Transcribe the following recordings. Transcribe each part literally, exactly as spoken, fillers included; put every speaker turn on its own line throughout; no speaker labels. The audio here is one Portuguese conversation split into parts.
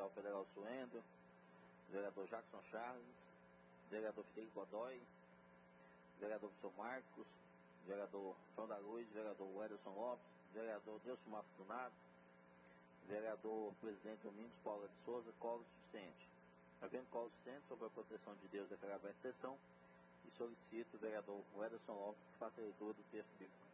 Policial Federal Suendo, vereador Jackson Charles, vereador Frederico Godoy, vereador São Marcos, vereador João da Luz, vereador Ederson Lopes, vereador Delcimar Fortunato, vereador presidente Domingos Paula de Souza, colo suficiente. Havendo colo suficiente sobre a proteção de Deus declarada esta sessão, e solicito o vereador Ederson Lopes que faça a leitura do texto bíblico.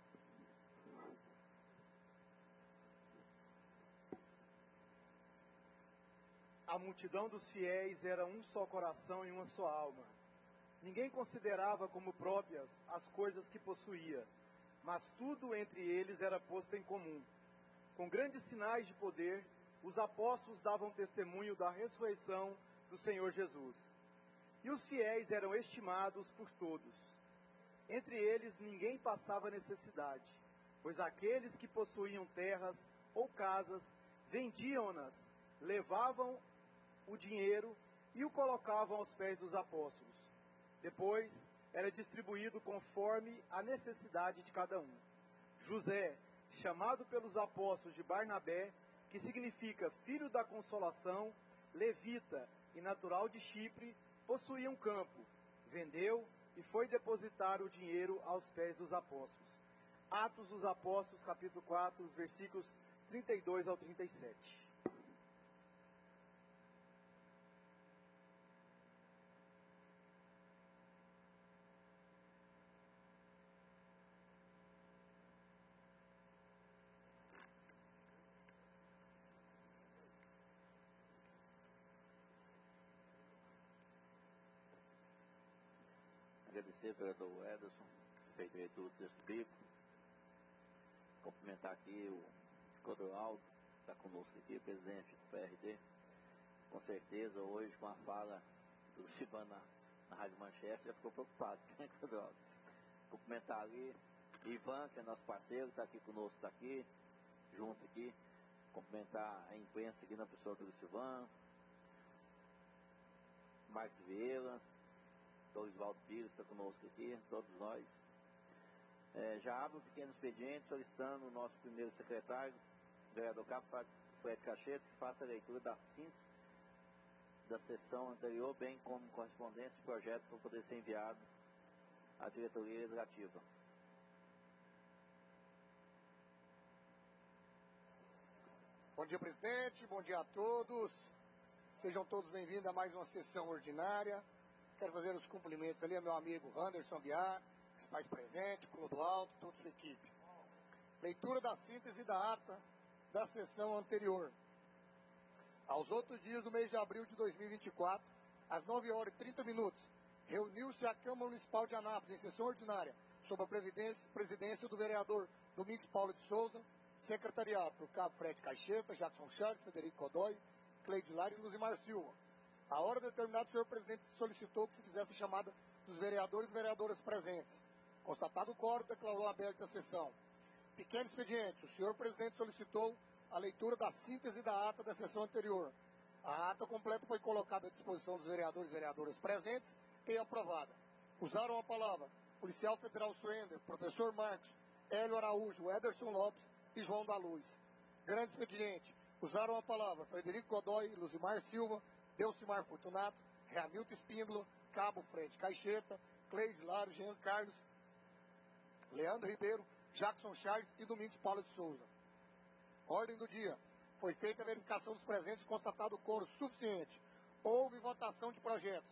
A multidão dos fiéis era um só coração e uma só alma. Ninguém considerava como próprias as coisas que possuía, mas tudo entre eles era posto em comum. Com grandes sinais de poder, os apóstolos davam testemunho da ressurreição do Senhor Jesus. E os fiéis eram estimados por todos. Entre eles ninguém passava necessidade, pois aqueles que possuíam terras ou casas vendiam-nas, levavam o dinheiro e o colocavam aos pés dos apóstolos. Depois era distribuído conforme a necessidade de cada um. José, chamado pelos apóstolos de Barnabé, que significa filho da consolação, levita e natural de Chipre, possuía um campo, vendeu e foi depositar o dinheiro aos pés dos apóstolos. Atos dos Apóstolos, capítulo quatro, os versículos trinta e dois ao trinta e sete.
Agradecer ao vereador Ederson, feito a leitura do texto bíblico. Cumprimentar aqui o Clodoaldo, que está conosco aqui, presidente do P R D. Com certeza, hoje, com a fala do Silvano na, na Rádio Manchester, já ficou preocupado, né, Clodoaldo? Cumprimentar ali Ivan, que é nosso parceiro, está aqui conosco, está aqui, junto aqui. Cumprimentar a imprensa aqui na pessoa do Silvano, Marcos Vieira, o Oswaldo Pires está conosco aqui, todos nós. É, já abro um pequeno expediente solicitando o nosso primeiro secretário, vereador Cabo Fred Cacheta, que faça a leitura da síntese da sessão anterior, bem como correspondência e projeto para poder ser enviado à diretoria legislativa.
Bom dia, presidente, bom dia a todos. Sejam todos bem-vindos a mais uma sessão ordinária. Quero fazer os cumprimentos ali ao meu amigo Anderson Biar, que se faz presente, Clodoaldo, toda a sua equipe. Leitura da síntese da ata da sessão anterior. Aos outros dias do mês de abril de dois mil e vinte e quatro, às nove horas e trinta minutos, reuniu-se a Câmara Municipal de Anápolis em sessão ordinária, sob a presidência do vereador Domingos Paulo de Souza, secretariado por Cabo Fred Caixeta, Jackson Charles, Frederico Godoy, Cleide Lara e Luzimar Silva. A hora determinada, o senhor presidente solicitou que se fizesse a chamada dos vereadores e vereadoras presentes. Constatado o quórum, declarou aberta a sessão. Pequeno expediente, o senhor presidente solicitou a leitura da síntese da ata da sessão anterior. A ata completa foi colocada à disposição dos vereadores e vereadoras presentes e aprovada. Usaram a palavra Policial Federal Suender, Professor Marcos, Hélio Araújo, Ederson Lopes e João da Luz. Grande expediente, usaram a palavra Frederico Godoy, Luzimar Silva, Delcimar Fortunato, Hamilton Espíndola, Cabo Fred Caixeta, Cleide Lara, Jean Carlos, Leandro Ribeiro, Jackson Charles e Domingos Paulo de Souza. Ordem do dia. Foi feita a verificação dos presentes e constatado o quórum suficiente. Houve votação de projetos.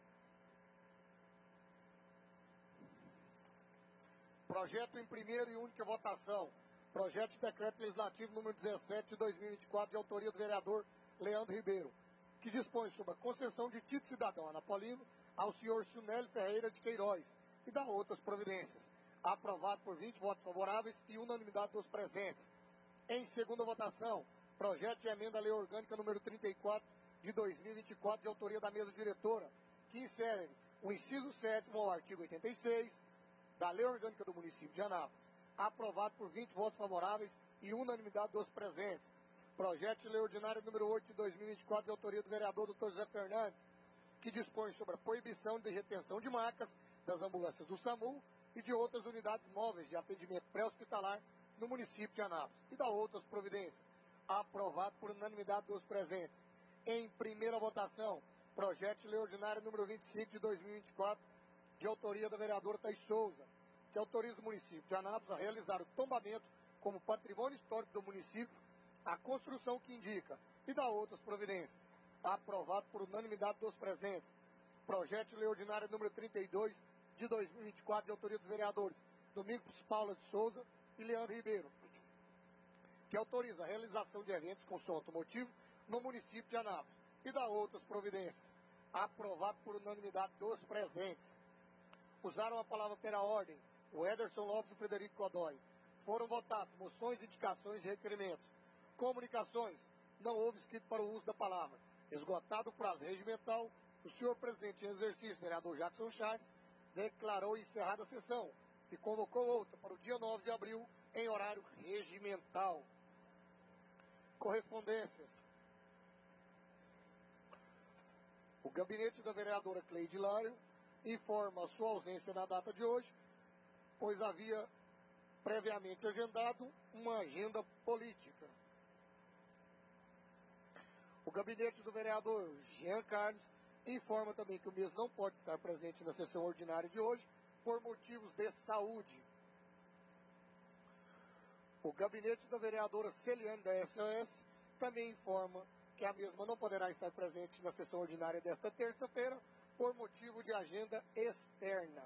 Projeto em primeira e única votação. Projeto de decreto legislativo número dezessete de dois mil e vinte e quatro, de autoria do vereador Leandro Ribeiro, que dispõe sobre a concessão de título cidadão anapolino ao senhor Chunélio Ferreira de Queiroz e dá outras providências. Aprovado por vinte votos favoráveis e unanimidade dos presentes. Em segunda votação, projeto de emenda à lei orgânica número trinta e quatro de dois mil e vinte e quatro, de autoria da mesa diretora, que insere o inciso sétimo ao artigo oitenta e seis da lei orgânica do município de Anápolis. Aprovado por vinte votos favoráveis e unanimidade dos presentes. Projeto de lei ordinária número oito de dois mil e vinte e quatro, de autoria do vereador doutor José Fernandes, que dispõe sobre a proibição de retenção de marcas das ambulâncias do SAMU e de outras unidades móveis de atendimento pré-hospitalar no município de Anápolis, e dá outras providências. Aprovado por unanimidade dos presentes. Em primeira votação, projeto de lei ordinário número vinte e cinco de dois mil e vinte e quatro, de autoria da vereadora Thaís Souza, que autoriza o município de Anápolis a realizar o tombamento como patrimônio histórico do município, a construção que indica e dá outras providências. Aprovado por unanimidade dos presentes. Projeto de lei ordinário número trinta e dois de dois mil e vinte e quatro, de autoria dos vereadores Domingos Paula de Souza e Leandro Ribeiro, que autoriza a realização de eventos com som automotivo no município de Anápolis e dá outras providências. Aprovado por unanimidade dos presentes. Usaram a palavra pela ordem o Ederson Lopes e o Frederico Godoy. Foram votados moções, indicações e requerimentos. Comunicações. Não houve escrito para o uso da palavra. Esgotado o prazo regimental, o senhor presidente em exercício, vereador Jackson Chaves, declarou encerrada a sessão e convocou outra para o dia nove de abril em horário regimental. Correspondências. O gabinete da vereadora Cleide Lário informa a sua ausência na data de hoje, pois havia previamente agendado uma agenda política. O gabinete do vereador Jean Carlos informa também que o mesmo não pode estar presente na sessão ordinária de hoje por motivos de saúde. O gabinete da vereadora Celiane da S O S também informa que a mesma não poderá estar presente na sessão ordinária desta terça-feira por motivo de agenda externa.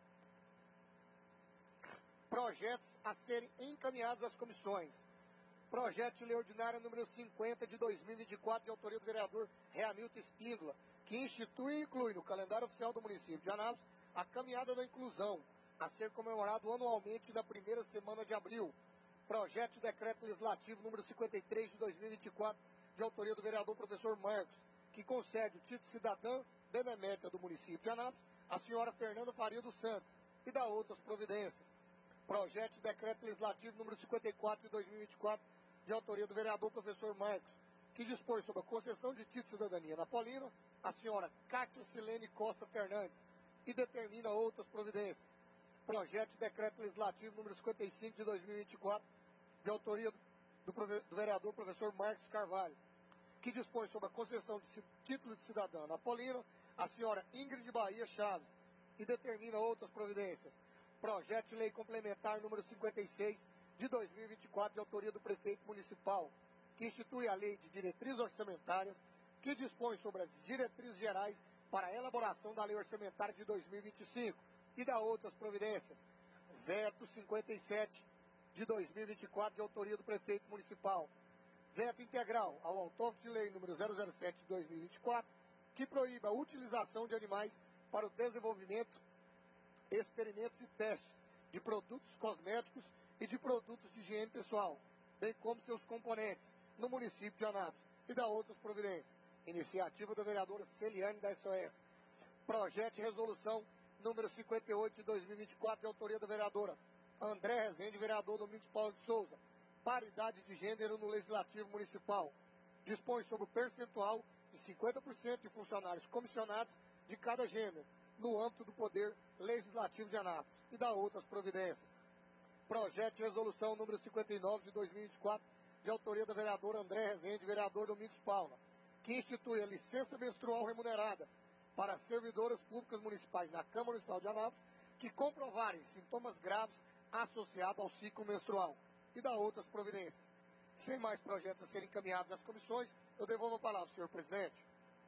Projetos a serem encaminhados às comissões. Projeto de lei ordinária número cinquenta de dois mil e vinte e quatro, de autoria do vereador Reamilton Espíndola, que institui e inclui no calendário oficial do município de Anápolis a caminhada da inclusão, a ser comemorado anualmente na primeira semana de abril. Projeto de decreto legislativo número cinquenta e três de dois mil e vinte e quatro, de autoria do vereador professor Marcos, que concede o título de cidadã benemérita do município de Anápolis à senhora Fernanda Faria dos Santos e dá outras providências. Projeto de decreto legislativo número cinquenta e quatro de dois mil e vinte e quatro, de autoria do vereador professor Marcos, que dispõe sobre a concessão de título de cidadania napolina à senhora Cátia Silene Costa Fernandes e determina outras providências. Projeto de decreto legislativo número cinquenta e cinco de dois mil e vinte e quatro, de autoria do, do vereador professor Marcos Carvalho, que dispõe sobre a concessão de título de cidadã napolina à senhora Ingrid Bahia Chaves e determina outras providências. Projeto de lei complementar número cinquenta e seis de dois mil e vinte e quatro, de autoria do prefeito municipal, que institui a lei de diretrizes orçamentárias, que dispõe sobre as diretrizes gerais para a elaboração da lei orçamentária de dois mil e vinte e cinco e dá outras providências. Veto cinquenta e sete de dois mil e vinte e quatro, de autoria do prefeito municipal. Veto integral ao autógrafo de lei número zero zero sete de dois mil e vinte e quatro, que proíbe a utilização de animais para o desenvolvimento, experimentos e testes de produtos cosméticos e de produtos de higiene pessoal, bem como seus componentes, no município de Anápolis, e dá outras providências. Iniciativa da vereadora Celiane da S O S. Projeto de resolução número cinquenta e oito de dois mil e vinte e quatro, de autoria da vereadora André Rezende, vereador Domingos Paulo de Souza. Paridade de gênero no Legislativo Municipal. Dispõe sobre o percentual de cinquenta por cento de funcionários comissionados de cada gênero, no âmbito do Poder Legislativo de Anápolis, e dá outras providências. Projeto de resolução número cinquenta e nove de dois mil e vinte e quatro, de autoria da vereadora André Rezende, vereador Domingos Paula, que institui a licença menstrual remunerada para servidoras públicas municipais na Câmara Municipal de Anápolis que comprovarem sintomas graves associados ao ciclo menstrual, e dá outras providências. Sem mais projetos a serem encaminhados às comissões, eu devolvo a palavra, senhor presidente.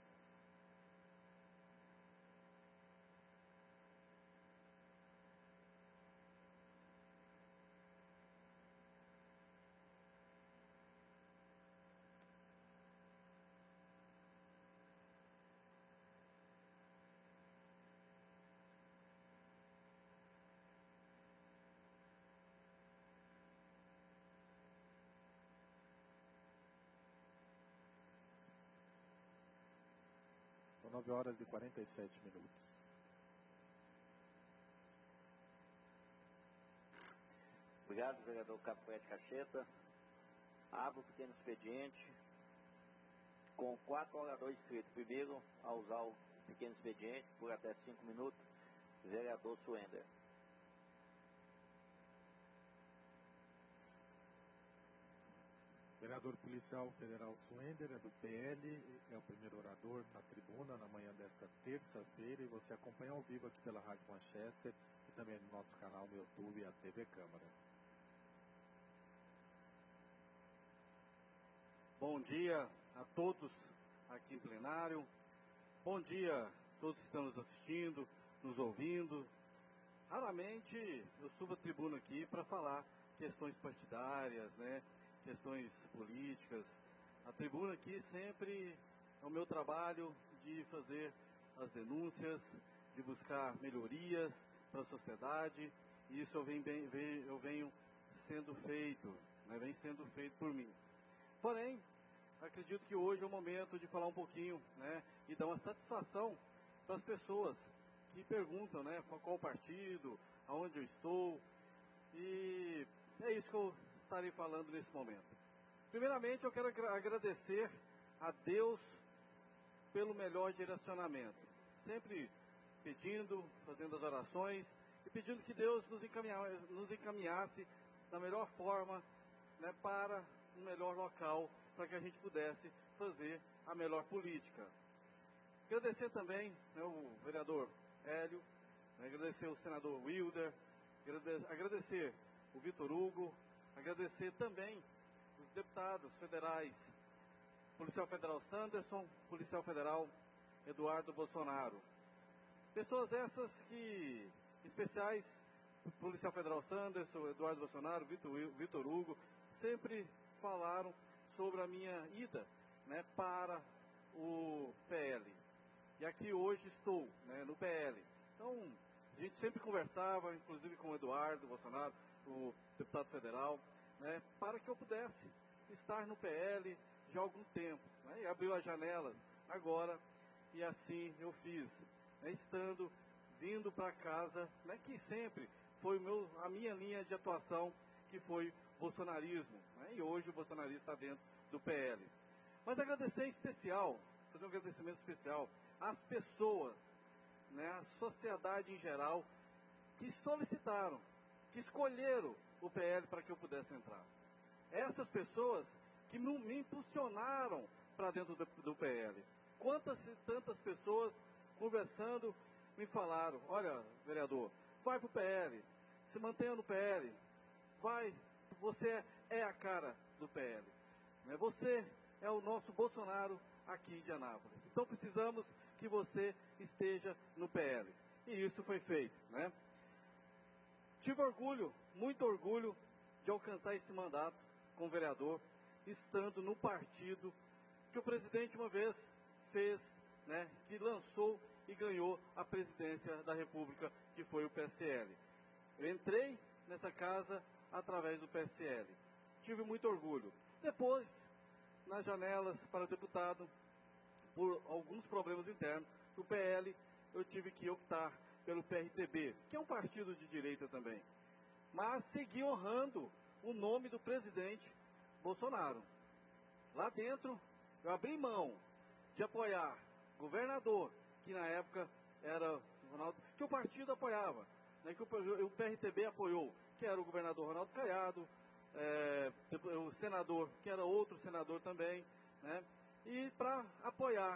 São nove horas e quarenta e sete minutos.
Obrigado, vereador Capoé de Cacheta. Abro o pequeno expediente com quatro oradores inscritos. Primeiro, a usar o pequeno expediente por até cinco minutos, vereador Suender.
Vereador Policial Federal Suender, é do P L, é o primeiro orador na tribuna na manhã desta terça-feira, e você acompanha ao vivo aqui pela Rádio Manchester e também no nosso canal no YouTube e a T V Câmara.
Bom dia a todos aqui em plenário, bom dia a todos que estão nos assistindo, nos ouvindo. Raramente eu subo a tribuna aqui para falar questões partidárias, né? Questões políticas. A tribuna aqui sempre é o meu trabalho de fazer as denúncias, de buscar melhorias para a sociedade, e isso eu venho, bem, eu venho sendo feito, né? Vem sendo feito por mim. Porém, acredito que hoje é o momento de falar um pouquinho, né? E dar uma satisfação para as pessoas que perguntam, né? Qual partido, aonde eu estou, e é isso que eu estarei falando nesse momento. Primeiramente, eu quero agradecer a Deus pelo melhor direcionamento. Sempre pedindo, fazendo as orações e pedindo que Deus nos encaminhasse, nos encaminhasse da melhor forma, né, para um melhor local, para que a gente pudesse fazer a melhor política. Agradecer também, né, o vereador Hélio, né, agradecer o senador Wilder, agradecer o Vitor Hugo, agradecer também os deputados federais, Policial Federal Sanderson, Policial Federal Eduardo Bolsonaro. Pessoas essas que, especiais, Policial Federal Sanderson, Eduardo Bolsonaro, Vitor, Vitor Hugo, sempre falaram sobre a minha ida, né, para o P L. E aqui hoje estou, né, no P L. Então, a gente sempre conversava, inclusive com o Eduardo Bolsonaro, o deputado federal, né, para que eu pudesse estar no P L já há algum tempo, né, e abriu as janelas agora, e assim eu fiz, né, estando, vindo para casa, né, que sempre foi o meu, a minha linha de atuação, que foi bolsonarismo, né, e hoje o bolsonarismo está dentro do P L. Mas agradecer em especial, fazer um agradecimento especial às pessoas, né, à sociedade em geral, que solicitaram, que escolheram o P L para que eu pudesse entrar. Essas pessoas que me impulsionaram para dentro do, do P L. Quantas e tantas pessoas conversando me falaram: olha, vereador, vai para o P L, se mantenha no P L, vai, você é a cara do P L. Né? Você é o nosso Bolsonaro aqui de Anápolis. Então precisamos que você esteja no P L. E isso foi feito, né? Tive orgulho, muito orgulho, de alcançar esse mandato como vereador, estando no partido que o presidente uma vez fez, né, que lançou e ganhou a presidência da República, que foi o P S L. Eu entrei nessa casa através do P S L. Tive muito orgulho. Depois, nas janelas para deputado, por alguns problemas internos do P L, eu tive que optar pelo P R T B, que é um partido de direita também. Mas segui honrando o nome do presidente Bolsonaro. Lá dentro, eu abri mão de apoiar governador, que na época era Ronaldo, que o partido apoiava, né, que o, o P R T B apoiou, que era o governador Ronaldo Caiado, é, o senador, que era outro senador também, né, e para apoiar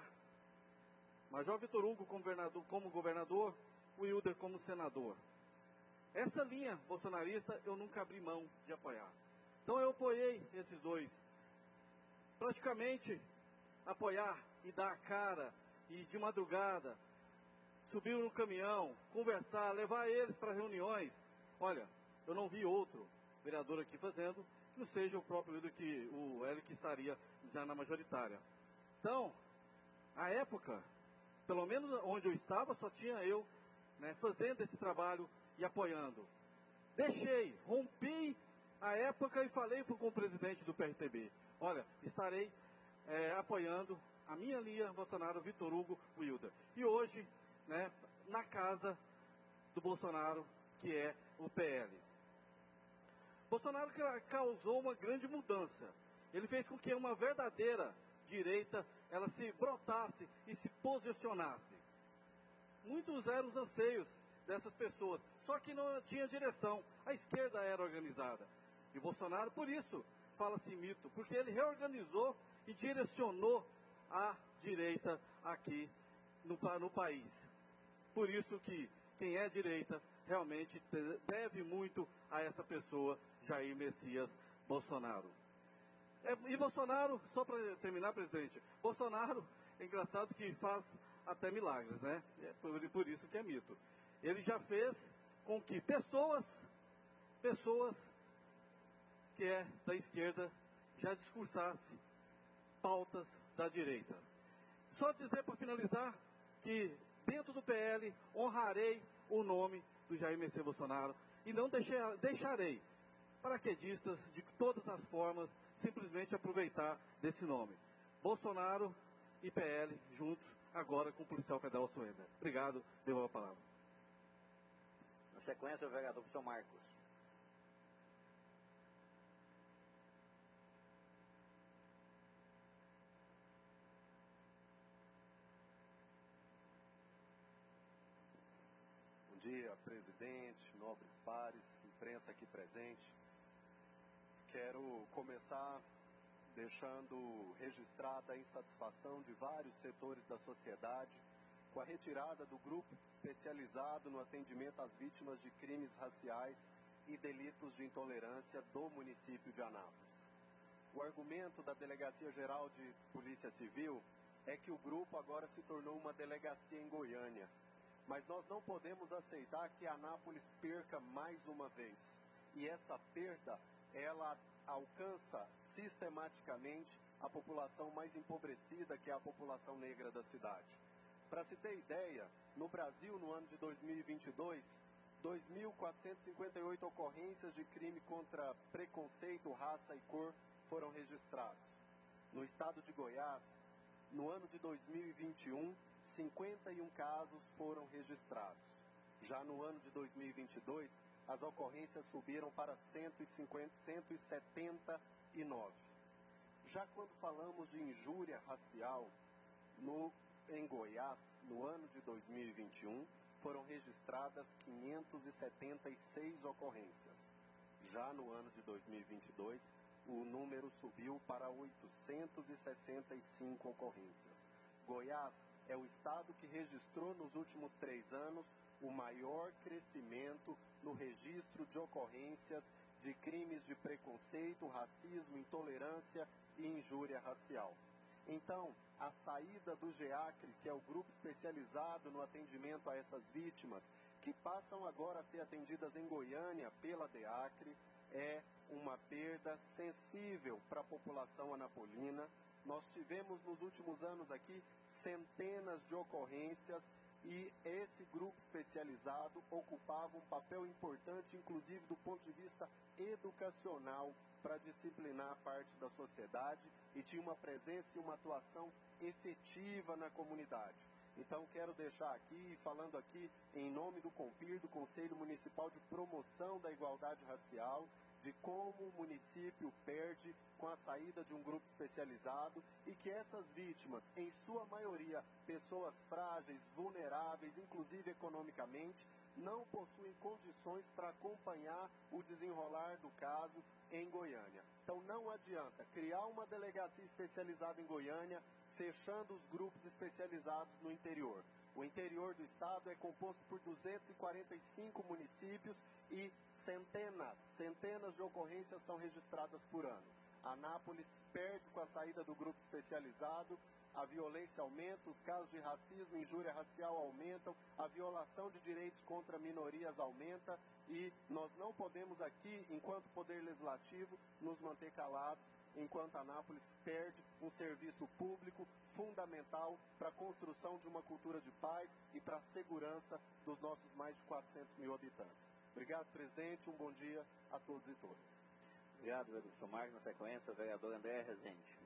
Major Vitor Hugo como governador, como governador, o Wilder como senador. Essa linha bolsonarista eu nunca abri mão de apoiar. Então eu apoiei esses dois. Praticamente apoiar e dar a cara, e de madrugada, subir no caminhão, conversar, levar eles para reuniões. Olha, eu não vi outro vereador aqui fazendo, que não seja o próprio Wilder, que o Hélio, que estaria já na majoritária. Então, à época, pelo menos onde eu estava, só tinha eu, né, fazendo esse trabalho e apoiando. Deixei, rompi a época e falei com o presidente do P R T B: olha, estarei é, apoiando a minha linha Bolsonaro, Vitor Hugo, Wilder. E hoje, né, na casa do Bolsonaro, que é o P L. Bolsonaro causou uma grande mudança. Ele fez com que uma verdadeira direita, ela se brotasse e se posicionasse. Muitos eram os anseios dessas pessoas, só que não tinha direção. A esquerda era organizada. E Bolsonaro, por isso, fala-se mito, porque ele reorganizou e direcionou a direita aqui no, no país. Por isso que quem é direita realmente deve muito a essa pessoa, Jair Messias Bolsonaro. É, e Bolsonaro, só para terminar, presidente, Bolsonaro, é engraçado que faz até milagres, né? É por, por isso que é mito. Ele já fez com que pessoas, pessoas que é da esquerda, já discursassem pautas da direita. Só dizer para finalizar que dentro do P L honrarei o nome do Jair Messias Bolsonaro e não deixei, deixarei paraquedistas de todas as formas simplesmente aproveitar desse nome. Bolsonaro e P L juntos, agora com o policial federal Suender. Obrigado, devolvo a palavra.
Na sequência, o vereador São Marcos.
Bom dia, presidente, nobres pares, imprensa aqui presente. Quero começar deixando registrada a insatisfação de vários setores da sociedade com a retirada do grupo especializado no atendimento às vítimas de crimes raciais e delitos de intolerância do município de Anápolis. O argumento da Delegacia Geral de Polícia Civil é que o grupo agora se tornou uma delegacia em Goiânia. Mas nós não podemos aceitar que Anápolis perca mais uma vez. E essa perda, ela alcança sistematicamente a população mais empobrecida, que é a população negra da cidade. Para se ter ideia, no Brasil, no ano de dois mil e vinte e dois, dois mil quatrocentas e cinquenta e oito ocorrências de crime contra preconceito, raça e cor foram registradas. No estado de Goiás, no ano de dois mil e vinte e um, cinquenta e um casos foram registrados. Já no ano de dois mil e vinte e dois, as ocorrências subiram para cento e cinquenta, cento e setenta e nove. Já quando falamos de injúria racial, no, em Goiás, no ano de dois mil e vinte e um, foram registradas quinhentas e setenta e seis ocorrências. Já no ano de dois mil e vinte e dois, o número subiu para oitocentas e sessenta e cinco ocorrências. Goiás é o estado que registrou nos últimos três anos o maior crescimento no registro de ocorrências de crimes de preconceito, racismo, intolerância e injúria racial. Então, a saída do GEACRE, que é o grupo especializado no atendimento a essas vítimas, que passam agora a ser atendidas em Goiânia pela DEACRE, é uma perda sensível para a população anapolina. Nós tivemos nos últimos anos aqui centenas de ocorrências e esse grupo especializado ocupava um papel importante, inclusive do ponto de vista educacional, para disciplinar parte da sociedade e tinha uma presença e uma atuação efetiva na comunidade. Então quero deixar aqui, falando aqui em nome do CONPIR, do Conselho Municipal de Promoção da Igualdade Racial, de como o município perde com a saída de um grupo especializado e que essas vítimas, em sua maioria, pessoas frágeis, vulneráveis, inclusive economicamente, não possuem condições para acompanhar o desenrolar do caso em Goiânia. Então não adianta criar uma delegacia especializada em Goiânia, fechando os grupos especializados no interior. O interior do estado é composto por duzentos e quarenta e cinco municípios e centenas, centenas de ocorrências são registradas por ano. Anápolis perde com a saída do grupo especializado, a violência aumenta, os casos de racismo e injúria racial aumentam, a violação de direitos contra minorias aumenta e nós não podemos aqui, enquanto Poder Legislativo, nos manter calados enquanto Anápolis perde um serviço público fundamental para a construção de uma cultura de paz e para a segurança dos nossos mais de quatrocentos mil habitantes. Obrigado, presidente. Um bom dia a todos e todas.
Obrigado, vereador Marcos. Na sequência, o vereador André Rezende.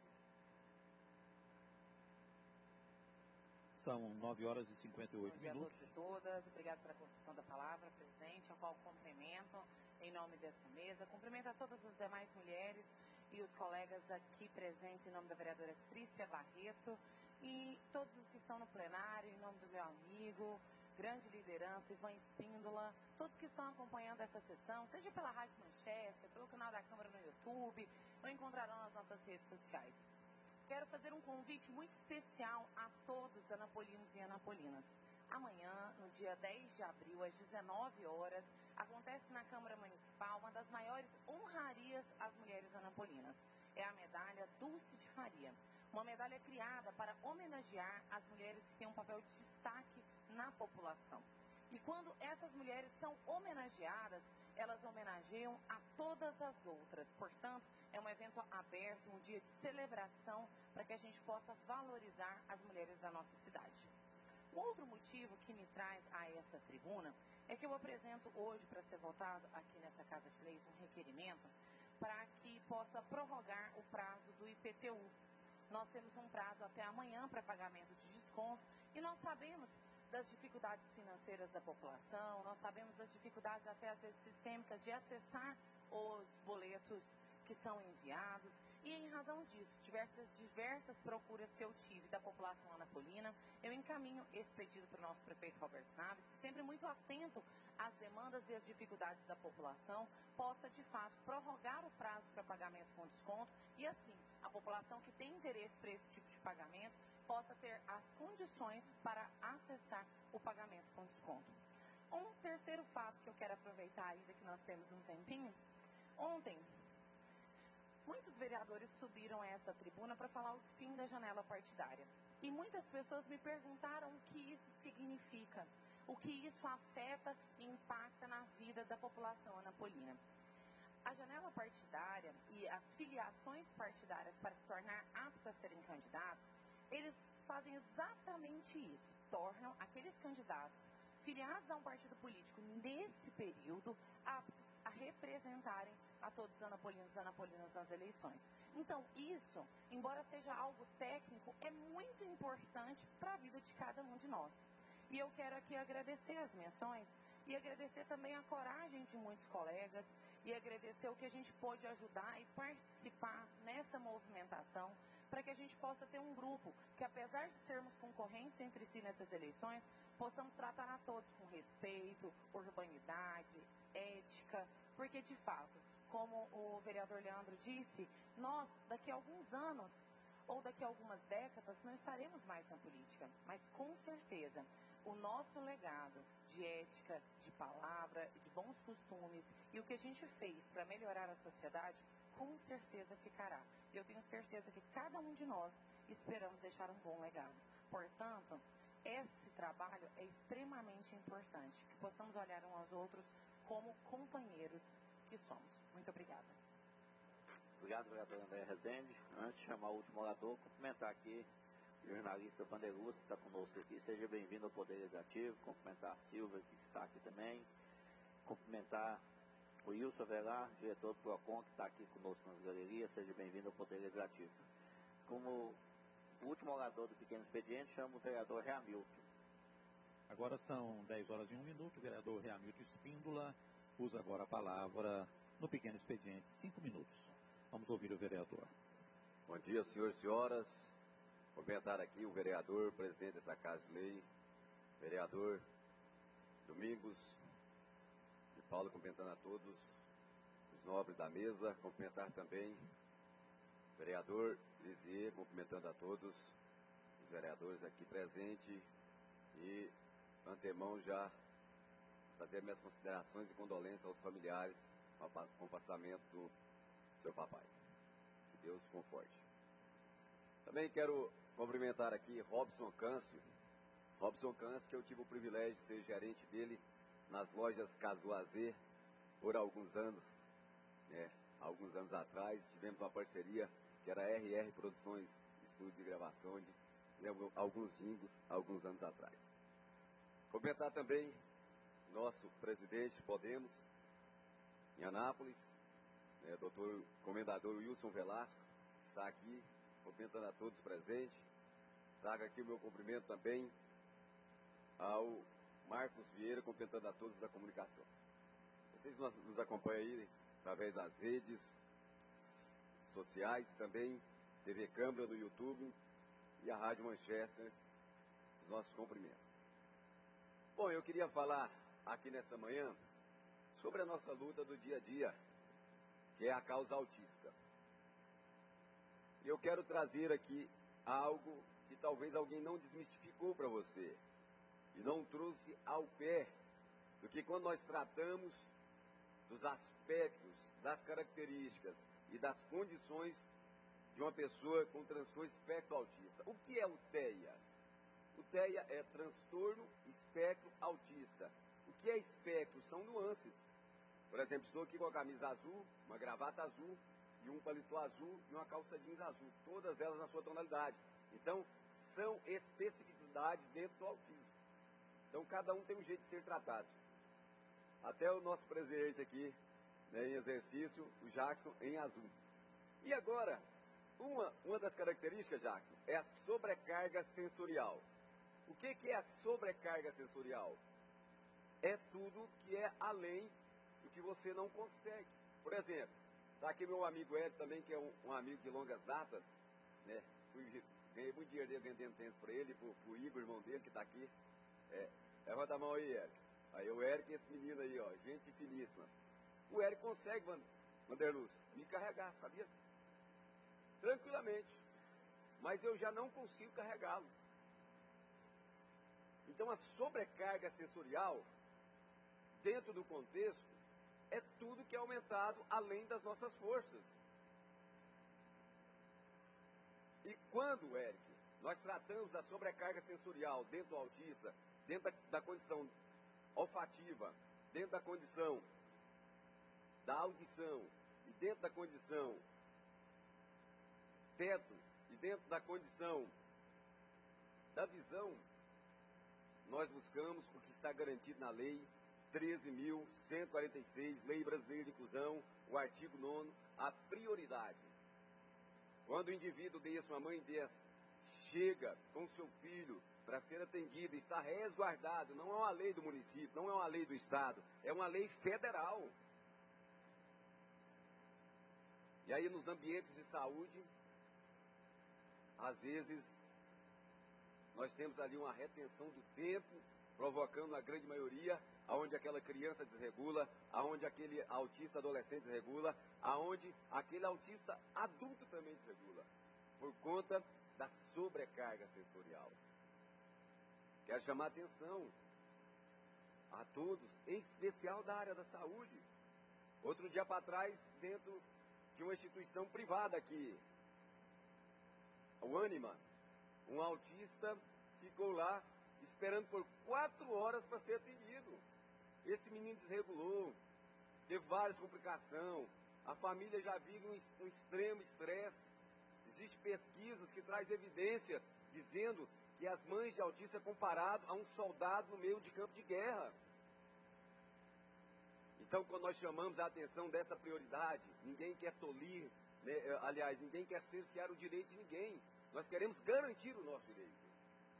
São nove horas e cinquenta e oito minutos.
Bom dia a todos e todas. Obrigado pela concessão da palavra, presidente, ao qual cumprimento em nome dessa mesa. Cumprimento a todas as demais mulheres e os colegas aqui presentes em nome da vereadora Trícia Barreto e todos os que estão no plenário, em nome do meu amigo, grande liderança, Ivan Espíndola, todos que estão acompanhando essa sessão, seja pela Rádio Manchester, pelo canal da Câmara no YouTube, ou encontrarão nas nossas redes sociais. Quero fazer um convite muito especial a todos anapolinos e anapolinas. Amanhã, no dia dez de abril, às dezenove horas, acontece na Câmara Municipal uma das maiores honrarias às mulheres anapolinas. É a medalha Dulce de Faria. Uma medalha criada para homenagear as mulheres que têm um papel de destaque na população. E quando essas mulheres são homenageadas, elas homenageiam a todas as outras. Portanto, é um evento aberto, um dia de celebração para que a gente possa valorizar as mulheres da nossa cidade. Um outro motivo que me traz a essa tribuna é que eu apresento hoje para ser votado aqui nessa Casa de Leis um requerimento para que possa prorrogar o prazo do I P T U. Nós temos um prazo até amanhã para pagamento de desconto e nós sabemos das dificuldades financeiras da população, nós sabemos das dificuldades até às vezes sistêmicas de acessar os boletos que são enviados e em razão disso, diversas, diversas procuras que eu tive da população anapolina, eu encaminho esse pedido para o nosso prefeito Roberto Naves, sempre muito atento às demandas e às dificuldades da população, possa de fato prorrogar o prazo para pagamento com desconto e assim, a população que tem interesse por esse tipo de pagamento possa ter as condições para acessar o pagamento com desconto. Um terceiro fato que eu quero aproveitar ainda que nós temos um tempinho, ontem muitos vereadores subiram a essa tribuna para falar o fim da janela partidária. E muitas pessoas me perguntaram o que isso significa, o que isso afeta e impacta na vida da população anapolina. A janela partidária e as filiações partidárias para se tornar aptos a serem candidatos, eles fazem exatamente isso, tornam aqueles candidatos filiados a um partido político nesse período aptos a representarem a todos os anapolinos e anapolinas nas eleições. Então, isso, embora seja algo técnico, é muito importante para a vida de cada um de nós. E eu quero aqui agradecer as menções e agradecer também a coragem de muitos colegas e agradecer o que a gente pôde ajudar e participar nessa movimentação para que a gente possa ter um grupo que, apesar de sermos concorrentes entre si nessas eleições, possamos tratar a todos com respeito, urbanidade, ética, porque de fato, como o vereador Leandro disse, nós daqui a alguns anos ou daqui a algumas décadas não estaremos mais na política, mas com certeza o nosso legado de ética, de palavra, de bons costumes e o que a gente fez para melhorar a sociedade, com certeza ficará. Eu tenho certeza que cada um de nós esperamos deixar um bom legado. Portanto, esse trabalho é extremamente importante, que possamos olhar uns aos outros como companheiros que somos. Muito obrigada.
Obrigado, vereador André Rezende. Antes de chamar o último orador, cumprimentar aqui o jornalista Vanderluz, que está conosco aqui. Seja bem-vindo ao Poder Legislativo. Cumprimentar a Silvia, que está aqui também. Cumprimentar o Wilson Avelar, diretor do PROCON, que está aqui conosco nas galerias. Seja bem-vindo ao Poder Legislativo. Como o último orador do pequeno expediente, chamo o vereador Reamilton.
Agora são dez horas e um minuto. O vereador Reamilton Espíndola usa agora a palavra no pequeno expediente. Cinco minutos. Vamos ouvir o vereador.
Bom dia, senhores e senhoras. Cumprimentar aqui o vereador, presidente dessa Casa de Lei, vereador Domingos de Paulo, cumprimentando a todos os nobres da mesa. Cumprimentar também o vereador Lisier, cumprimentando a todos os vereadores aqui presentes. E, antemão, já fazer minhas considerações e condolências aos familiares com o passamento do seu papai. Que Deus conforte. Também quero cumprimentar aqui Robson Câncio. Robson Câncio, que eu tive o privilégio de ser gerente dele nas lojas Casuazê por alguns anos. Né? Alguns anos atrás, tivemos uma parceria que era a R R Produções, estúdio de gravação, onde fizemos alguns jingles alguns anos atrás. Cumprimentar também nosso presidente Podemos, em Anápolis, né, doutor Comendador Wilson Velasco, que está aqui, cumprimentando a todos presentes. Trago aqui o meu cumprimento também ao Marcos Vieira, cumprimentando a todos da comunicação. Vocês nos acompanham aí através das redes sociais, também T V Câmara no YouTube e a Rádio Manchester, os nossos cumprimentos. Bom, eu queria falar aqui nessa manhã sobre a nossa luta do dia a dia, que é a causa autista. E eu quero trazer aqui algo que talvez alguém não desmistificou para você e não trouxe ao pé do que quando nós tratamos dos aspectos, das características e das condições de uma pessoa com transtorno espectro autista. O que é o TEA? O TEA é transtorno espectro autista. O que é espectro? São nuances. Por exemplo, estou aqui com a camisa azul, uma gravata azul, e um paletó azul e uma calça jeans azul. Todas elas na sua tonalidade. Então, são especificidades dentro do autismo. Então, cada um tem um jeito de ser tratado. Até o nosso presidente aqui, né, em exercício, o Jackson, em azul. E agora, uma, uma das características, Jackson, é a sobrecarga sensorial. O que, que é a sobrecarga sensorial? É tudo que é além do que você não consegue. Por exemplo, está aqui meu amigo Ed também, que é um, um amigo de longas datas, né? Fui, ganhei muito dinheiro dele vendendo tênis para ele, para o Igor, irmão dele, que está aqui. É, levanta a mão aí, Eric. Aí o Eric e esse menino aí, ó, gente finíssima. O Eric consegue, Vanderluz, me carregar, sabia? Tranquilamente. Mas eu já não consigo carregá-lo. Então a sobrecarga sensorial, dentro do contexto, é tudo que é aumentado além das nossas forças. E quando, Eric, nós tratamos da sobrecarga sensorial dentro do autista, dentro da, da condição olfativa, dentro da condição da audição, e dentro da condição teto, e dentro da condição da visão, nós buscamos o que está garantido na lei treze mil cento e quarenta e seis, Lei Brasileira de Inclusão, o artigo nono, a prioridade. Quando o indivíduo desse, uma mãe dessa, chega com seu filho para ser atendido, está resguardado, não é uma lei do município, não é uma lei do estado, é uma lei federal. E aí nos ambientes de saúde, às vezes, nós temos ali uma retenção do tempo, provocando na grande maioria, aonde aquela criança desregula, aonde aquele autista adolescente desregula, aonde aquele autista adulto também desregula, por conta da sobrecarga sensorial. Quero chamar a atenção a todos, em especial da área da saúde. Outro dia para trás, dentro de uma instituição privada aqui, o Anima, um autista ficou lá esperando por quatro horas para ser atendido. Esse menino desregulou, teve várias complicações, a família já vive um, um extremo estresse. Existem pesquisas que trazem evidência dizendo que as mães de autista é comparado a um soldado no meio de campo de guerra. Então, quando nós chamamos a atenção dessa prioridade, ninguém quer tolir, né, aliás, ninguém quer cercear o direito de ninguém. Nós queremos garantir o nosso direito.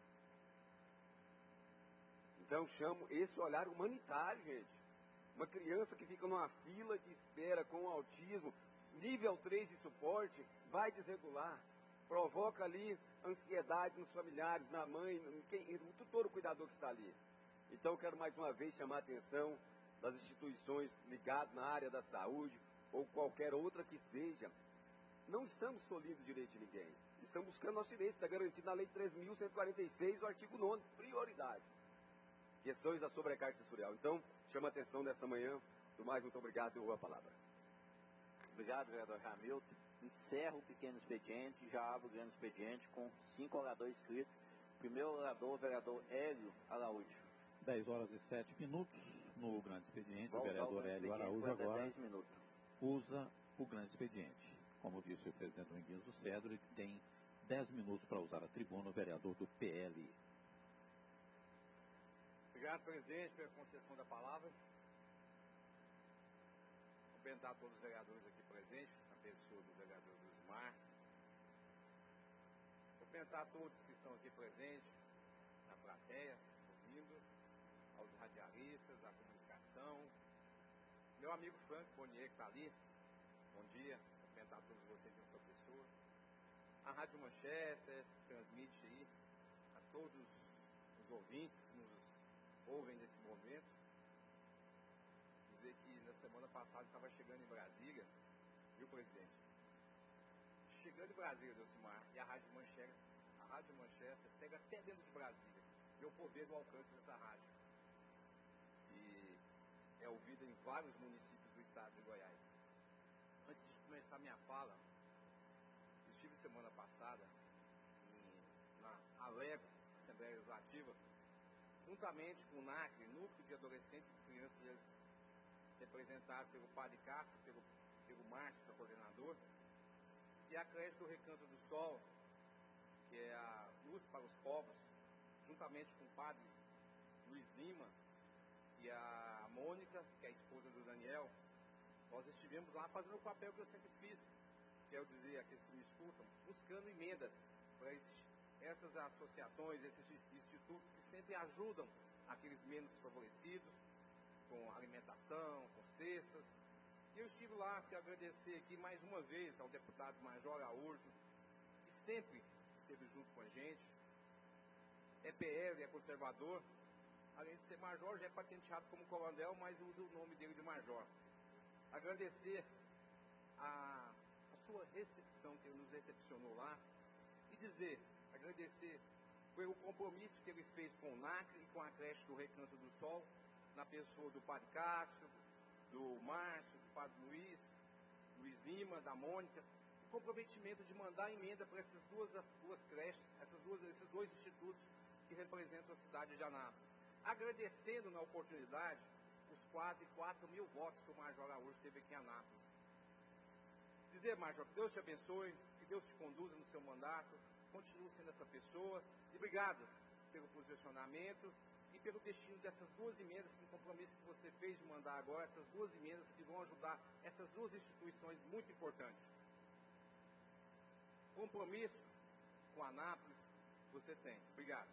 Então, chamo esse olhar humanitário, gente. Uma criança que fica numa fila de espera com autismo, nível três de suporte, vai desregular. Provoca ali ansiedade nos familiares, na mãe, em quem, no tutor, o cuidador que está ali. Então, eu quero mais uma vez chamar a atenção das instituições ligadas na área da saúde, ou qualquer outra que seja. Não estamos tolindo o direito de ninguém. Estamos buscando nosso direito, está garantido na Lei treze mil cento e quarenta e seis, o artigo nono, prioridade. Questões da sobrecarga sensorial. Então, chama a atenção nessa manhã. Do mais, muito obrigado, eu vou a palavra.
Obrigado, vereador Hamilton. Encerro o pequeno expediente e já abro o grande expediente com cinco oradores inscritos. Primeiro orador, o vereador Hélio Araújo.
dez horas e sete minutos no grande expediente.
Vou
o vereador Hélio Araújo agora
dez minutos.
usa o grande expediente. Como disse o presidente Domingues do Cedro, ele tem dez minutos para usar a tribuna, o vereador do P L.
Obrigado, presidente, pela concessão da palavra. Cumprimentar todos os vereadores aqui presentes, a pessoa do vereador Guzmar. Cumprimentar todos que estão aqui presentes, na plateia, ouvindo, aos radialistas, à comunicação. Meu amigo Franco Bonier, que está ali, bom dia. Cumprimentar todos vocês, meu professor. A Rádio Manchester transmite aí a todos os ouvintes que nos ouvem nesse momento. Dizer que na semana passada estava chegando em Brasília, viu, presidente? Chegando em Brasília, Delcimar, e a Rádio Manchester, a Rádio Manchester pega até dentro de Brasília. Eu por ver o alcance dessa rádio. E é ouvida em vários municípios do estado de Goiás. Antes de começar minha fala, eu estive semana passada em, na Alego, Assembleia Legislativa, juntamente com o NACRE, Núcleo de Adolescentes e Crianças, representado pelo Padre Cássio, pelo, pelo Márcio, que é coordenador, e a creche do Recanto do Sol, que é a Luz para os Povos, juntamente com o Padre Luiz Lima e a Mônica, que é a esposa do Daniel. Nós estivemos lá fazendo o papel que eu sempre fiz, quero dizer, aqueles que me escutam, buscando emendas para essas associações, esses institutos que sempre ajudam aqueles menos favorecidos, com alimentação, com cestas. E eu estive lá, quero agradecer aqui mais uma vez ao deputado Major Araújo, que sempre esteve junto com a gente, é P L, é conservador, além de ser major, já é patenteado como coronel, mas usa o nome dele de major. Agradecer a, a sua recepção, que ele nos recepcionou lá, e dizer, agradecer pelo compromisso que ele fez com o NACRE e com a creche do Recanto do Sol, na pessoa do Padre Cássio, do Márcio, do Padre Luiz, Luiz Lima, da Mônica, o comprometimento de mandar emenda para essas duas, duas creches, essas duas, esses dois institutos que representam a cidade de Anápolis. Agradecendo na oportunidade os quase quatro mil votos que o Major Araújo teve aqui em Anápolis. Dizer, Major, que Deus te abençoe, que Deus te conduza no seu mandato, continue sendo essa pessoa, e obrigado pelo posicionamento e pelo destino dessas duas emendas, pelo compromisso que você fez de mandar agora, essas duas emendas que vão ajudar essas duas instituições muito importantes. Compromisso com Anápolis você tem. Obrigado.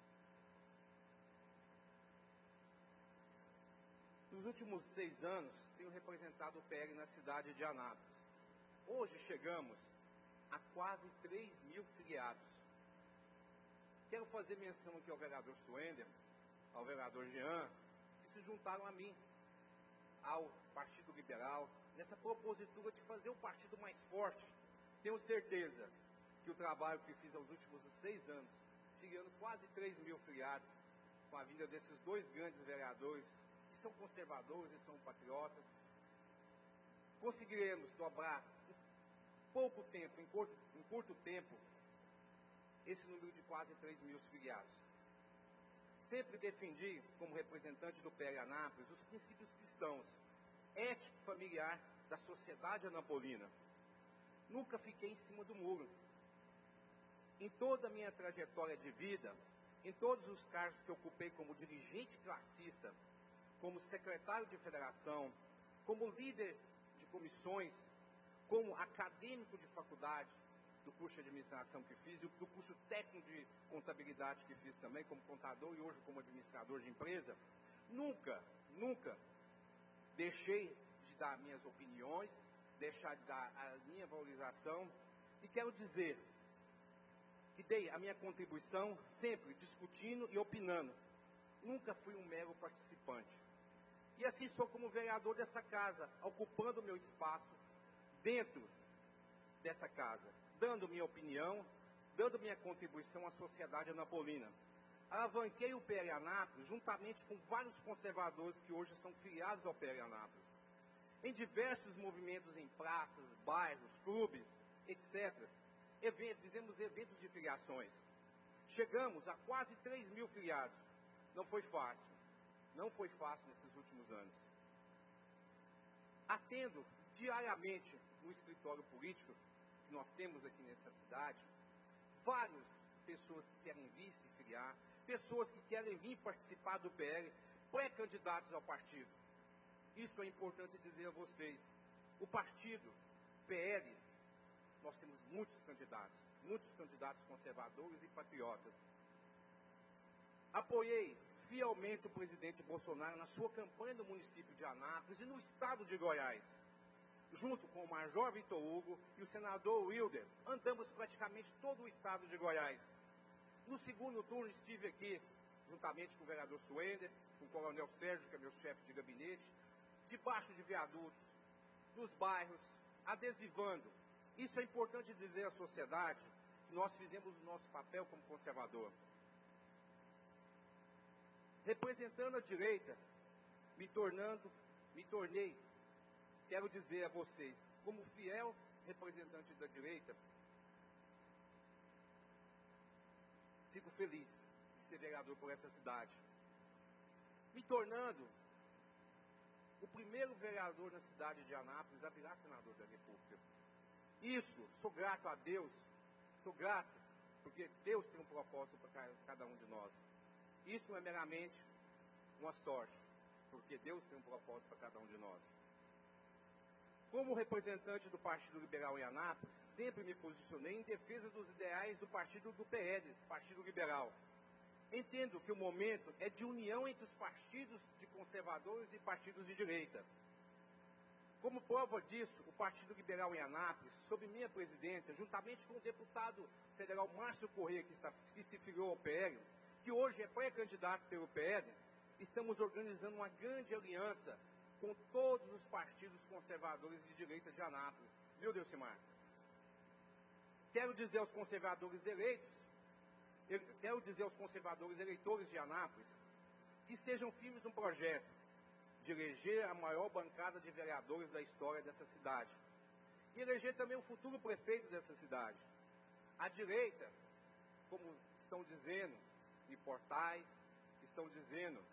Nos últimos seis anos, tenho representado o P L na cidade de Anápolis. Hoje chegamos a quase três mil filiados. Quero fazer menção aqui ao vereador Suender, ao vereador Jean, que se juntaram a mim, ao Partido Liberal, nessa propositura de fazer o partido mais forte. Tenho certeza que o trabalho que fiz aos últimos seis anos, chegando quase três mil filiados, com a vinda desses dois grandes vereadores, que são conservadores e são patriotas, conseguiremos dobrar em pouco tempo, em curto, em curto tempo, esse número de quase três mil filiados. Sempre defendi, como representante do P L Anápolis, os princípios cristãos, ético familiar da sociedade anapolina. Nunca fiquei em cima do muro. Em toda a minha trajetória de vida, em todos os cargos que ocupei como dirigente classista, como secretário de federação, como líder de comissões, como acadêmico de faculdade, do curso de administração que fiz, e do curso técnico de contabilidade que fiz também, como contador e hoje como administrador de empresa, nunca, nunca deixei de dar minhas opiniões, deixar de dar a minha valorização, e quero dizer que dei a minha contribuição sempre discutindo e opinando. Nunca fui um mero participante. E assim sou como vereador dessa casa, ocupando o meu espaço dentro dessa casa, dando minha opinião, dando minha contribuição à sociedade anapolina. Alavanquei o P L Anápolis juntamente com vários conservadores que hoje são filiados ao P L Anápolis, em diversos movimentos em praças, bairros, clubes, etcétera. Eventos, dizemos eventos de filiações. Chegamos a quase três mil filiados. Não foi fácil. Não foi fácil nesses últimos anos. Atendo diariamente no escritório político que nós temos aqui nessa cidade, várias pessoas que querem vir se filiar, pessoas que querem vir participar do P L, pré-candidatos ao partido. Isso é importante dizer a vocês. O partido, P L, nós temos muitos candidatos, muitos candidatos conservadores e patriotas. Apoiei fielmente o presidente Bolsonaro na sua campanha no município de Anápolis e no estado de Goiás. Junto com o Major Vitor Hugo e o senador Wilder, andamos praticamente todo o estado de Goiás. No segundo turno estive aqui, juntamente com o vereador Suender, com o coronel Sérgio, que é meu chefe de gabinete, debaixo de viadutos, nos bairros, adesivando. Isso é importante dizer à sociedade, que nós fizemos o nosso papel como conservador. Representando a direita, me tornando, me tornei, quero dizer a vocês, como fiel representante da direita, fico feliz de ser vereador por essa cidade. Me tornando o primeiro vereador na cidade de Anápolis a virar senador da República. Isso, sou grato a Deus, sou grato, porque Deus tem um propósito para cada um de nós. Isso não é meramente uma sorte, porque Deus tem um propósito para cada um de nós. Como representante do Partido Liberal em Anápolis, sempre me posicionei em defesa dos ideais do partido do P L, Partido Liberal. Entendo que o momento é de união entre os partidos de conservadores e partidos de direita. Como prova disso, o Partido Liberal em Anápolis, sob minha presidência, juntamente com o deputado federal Márcio Corrêa, que, está, que se filiou ao P L, que hoje é pré-candidato pelo P L, estamos organizando uma grande aliança com todos os partidos conservadores de direita de Anápolis. Viu, Delcimar? Quero dizer aos conservadores eleitos, eu quero dizer aos conservadores eleitores de Anápolis, que estejam firmes no projeto de eleger a maior bancada de vereadores da história dessa cidade. E eleger também o futuro prefeito dessa cidade. A direita, como estão dizendo em portais, estão dizendo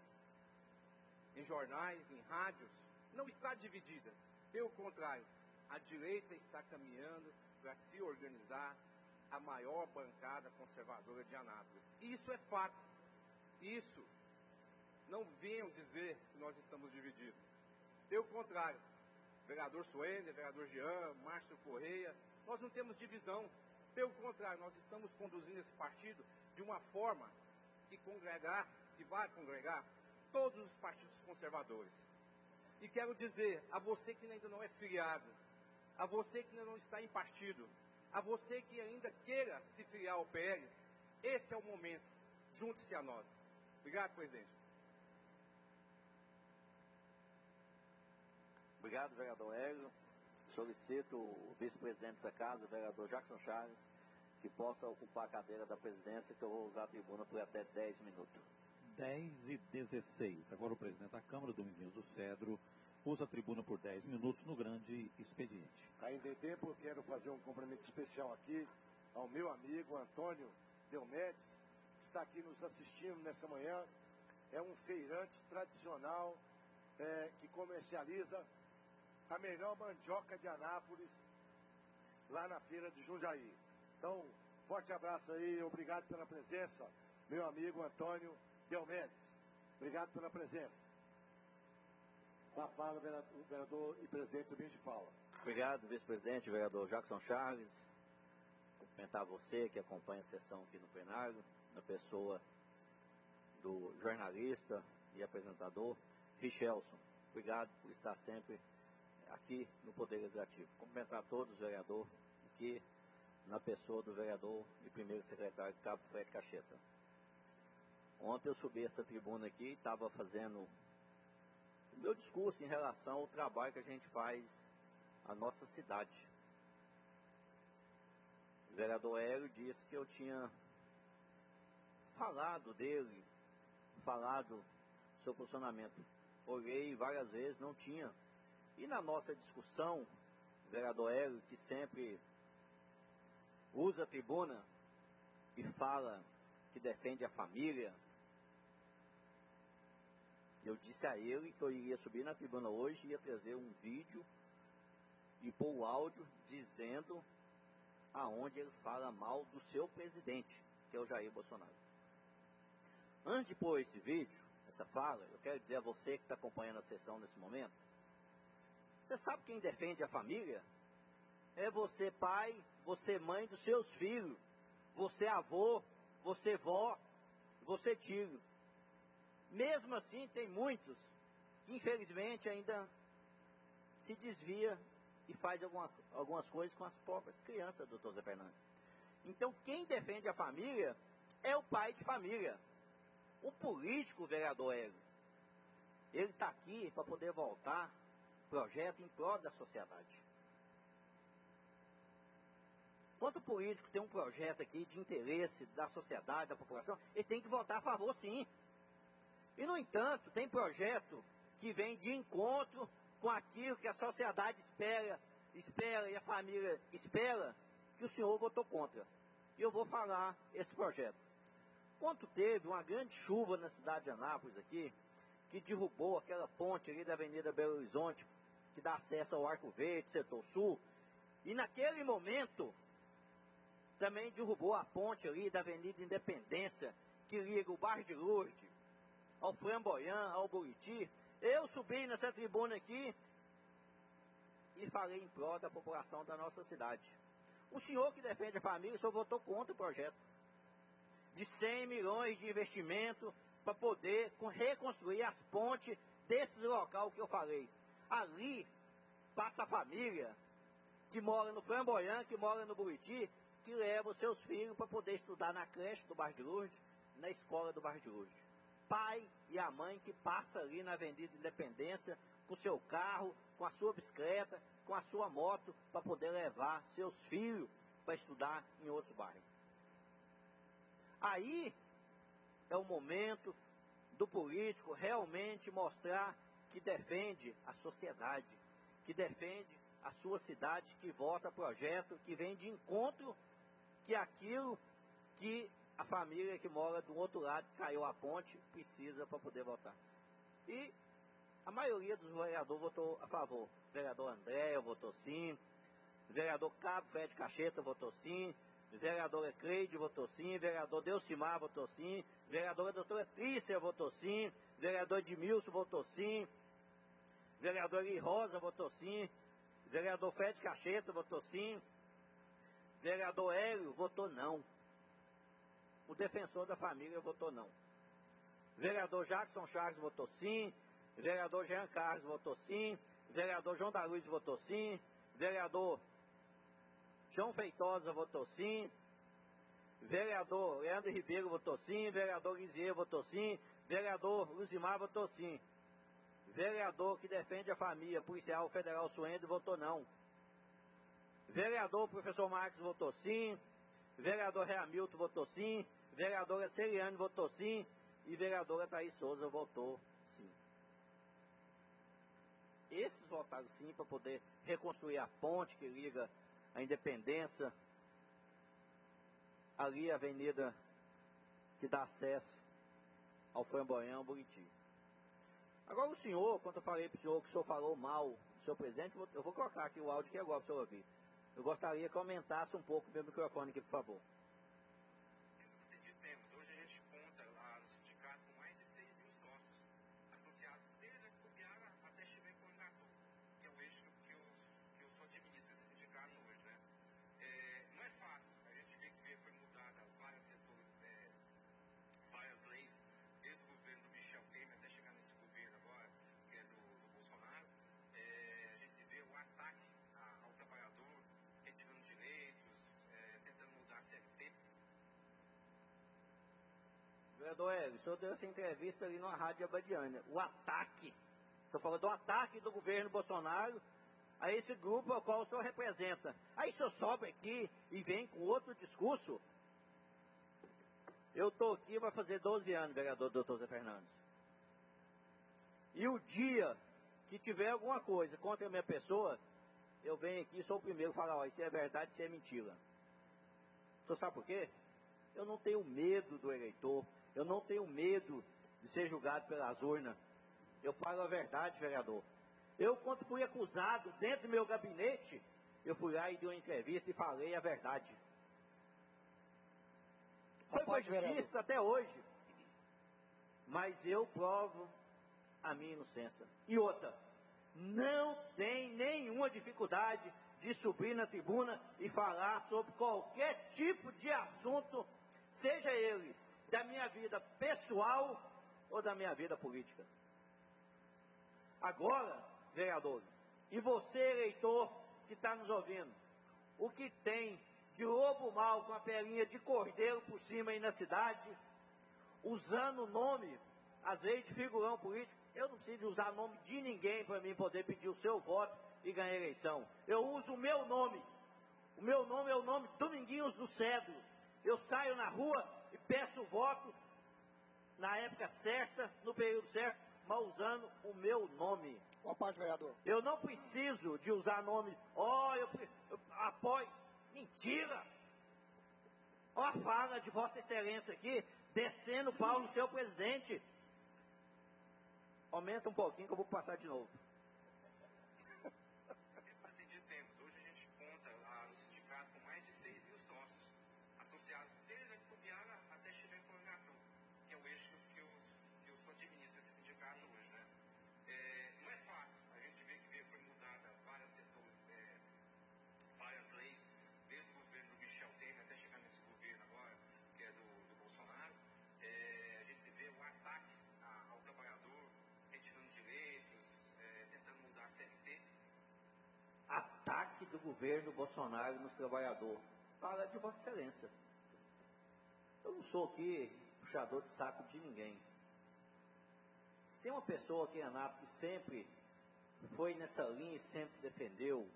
em jornais, em rádios, não está dividida. Pelo contrário, a direita está caminhando para se organizar a maior bancada conservadora de Anápolis. Isso é fato. Isso, não venham dizer que nós estamos divididos. Pelo contrário, vereador Suender, vereador Jean, Márcio Corrêa, nós não temos divisão. Pelo contrário, nós estamos conduzindo esse partido de uma forma que congregar, que vai congregar todos os partidos conservadores. E quero dizer a você que ainda não é filiado, a você que ainda não está em partido, a você que ainda queira se filiar ao P L, esse é o momento. Junte-se a nós. Obrigado, presidente.
Obrigado, vereador Hélio. Solicito o vice-presidente dessa casa, o vereador Jackson Charles, que possa ocupar a cadeira da presidência, que eu vou usar a tribuna por até dez minutos.
dez e dezesseis. Agora o presidente da Câmara, Domingos do Cedro, usa a tribuna por dez minutos no grande expediente.
Ainda em tempo, eu quero fazer um cumprimento especial aqui ao meu amigo Antônio Delmedes, que está aqui nos assistindo nessa manhã. É um feirante tradicional é, que comercializa a melhor mandioca de Anápolis lá na feira de Jundiaí. Então, forte abraço aí, obrigado pela presença, meu amigo Antônio Delmedes. Obrigado pela presença. Com a fala, o vereador e presidente Domingos de Paula.
Obrigado, vice-presidente, vereador Jackson Charles. Cumprimentar você que acompanha a sessão aqui no plenário, na pessoa do jornalista e apresentador Richelson. Obrigado por estar sempre aqui no Poder Legislativo. Cumprimentar todos os vereadores aqui, na pessoa do vereador e primeiro secretário Cabo Fred Cacheta. Ontem eu subi esta tribuna aqui e estava fazendo o meu discurso em relação ao trabalho que a gente faz na nossa cidade. O vereador Hélio disse que eu tinha falado dele, falado do seu funcionamento. Olhei várias vezes, não tinha. E na nossa discussão, o vereador Hélio, que sempre usa a tribuna e fala que defende a família, eu disse a ele que eu iria subir na tribuna hoje e ia trazer um vídeo e pôr o áudio dizendo aonde ele fala mal do seu presidente, que é o Jair Bolsonaro. Antes de pôr esse vídeo, essa fala, eu quero dizer a você que está acompanhando a sessão nesse momento, você sabe quem defende a família? É você pai, você mãe dos seus filhos, você avô, você vó, você tio. Mesmo assim, tem muitos que infelizmente ainda se desvia e faz alguma, algumas coisas com as próprias crianças, doutor Zé Fernando. Então, quem defende a família é o pai de família. O político, vereador Hélio, ele está aqui para poder voltar projeto em prol da sociedade. Quando o político tem um projeto aqui de interesse da sociedade, da população, ele tem que votar a favor, sim. E, no entanto, tem projeto que vem de encontro com aquilo que a sociedade espera, espera e a família espera, que o senhor votou contra. E eu vou falar esse projeto. Quando teve uma grande chuva na cidade de Anápolis aqui, que derrubou aquela ponte ali da Avenida Belo Horizonte, que dá acesso ao Arco Verde, setor sul, e naquele momento também derrubou a ponte ali da Avenida Independência, que liga o bairro de Lourdes ao Flamboyant, ao Buriti. Eu subi nessa tribuna aqui e falei em prol da população da nossa cidade. O senhor que defende a família, o senhor votou contra o projeto de cem milhões de investimento para poder reconstruir as pontes desses locais que eu falei. Ali passa a família que mora no Flamboyant, que mora no Buriti, que leva os seus filhos para poder estudar na creche do bairro de Lourdes, na escola do bairro de Lourdes. Pai e a mãe que passa ali na Avenida Independência com o seu carro, com a sua bicicleta, com a sua moto, para poder levar seus filhos para estudar em outros bairros. Aí é o momento do político realmente mostrar que defende a sociedade, que defende a sua cidade, que vota projeto, que vem de encontro que aquilo que a família que mora do outro lado, que caiu a ponte, precisa para poder votar. E a maioria dos vereadores votou a favor. O vereador André votou sim, o vereador Cabo Fred Cacheta votou sim, o vereador Ecleide votou sim, o vereador Delcimar votou sim, a vereadora doutora Trícia votou sim, o vereador Edmilson votou sim, o vereador Eli Rosa votou sim, o vereador Fred Cacheta votou sim, o vereador Hélio votou não. O defensor da família votou não. O vereador Jackson Charles votou sim, o vereador Jean Carlos votou sim, o vereador João da Luz votou sim, o vereador João Feitosa votou sim, o vereador Leandro Ribeiro votou sim, o vereador Lisier votou sim, o vereador Luzimar votou sim, o vereador que defende a família, policial federal Suendo, votou não. O vereador professor Marcos votou sim, o vereador Reamilton votou sim, a vereadora Celiane votou sim e a vereadora Thaís Souza votou sim. Esses votaram sim para poder reconstruir a ponte que liga a Independência, ali a avenida que dá acesso ao Flamboyant, Buriti. Agora o senhor, quando eu falei para o senhor que o senhor falou mal do seu presidente, eu vou colocar aqui o áudio que é agora para o senhor ouvir. Eu gostaria que aumentasse um pouco o meu microfone aqui, por favor.
Hoje a gente conta lá no sindicato com mais de seis mil sócios associados desde a Cubiara até Chivecongatu, que é o eixo que eu, que eu sou administro desse sindicato hoje, né? É, não é fácil, a gente vê que foi mudada vários setores, é, várias leis, desde o governo do Michel Temer até chegar nesse governo agora, que é do, do Bolsonaro. É, a gente vê o ataque a, ao trabalhador, retirando direitos, é, tentando mudar a C L T.
Vereador Hélio, o senhor deu essa entrevista ali na Rádio Abadiânia. O ataque, estou falando do ataque do governo Bolsonaro a esse grupo ao qual o senhor representa. Aí o senhor sobe aqui e vem com outro discurso. Eu estou aqui para fazer doze anos, vereador doutor Zé Fernandes. E o dia que tiver alguma coisa contra a minha pessoa, eu venho aqui e sou o primeiro a falar, ó, isso é verdade, isso é mentira. O senhor sabe por quê? Eu não tenho medo do eleitor, eu não tenho medo de ser julgado pelas urnas. Eu falo a verdade, vereador. Eu, quando fui acusado dentro do meu gabinete, eu fui lá e dei uma entrevista e falei a verdade. Foi para a justiça até hoje, mas eu provo a minha inocência. E outra, não tem nenhuma dificuldade de subir na tribuna e falar sobre qualquer tipo de assunto, seja ele da minha vida pessoal ou da minha vida política. Agora, vereadores, e você, eleitor, que está nos ouvindo, o que tem de lobo mau com a pelinha de cordeiro por cima aí na cidade,
usando o nome, às vezes, de figurão político. Eu não preciso usar nome de ninguém para mim poder pedir o seu voto e ganhar a eleição. Eu uso o meu nome. O meu nome é o nome Dominguinhos do Cedro. Eu saio na rua e peço voto na época certa, no período certo, mas usando o meu nome.
Boa parte, vereador.
Eu não preciso de usar nome, ó, oh, eu, eu apoio. Mentira! Ó a fala de Vossa Excelência aqui, descendo o pau no seu presidente. Aumenta um pouquinho que eu vou passar de novo.
Hoje a gente conta lá no sindicato com mais de seis mil sócios associados, desde a Tubiara até chegar em Florianópolis, que é o eixo que eu, que eu sou administro esse sindicato hoje, né? É, não é fácil, a gente vê que foi mudada várias setores, é, várias leis, desde o governo do Michel Temer até chegar nesse governo agora, que é do, do Bolsonaro. É, a gente vê o ataque a, ao trabalhador, retirando direitos, é, tentando mudar a C L T.
Ataque do governo Bolsonaro nos trabalhadores. Fala de Vossa Excelência. Eu não sou aqui puxador de saco de ninguém. Se tem uma pessoa aqui em Anápolis que sempre foi nessa linha e sempre defendeu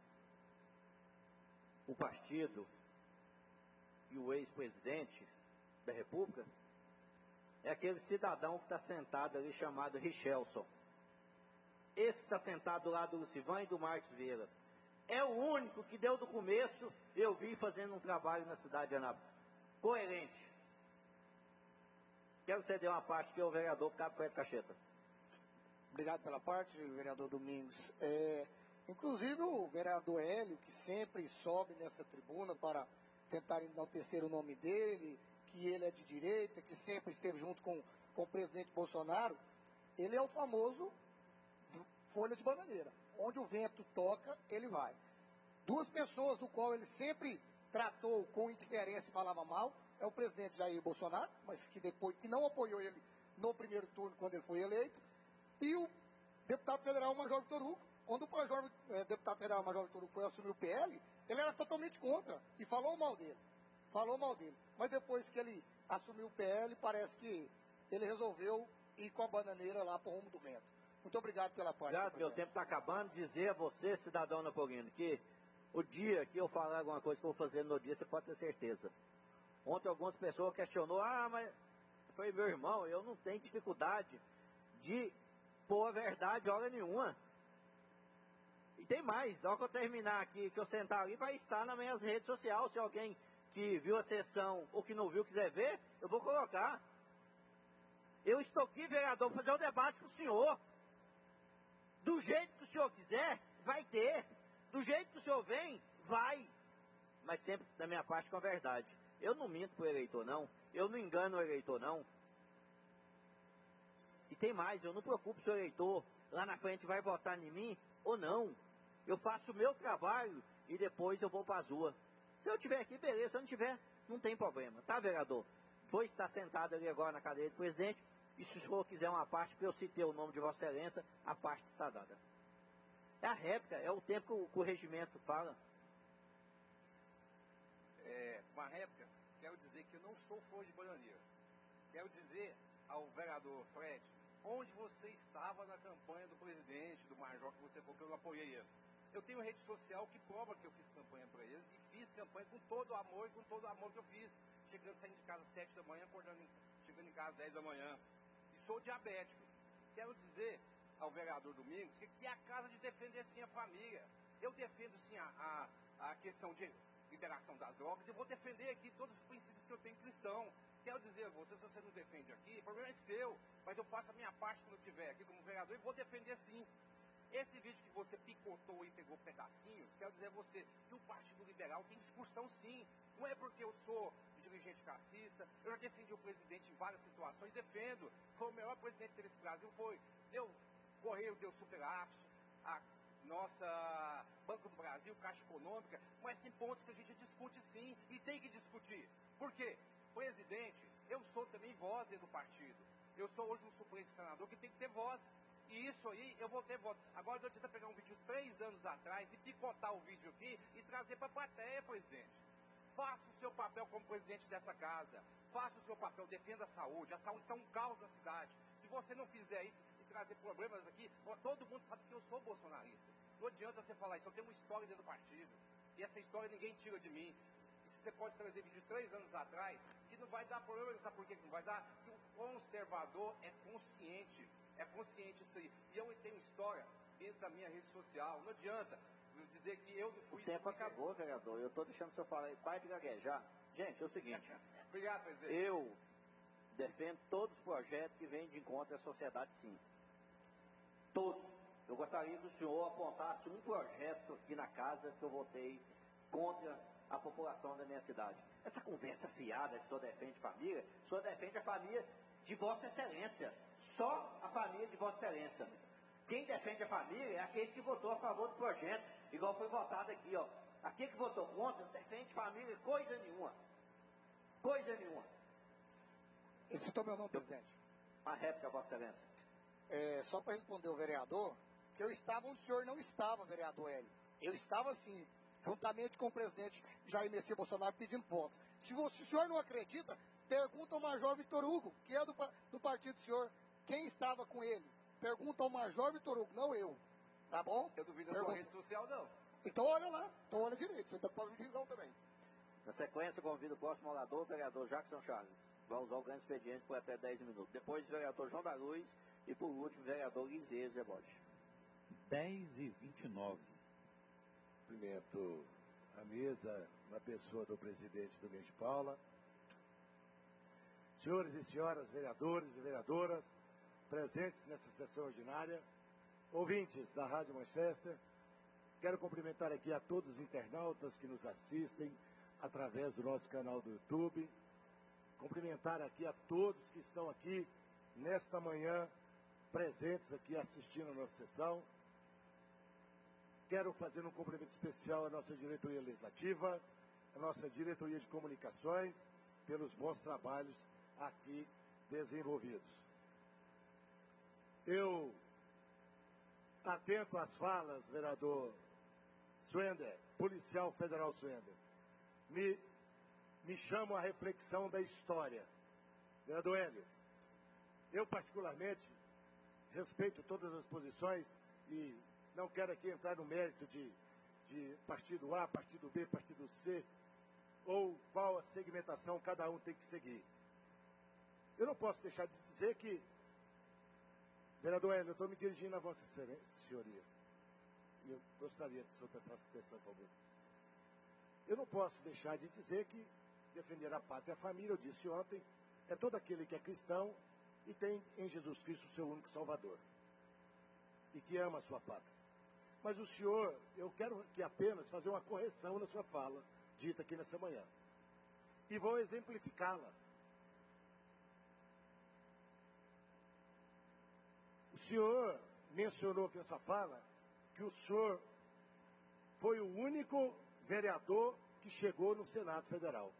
o partido e o ex-presidente da República, é aquele cidadão que está sentado ali chamado Richelson. Esse que está sentado do lado do Lucivan e do Marcos Vieira. É o único que deu do começo, eu vi fazendo um trabalho na cidade de Anápolis. Coerente. Quero ceder uma parte que é o vereador Cabo Fred Cacheta.
Obrigado pela parte, vereador Domingos. É, inclusive o vereador Hélio, que sempre sobe nessa tribuna para tentar enaltecer o nome dele, que ele é de direita, que sempre esteve junto com, com o presidente Bolsonaro, ele é o famoso folha de bananeira. Onde o vento toca, ele vai. Duas pessoas do qual ele sempre tratou com indiferença e falava mal, é o presidente Jair Bolsonaro, mas que depois que não apoiou ele no primeiro turno, quando ele foi eleito, e o deputado federal Major Vitor Hugo. Quando o major, eh, deputado federal Major Vitor Hugo foi assumir o P L, ele era totalmente contra e falou mal dele. Falou mal dele. Mas depois que ele assumiu o P L, parece que ele resolveu ir com a bananeira lá para o rumo do vento. Muito obrigado pela parte.
Obrigado, meu tempo está acabando. Dizer a você, cidadão Napolino, que o dia que eu falar alguma coisa que eu vou fazer no dia, você pode ter certeza. Ontem algumas pessoas questionou, ah, mas foi meu irmão, eu não tenho dificuldade de pôr a verdade hora nenhuma. E tem mais, logo que eu terminar aqui, que eu sentar ali, vai estar nas minhas redes sociais. Se alguém que viu a sessão ou que não viu quiser ver, eu vou colocar. Eu estou aqui, vereador, para fazer um debate com o senhor. Do jeito que o senhor quiser, vai ter. Do jeito que o senhor vem, vai. Mas sempre da minha parte com a verdade. Eu não minto para o eleitor, não. Eu não engano o eleitor, não. E tem mais, eu não preocupo se o eleitor lá na frente vai votar em mim ou não. Eu faço o meu trabalho e depois eu vou para as ruas. Se eu estiver aqui, beleza. Se eu não tiver, não tem problema. Tá, vereador? Vou estar sentado ali agora na cadeira do presidente. E se o senhor quiser uma parte, para eu citar o nome de Vossa Excelência, a parte está dada. É a réplica, é o tempo que o, que o regimento fala.
É, com a réplica, quero dizer que eu não sou flor de bananeira. Quero dizer ao vereador Fred, onde você estava na campanha do presidente, do major, que você falou que eu não apoiei ele. Eu tenho rede social que prova que eu fiz campanha para eles e fiz campanha com todo o amor e com todo o amor que eu fiz. Chegando, saindo de casa às sete da manhã, acordando, chegando em casa às dez da manhã. E sou diabético. Quero dizer ao vereador Domingos que aqui é a casa de defender sim a família. Eu defendo sim a, a, a questão de liberação das drogas e vou defender aqui todos os princípios que eu tenho cristão. Quero dizer a você, se você não defende aqui, o problema é seu, mas eu faço a minha parte quando eu estiver aqui como vereador e vou defender sim. Esse vídeo que você picotou e pegou pedacinhos, quero dizer a você que o Partido Liberal tem discussão sim. Não é porque eu sou dirigente cassista, eu já defendi o presidente em várias situações, defendo. Foi o melhor presidente desse Brasil, foi. Deu Correio, deu superávit, a nossa Banco do Brasil, Caixa Econômica, mas tem pontos que a gente discute sim, e tem que discutir. Por quê? Presidente, eu sou também voz do partido. Eu sou hoje um suplente senador que tem que ter voz. E isso aí, eu vou ter voto. Agora eu vou tentar pegar um vídeo três anos atrás e picotar o vídeo aqui e trazer para a plateia, presidente. Faça o seu papel como presidente dessa casa. Faça o seu papel, defenda a saúde. A saúde está um caos na cidade. Se você não fizer isso e trazer problemas aqui, todo mundo sabe que eu sou bolsonarista. Não adianta você falar isso, eu tenho uma história dentro do partido. E essa história ninguém tira de mim. E você pode trazer vídeo de três anos atrás, que não vai dar problema, sabe por que não vai dar? Porque o conservador é consciente. É consciente isso aí. E eu tenho história dentro da minha rede social. Não adianta dizer que eu não fui...
O tempo acabou, vereador. Eu estou deixando o senhor falar aí. Pai de gaguejar. Gente, é o seguinte.
Obrigado, presidente.
Eu defendo todos os projetos que vêm de encontro à sociedade, sim. Todos. Eu gostaria que o senhor apontasse um projeto aqui na casa que eu votei contra a população da minha cidade. Essa conversa fiada que o senhor defende família, o senhor defende a família de Vossa Excelência. Só a família de Vossa Excelência. Quem defende a família é aquele que votou a favor do projeto, igual foi votado aqui, ó. Aquele que votou contra não defende família coisa nenhuma. Coisa nenhuma.
Esse é o meu nome, presidente.
A réplica, Vossa Excelência.
É, só para responder o vereador, que eu estava onde o senhor não estava, vereador Hélio. Eu estava sim, juntamente com o presidente Jair Messias Bolsonaro pedindo ponto. Se, você, se o senhor não acredita, pergunta ao Major Vitor Hugo, que é do, do partido do senhor, quem estava com ele. Pergunta ao Major Vitor Hugo, não eu. Tá bom?
Eu duvido da sua rede social, não.
Então olha lá, então olha direito, você está fazendo visão também.
Na sequência, convido o próximo orador, o vereador Jackson Charles. Vai usar o grande expediente por até dez minutos. Depois, o vereador João da Luz e, por último, o vereador Liseu Zebode.
dez e vinte e nove.
Cumprimento a mesa na pessoa do presidente do mês de Paula. Senhores e senhoras, vereadores e vereadoras, presentes nessa sessão ordinária, ouvintes da Rádio Manchester, quero cumprimentar aqui a todos os internautas que nos assistem através do nosso canal do YouTube, cumprimentar aqui a todos que estão aqui nesta manhã, presentes aqui assistindo a nossa sessão. Quero fazer um cumprimento especial à nossa diretoria legislativa, à nossa diretoria de comunicações, pelos bons trabalhos aqui desenvolvidos. Eu, atento às falas, vereador Suender, policial federal Suender, me, me chamo a reflexão da história. Vereador Hélio, eu particularmente respeito todas as posições e não quero aqui entrar no mérito de, de partido A, partido B, partido C, ou qual a segmentação cada um tem que seguir. Eu não posso deixar de dizer que, vereador Hélio, eu estou me dirigindo a Vossa Senhoria. E eu gostaria que o senhor prestasse atenção, por favor. Eu não posso deixar de dizer que defender a pátria e a família, eu disse ontem, é todo aquele que é cristão e tem em Jesus Cristo o seu único Salvador. E que ama a sua pátria. Mas o senhor, eu quero aqui apenas fazer uma correção na sua fala, dita aqui nessa manhã. E vou exemplificá-la. O senhor mencionou aqui nessa fala que o senhor foi o único vereador que chegou no Senado Federal.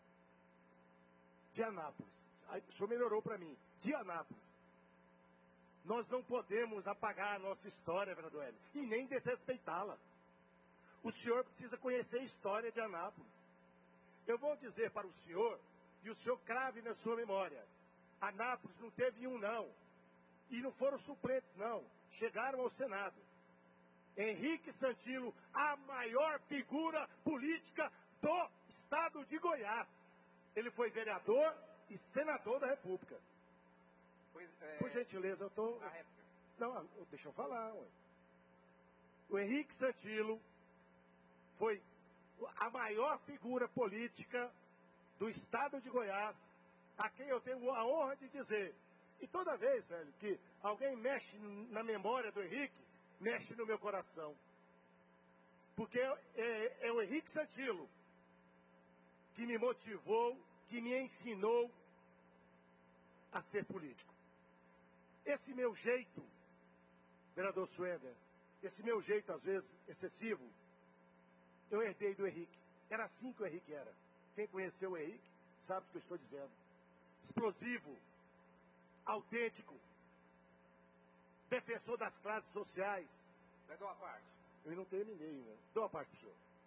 De Anápolis. Aí, o senhor melhorou para mim. De Anápolis. Nós não podemos apagar a nossa história, vereador Hélio, e nem desrespeitá-la. O senhor precisa conhecer a história de Anápolis. Eu vou dizer para o senhor, e o senhor crave na sua memória, Anápolis não teve um não, e não foram suplentes não, chegaram ao Senado. Henrique Santilo, a maior figura política do estado de Goiás. Ele foi vereador e senador da República.
Pois, é...
Por gentileza, eu estou...
A réplica.
Não, deixa eu falar. Ué. O Henrique Santilo foi a maior figura política do estado de Goiás, a quem eu tenho a honra de dizer. E toda vez, velho, que alguém mexe na memória do Henrique, mexe no meu coração. Porque é, é, é o Henrique Santilo que me motivou, que me ensinou a ser político. Esse meu jeito, vereador Suender, esse meu jeito, às vezes, excessivo, eu herdei do Henrique. Era assim que o Henrique era. Quem conheceu o Henrique sabe o que eu estou dizendo. Explosivo, autêntico, defensor das classes sociais.
Vai dar uma parte.
Eu não terminei, né? Dou uma parte pro senhor.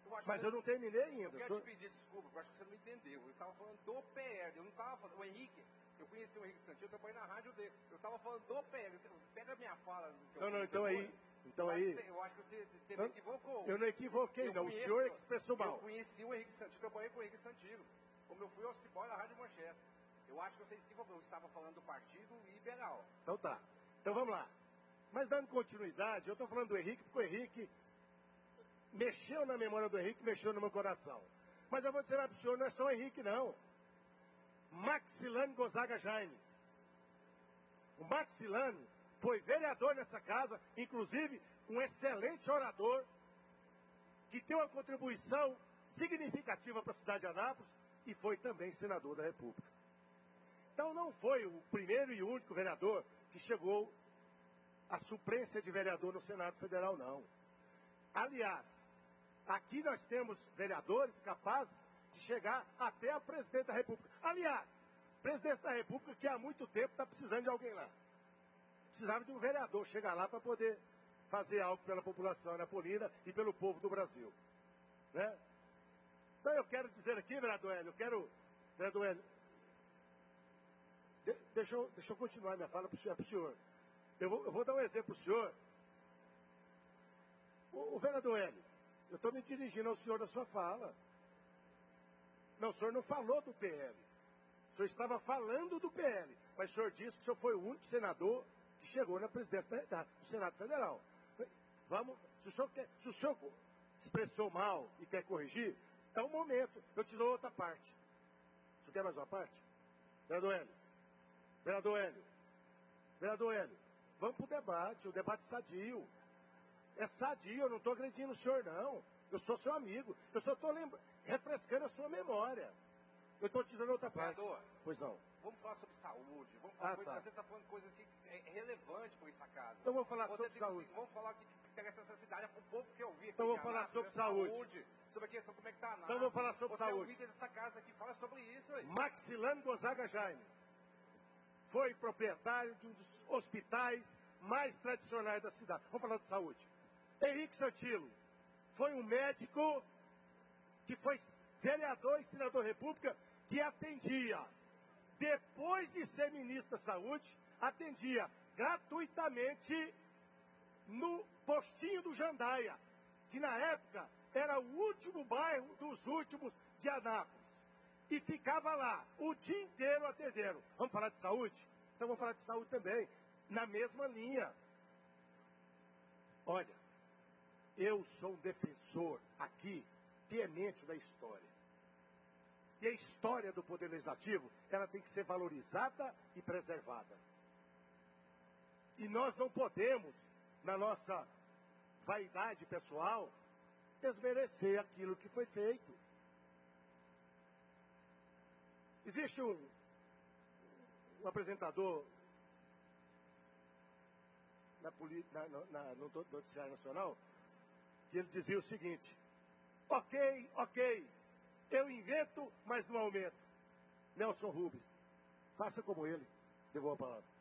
Eu Mas eu não terminei ainda.
Eu quero te pedir desculpa, eu acho que você não entendeu. Eu estava falando do P L, eu não estava falando... O Henrique, eu conheci o Henrique Santillo, eu trabalhei na rádio dele. Eu estava falando do P L. Você pega a minha fala... Que
não, não, então aí... Então aí...
Você, eu acho que você teve
não,
equivocou.
Eu não equivoquei,
eu
não.
Conheço,
o senhor é que expressou mal.
Eu conheci o Henrique Santillo, eu trabalhei com o Henrique Santillo. Como eu fui ao Cibó da Rádio Manchester. Eu acho que você se equivocou. Eu estava falando do Partido Liberal.
Então tá. Então vamos lá. Mas dando continuidade, eu estou falando do Henrique, porque o Henrique mexeu na memória do Henrique, mexeu no meu coração. Mas eu vou dizer para o senhor, não é só o Henrique, não. Maxilane Gonzaga Jaime. O Maxilane foi vereador nessa casa, inclusive um excelente orador, que tem uma contribuição significativa para a cidade de Anápolis e foi também senador da República. Então não foi o primeiro e único vereador que chegou à suplência de vereador no Senado Federal, não. Aliás, aqui nós temos vereadores capazes de chegar até a presidente da República. Aliás, presidente da República que há muito tempo está precisando de alguém lá. Precisava de um vereador chegar lá para poder fazer algo pela população anapolina e pelo povo do Brasil. Né? Então eu quero dizer aqui, vereador Hélio, eu quero, vereador Hélio, de, deixa, eu, deixa eu continuar minha fala para o senhor. Pro senhor. Eu, vou, eu vou dar um exemplo para o senhor. O, o vereador Hélio, eu estou me dirigindo ao senhor na sua fala. Não, o senhor não falou do P L. O senhor estava falando do P L, mas o senhor disse que o senhor foi o único senador que chegou na presidência da, do Senado Federal. Vamos, se o senhor, quer, se o senhor expressou mal e quer corrigir, é o momento. Eu te dou outra parte. O senhor quer mais uma parte? Vereador Hélio. Vereador Hélio. Vereador Hélio. Vamos para o debate. O debate sadio. É sadio. Eu não estou agredindo o senhor, não. Eu sou seu amigo. Eu só estou lembra... refrescando a sua memória. Eu estou te dando outra parte.
Vereador,
pois não.
Vamos falar sobre saúde. Vamos falar
ah,
coisa,
tá.
Você está falando coisas que é relevante para essa casa.
Então vamos falar
você
sobre
tem,
saúde.
Assim, vamos falar o que interessa essa cidade, o povo que eu vi aqui.
Então vamos falar sobre saúde.
saúde. Sobre a questão como é que está a
Então vamos falar sobre
você
saúde.
Você é o líder dessa casa aqui, fala sobre isso aí.
Maxilane Gonzaga Jaime foi proprietário de um dos hospitais mais tradicionais da cidade. Vamos falar de saúde. Henrique Santillo foi um médico que foi vereador e senador da República que atendia, depois de ser ministro da Saúde, atendia gratuitamente no postinho do Jandaia, que na época era o último bairro dos últimos de Anápolis. E ficava lá o dia inteiro atendendo. Vamos falar de saúde? Então vamos falar de saúde também, na mesma linha. Olha, eu sou um defensor aqui, temente da história. E a história do Poder Legislativo, ela tem que ser valorizada e preservada. E nós não podemos, na nossa vaidade pessoal, desmerecer aquilo que foi feito. Existe um, um apresentador na, na, na, no Noticiário Nacional que ele dizia o seguinte: ok, ok, eu invento, mas não aumento. Nelson Rubens, faça como ele. Devolvo a palavra.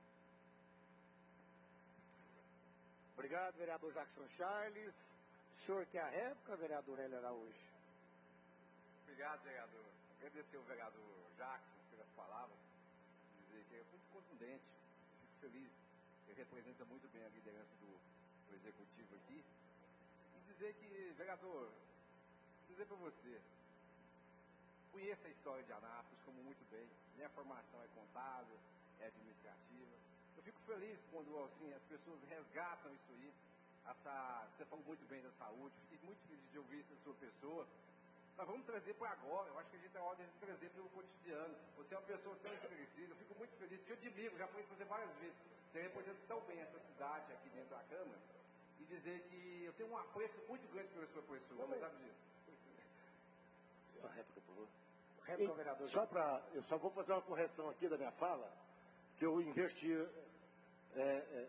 Obrigado, vereador Jackson Charles. O senhor quer a réplica, vereador Hélio Araújo?
Obrigado, vereador. Agradecer ao vereador Jackson pelas palavras. Dizer que é muito contundente. Fico feliz. Ele representa muito bem a liderança do, do executivo aqui. E dizer que, vereador, dizer para você, conheço a história de Anápolis como muito bem. Minha formação é contábil, é administrativa. Eu fico feliz quando assim, as pessoas resgatam isso aí. Essa, você falou muito bem da saúde, fiquei muito feliz de ouvir isso da sua pessoa. Mas vamos trazer para agora, eu acho que a gente tem a ordem de trazer pelo cotidiano. Você é uma pessoa tão esclarecida, eu fico muito feliz, te admiro, já fui fazer várias vezes. Você representa tão bem essa cidade aqui dentro da Câmara, e dizer que eu tenho um apreço muito grande pela sua pessoa, você sabe disso.
Uma réplica, por favor. Réplica, vereador. Só para, eu só vou fazer uma correção aqui da minha fala, que eu inverti é, é,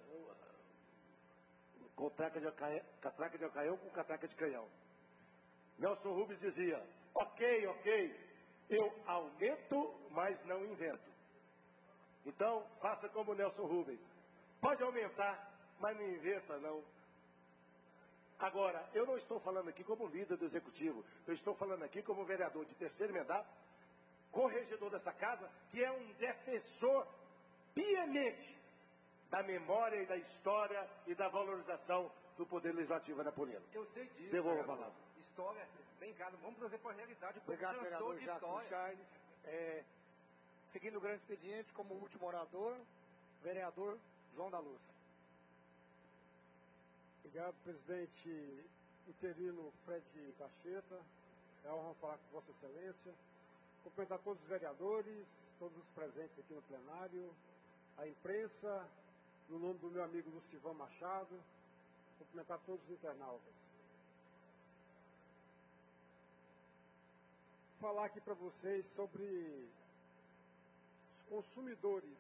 catraca de catraca de canhão com catraca de canhão. Nelson Rubens dizia: ok, ok, eu aumento, mas não invento. Então, faça como Nelson Rubens. Pode aumentar, mas não inventa, não. Agora, eu não estou falando aqui como líder do executivo, eu estou falando aqui como vereador de terceiro mandato, corregedor dessa casa, que é um defensor piamente da memória e da história e da valorização do Poder Legislativo anapolino.
Eu sei disso.
Devolvo a
vereador.
palavra.
História, vem cá, vamos trazer para a realidade. O povo
Obrigado,
cansou
vereador
de
Jackson
história.
Charles. É, seguindo o grande expediente, como último orador, vereador João da Luz.
Obrigado, presidente interino Fred Cacheta. É uma honra falar com Vossa Excelência. Cumprimentar todos os vereadores, todos os presentes aqui no plenário, a imprensa, no nome do meu amigo Lucivan Machado, cumprimentar todos os internautas. Falar aqui para vocês sobre os consumidores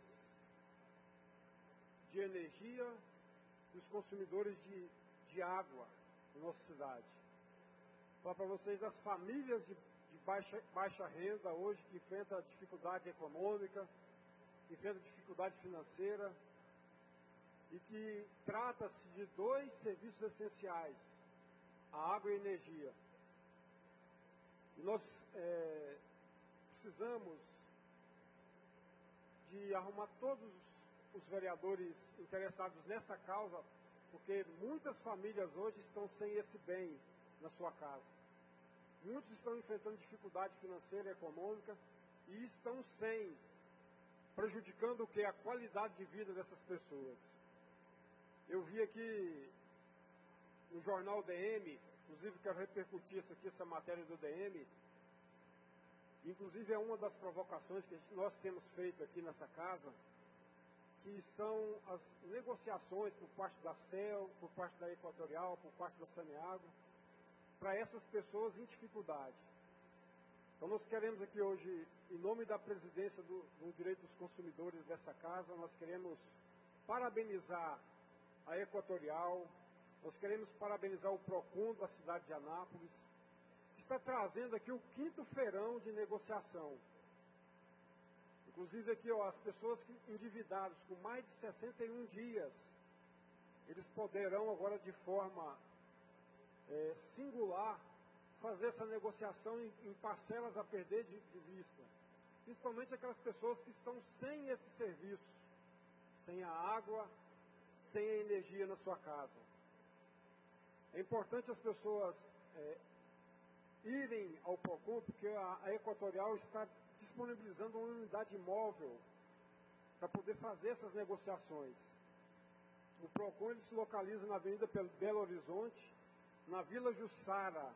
de energia e os consumidores de, de água na nossa cidade. Falar para vocês das famílias de, de baixa, baixa renda hoje que enfrentam dificuldade econômica, que enfrentam dificuldade financeira e que trata-se de dois serviços essenciais, a água e a energia. E nós é, precisamos de arrumar todos os vereadores interessados nessa causa, porque muitas famílias hoje estão sem esse bem na sua casa. Muitos estão enfrentando dificuldade financeira e econômica e estão sem, prejudicando o que? A qualidade de vida dessas pessoas. Eu vi aqui no jornal D M, inclusive quero repercutir isso aqui, essa matéria do D M, inclusive é uma das provocações que nós temos feito aqui nessa casa, que são as negociações por parte da C E L, por parte da Equatorial, por parte da Saneago, para essas pessoas em dificuldade. Então nós queremos aqui hoje, em nome da presidência do, do Direito dos Consumidores dessa casa, nós queremos parabenizar a Equatorial, nós queremos parabenizar o PROCON da cidade de Anápolis, que está trazendo aqui o quinto feirão de negociação. Inclusive aqui, ó, as pessoas que, endividadas com mais de sessenta e um dias, eles poderão agora de forma é, singular fazer essa negociação em, em parcelas a perder de, de vista. Principalmente aquelas pessoas que estão sem esse serviço, sem a água, sem a energia na sua casa. É importante as pessoas é, irem ao PROCON, porque a, a Equatorial está disponibilizando uma unidade móvel para poder fazer essas negociações. O PROCON ele se localiza na Avenida Belo Horizonte, na Vila Jussara.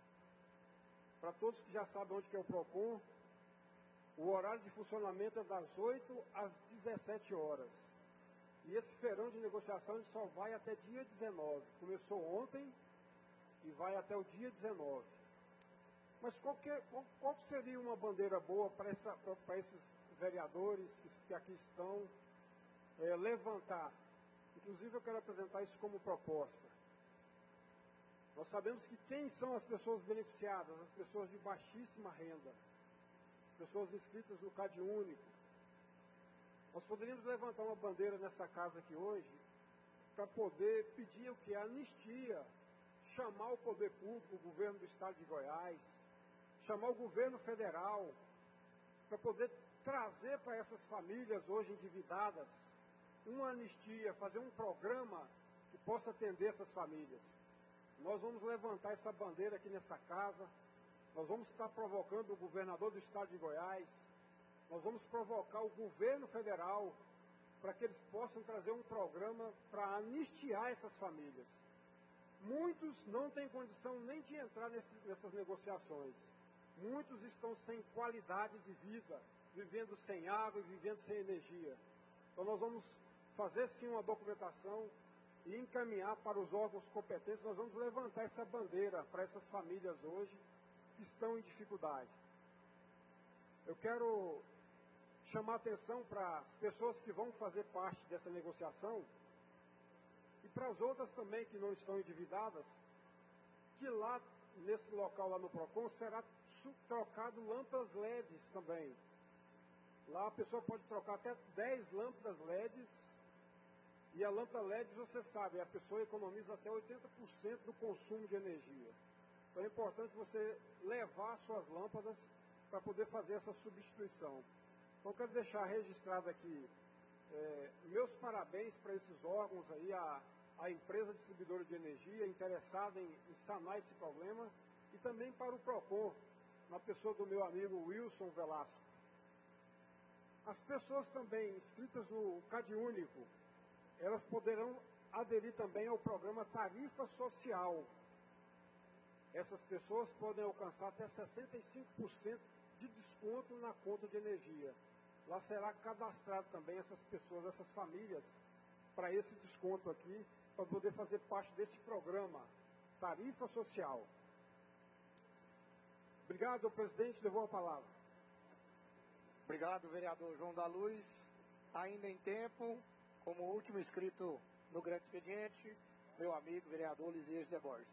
Para todos que já sabem onde que é o PROCON, o horário de funcionamento é das oito às dezessete horas. E esse feirão de negociação ele só vai até dia dezenove. Começou ontem e vai até o dia dezenove. Mas qual, que, qual, qual seria uma bandeira boa para esses vereadores que, que aqui estão é, levantar? Inclusive eu quero apresentar isso como proposta. Nós sabemos que quem são as pessoas beneficiadas? As pessoas de baixíssima renda, pessoas inscritas no Cade Único. Nós poderíamos levantar uma bandeira nessa casa aqui hoje para poder pedir o que? A anistia, chamar o poder público, o governo do estado de Goiás, chamar o governo federal para poder trazer para essas famílias hoje endividadas uma anistia, fazer um programa que possa atender essas famílias. Nós vamos levantar essa bandeira aqui nessa casa, nós vamos estar provocando o governador do estado de Goiás, nós vamos provocar o governo federal para que eles possam trazer um programa para anistiar essas famílias. Muitos não têm condição nem de entrar nesse, nessas negociações. Muitos estão sem qualidade de vida, vivendo sem água e vivendo sem energia. Então nós vamos fazer sim uma documentação e encaminhar para os órgãos competentes. Nós vamos levantar essa bandeira para essas famílias hoje que estão em dificuldade. Eu quero chamar a atenção para as pessoas que vão fazer parte dessa negociação e para as outras também que não estão endividadas, que lá, nesse local lá no PROCON, será trocado lâmpadas L E Ds também. Lá a pessoa pode trocar até dez lâmpadas L E Ds
E a lâmpada L E D, você sabe, a pessoa economiza até oitenta por cento do consumo de energia. Então é importante você levar suas lâmpadas para poder fazer essa substituição. Então quero deixar registrado aqui é, meus parabéns para esses órgãos aí, a, a empresa distribuidora de energia interessada em, em sanar esse problema, e também para o PROCON, na pessoa do meu amigo Wilson Velasco. As pessoas também inscritas no CadÚnico, elas poderão aderir também ao programa Tarifa Social. Essas pessoas podem alcançar até sessenta e cinco por cento de desconto na conta de energia. Lá será cadastrado também essas pessoas, essas famílias, para esse desconto aqui, para poder fazer parte desse programa Tarifa Social. Obrigado, presidente, levou a palavra.
Obrigado, vereador João da Luz. Ainda em tempo, como último inscrito no grande expediente, meu amigo vereador Lisier José Borges.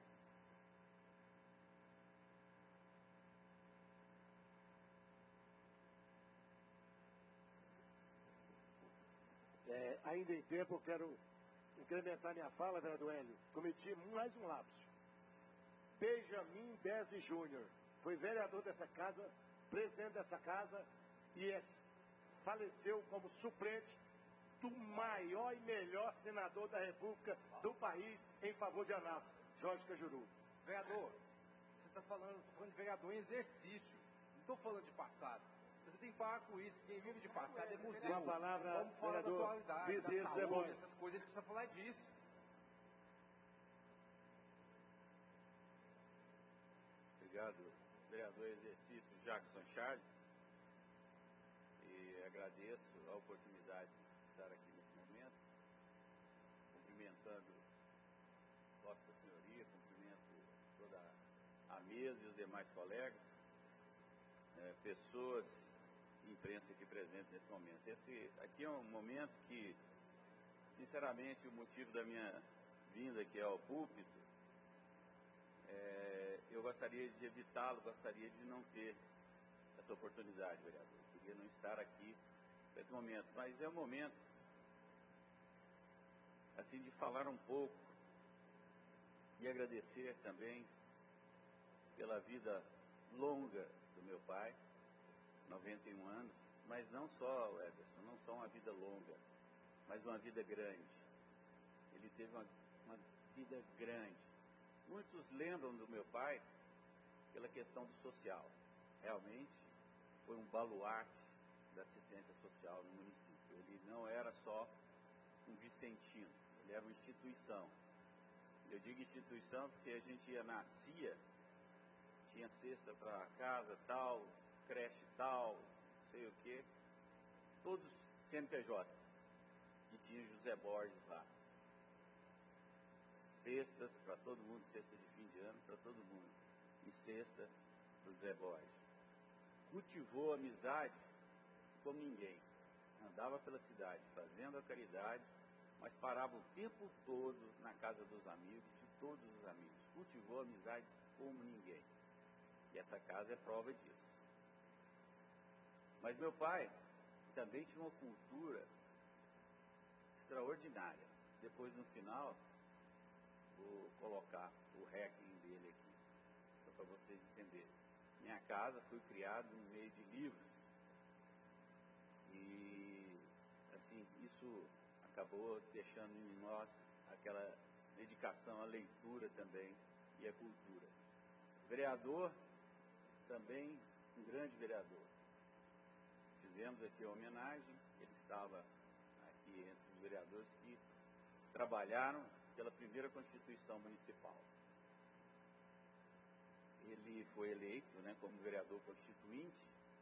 É, ainda em tempo, eu quero incrementar minha fala, vereador Hélio. Cometi mais um lapso. Benjamin Bezzi Júnior foi vereador dessa casa, presidente dessa casa, e é, faleceu como suplente do maior e melhor senador da República do país em favor de Anápolis, Jorge Cajuru.
Vereador, você está falando, falando de vereador em exercício. Não estou falando de passado. Você tem que parar com isso. Quem vive de passado é museu.
Com a palavra,
vamos falar da
vereador
atualidade, da
Lisier José
saúde,
Borges.
essas coisas, a gente precisa falar disso.
Obrigado, vereador exercício Jackson Charles, e agradeço a oportunidade de estar aqui nesse momento, cumprimentando Vossa Senhoria, cumprimento toda a mesa e os demais colegas, é, pessoas e imprensa aqui presente nesse momento. Esse aqui é um momento que, sinceramente, o motivo da minha vinda aqui ao púlpito, É, eu gostaria de evitá-lo, gostaria de não ter essa oportunidade, vereador. Eu queria não estar aqui nesse momento, mas é um momento, assim, de falar um pouco e agradecer também pela vida longa do meu pai, noventa e um anos, mas não só, Ederson, não só uma vida longa, mas uma vida grande. Ele teve uma, uma vida grande. Muitos lembram do meu pai pela questão do social. Realmente foi um baluarte da assistência social no município. Ele não era só um vicentino, ele era uma instituição. Eu digo instituição porque a gente ia na C I A, tinha cesta para casa tal, creche tal, não sei o quê, todos C N P Js. E tinha José Borges lá. Cestas para todo mundo, cesta de fim de ano para todo mundo, e cesta do Zé Borges. Cultivou amizade como ninguém. Andava pela cidade fazendo a caridade, mas parava o tempo todo na casa dos amigos, de todos os amigos. Cultivou amizades como ninguém. E essa casa é prova disso. Mas meu pai também tinha uma cultura extraordinária. Depois, no final, vou colocar o hacking dele aqui, só para vocês entenderem. Minha casa foi criada no meio de livros. E, assim, isso acabou deixando em nós aquela dedicação à leitura também e à cultura. Vereador, também um grande vereador. Fizemos aqui a homenagem, ele estava aqui entre os vereadores que trabalharam pela primeira Constituição Municipal. Ele foi eleito, né, como vereador constituinte.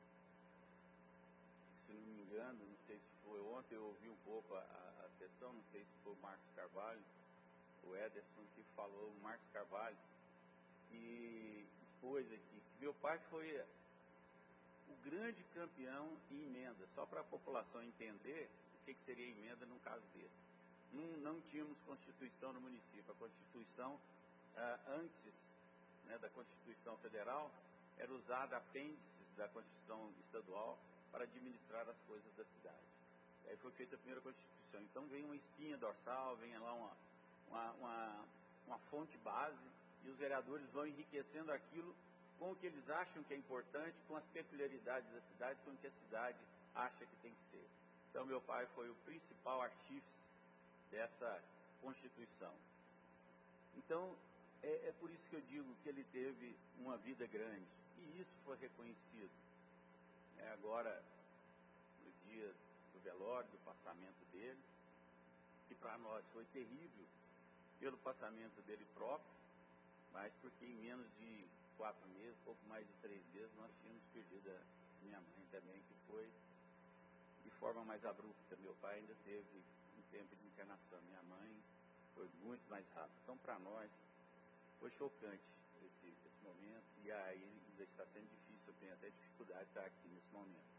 Se não me engano, não sei se foi ontem, eu ouvi um pouco a, a, a sessão, não sei se foi o Marcos Carvalho, o Ederson que falou, o Marcos Carvalho, que expôs aqui que meu pai foi o grande campeão em emenda, só para a população entender o que, que seria emenda num caso desse. Não, não tínhamos Constituição no município. A Constituição, ah, antes, né, da Constituição Federal, era usada apêndices da Constituição Estadual para administrar as coisas da cidade. Aí foi feita a primeira Constituição. Então vem uma espinha dorsal, vem lá uma, uma, uma, uma fonte base, e os vereadores vão enriquecendo aquilo com o que eles acham que é importante, com as peculiaridades da cidade, com o que a cidade acha que tem que ser. Então meu pai foi o principal artífice dessa Constituição. Então é, é por isso que eu digo que ele teve uma vida grande, e isso foi reconhecido. É agora, no dia do velório, do passamento dele, que para nós foi terrível, pelo passamento dele próprio, mas porque em menos de quatro meses, pouco mais de três meses, nós tínhamos perdido a minha mãe também, que foi de forma mais abrupta. Meu pai ainda teve um tempo de internação, minha mãe foi muito mais rápido. Então, para nós, foi chocante esse, esse momento, e aí ainda está sendo difícil, eu tenho até dificuldade de estar aqui nesse momento.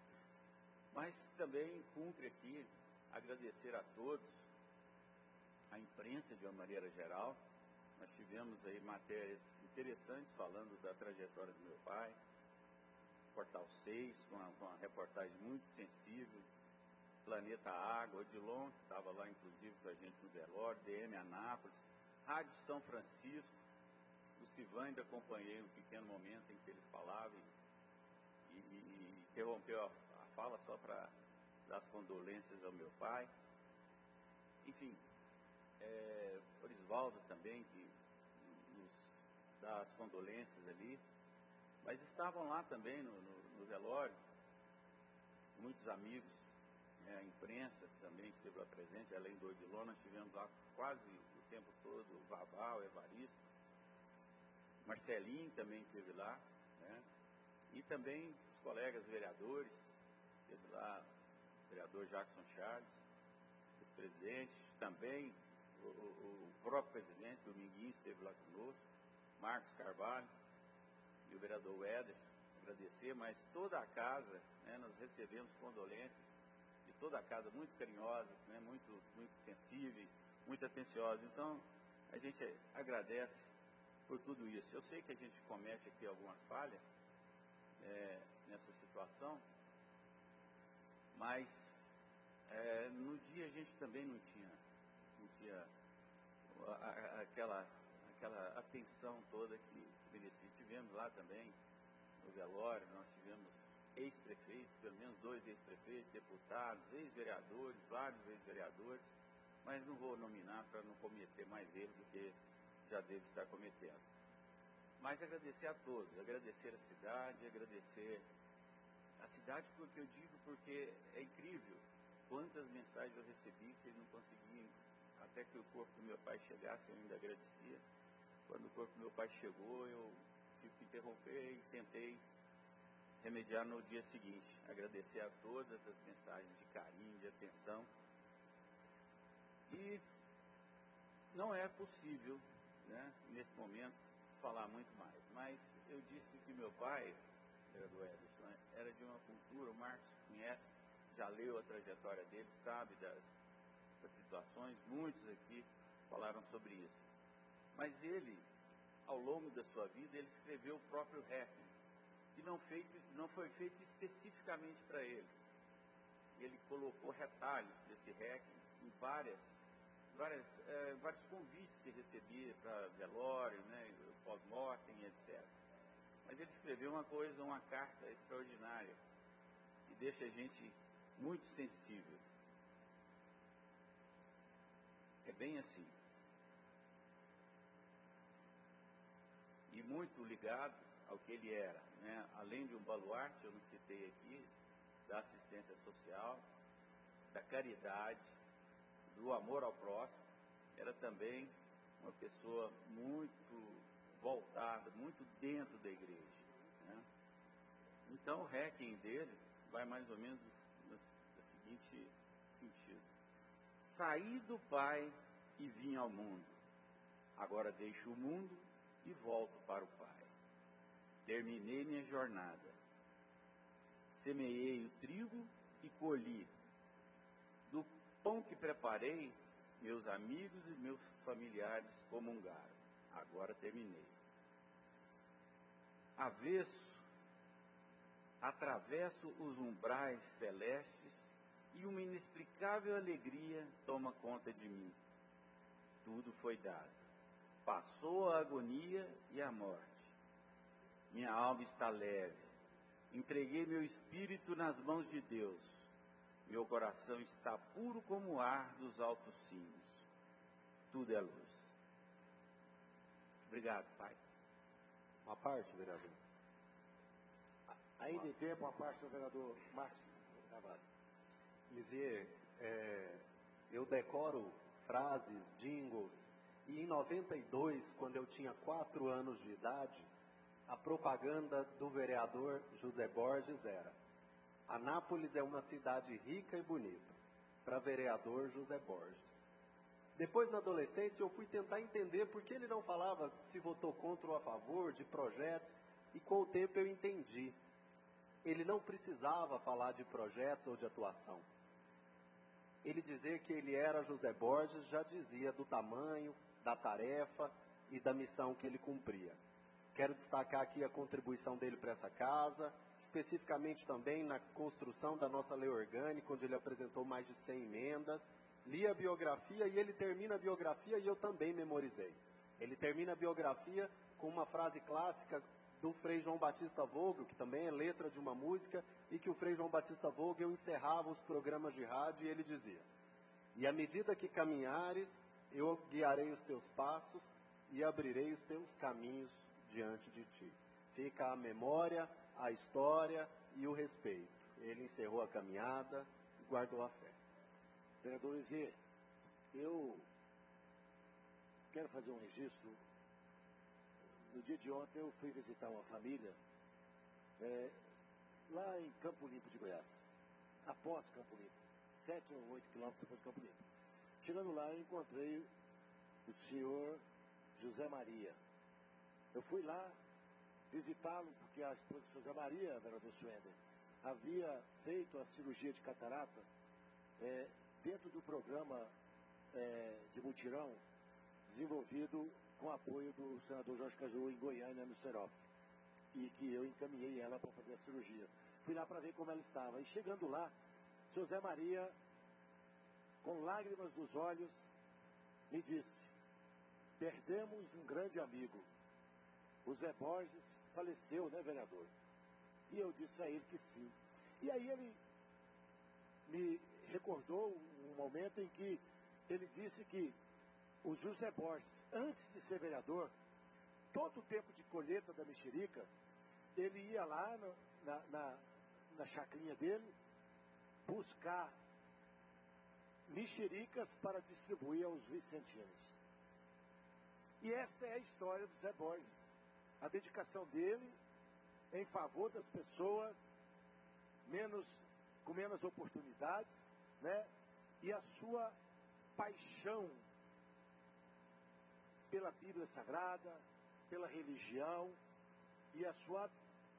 Mas também cumpre aqui agradecer a todos, a imprensa de uma maneira geral. Nós tivemos aí matérias interessantes falando da trajetória do meu pai, Portal seis, com uma, com uma reportagem muito sensível, Planeta Água, Odilon, que estava lá inclusive com a gente no velório, D M Anápolis, Rádio São Francisco, o Sivan ainda acompanhei um pequeno momento em que ele falava e, e, e interrompeu a, a fala só para dar as condolências ao meu pai. Enfim, é, Orisvaldo também, que nos dá as condolências ali, mas estavam lá também no, no, no velório, muitos amigos, né, a imprensa também esteve lá presente, além do Odilon, nós tivemos lá quase o tempo todo o Vavá, o Evaristo, Marcelinho também esteve lá, né, e também os colegas vereadores, esteve lá o vereador Jackson Charles, o presidente, também o, o, o próprio presidente, Dominguinho, esteve lá conosco, Marcos Carvalho e o vereador Ederson, agradecer, mas toda a casa, né, nós recebemos condolências de toda a casa, muito carinhosas, né, muito, muito sensíveis, muito atenciosas. Então, a gente agradece por tudo isso. Eu sei que a gente comete aqui algumas falhas é, nessa situação, mas é, no dia a gente também não tinha, não tinha a, a, aquela, aquela atenção toda que merecia. Tivemos lá também, no velório, nós tivemos ex-prefeitos, pelo menos dois ex-prefeitos, deputados, ex-vereadores, vários ex-vereadores, mas não vou nominar para não cometer mais erro do que já devo estar cometendo. Mas agradecer a todos, agradecer a cidade, agradecer a cidade porque eu digo porque é incrível quantas mensagens eu recebi que não consegui, até que o corpo do meu pai chegasse, eu ainda agradecia. Quando o corpo do meu pai chegou, eu tive que interromper e tentei remediar no dia seguinte. Agradecer a todas as mensagens de carinho, de atenção. E não é possível, né, nesse momento, falar muito mais. Mas eu disse que meu pai, vereador Ederson, era de uma cultura, o Marcos conhece, já leu a trajetória dele, sabe das, das situações, muitos aqui falaram sobre isso. Mas ele, ao longo da sua vida, ele escreveu o próprio Requiem, que não, feito, não foi feito especificamente para ele. Ele colocou retalhos desse Requiem em várias, várias, é, vários convites que recebia para velório, né, pós-mortem, etcétera. Mas ele escreveu uma coisa, uma carta extraordinária, que deixa a gente muito sensível. É bem assim. E muito ligado ao que ele era, né? Além de um baluarte, eu não citei aqui, da assistência social, da caridade, do amor ao próximo, era também uma pessoa muito voltada, muito dentro da igreja, né? Então o Requiem dele vai mais ou menos no, no seguinte sentido: saí do Pai e vim ao mundo, agora deixo o mundo e volto para o Pai. Terminei minha jornada, semeei o trigo e colhi. Do pão que preparei, meus amigos e meus familiares comungaram. Agora terminei. Avesso, atravesso os umbrais celestes e o inexplicável alegria toma conta de mim. Tudo foi dado. Passou a agonia e a morte. Minha alma está leve. Entreguei meu espírito nas mãos de Deus. Meu coração está puro como o ar dos altos cimos. Tudo é luz. Obrigado, Pai.
Uma parte, vereador. Ainda em tempo, uma parte do vereador Marcos Carvalho.
Lisier, é, eu decoro frases, jingles, e em noventa e dois, quando eu tinha quatro anos de idade, a propaganda do vereador José Borges era: Anápolis é uma cidade rica e bonita, para vereador José Borges. Depois, na adolescência, eu fui tentar entender por que ele não falava se votou contra ou a favor de projetos, e com o tempo eu entendi. Ele não precisava falar de projetos ou de atuação. Ele dizer que ele era José Borges já dizia do tamanho, da tarefa e da missão que ele cumpria. Quero destacar aqui a contribuição dele para essa casa, especificamente também na construção da nossa lei orgânica, onde ele apresentou mais de cem emendas. Li a biografia e ele termina a biografia e eu também memorizei. Ele termina a biografia com uma frase clássica do Frei João Batista Vogel, que também é letra de uma música, e que o Frei João Batista Vogel encerrava os programas de rádio e ele dizia: e à medida que caminhares, eu guiarei os teus passos e abrirei os teus caminhos diante de ti. Fica a memória, a história e o respeito. Ele encerrou a caminhada e guardou a fé.
Vereador Lisier, eu quero fazer um registro. No dia de ontem eu fui visitar uma família é, lá em Campo Limpo de Goiás, após Campo Limpo, sete ou oito quilômetros depois de Campo Limpo. Chegando lá eu encontrei o senhor José Maria. Eu fui lá visitá-lo porque a esposa de José Maria, vereador Schwender, havia feito a cirurgia de catarata é, dentro do programa é, de mutirão desenvolvido com apoio do senador Jorge Caju em Goiânia, no Serof, e que eu encaminhei ela para fazer a cirurgia. Fui lá para ver como ela estava, e chegando lá, José Maria, com lágrimas nos olhos, me disse: perdemos um grande amigo. O Zé Borges faleceu, né, vereador? E eu disse a ele que sim. E aí ele me recordou um momento em que ele disse que o José Borges, antes de ser vereador, todo o tempo de colheita da mexerica, ele ia lá no, na, na, na chacrinha dele buscar mexericas para distribuir aos vicentinos. E esta é a história do Zé Borges. A dedicação dele em favor das pessoas menos, com menos oportunidades, né? E a sua paixão pela Bíblia Sagrada, pela religião e a sua,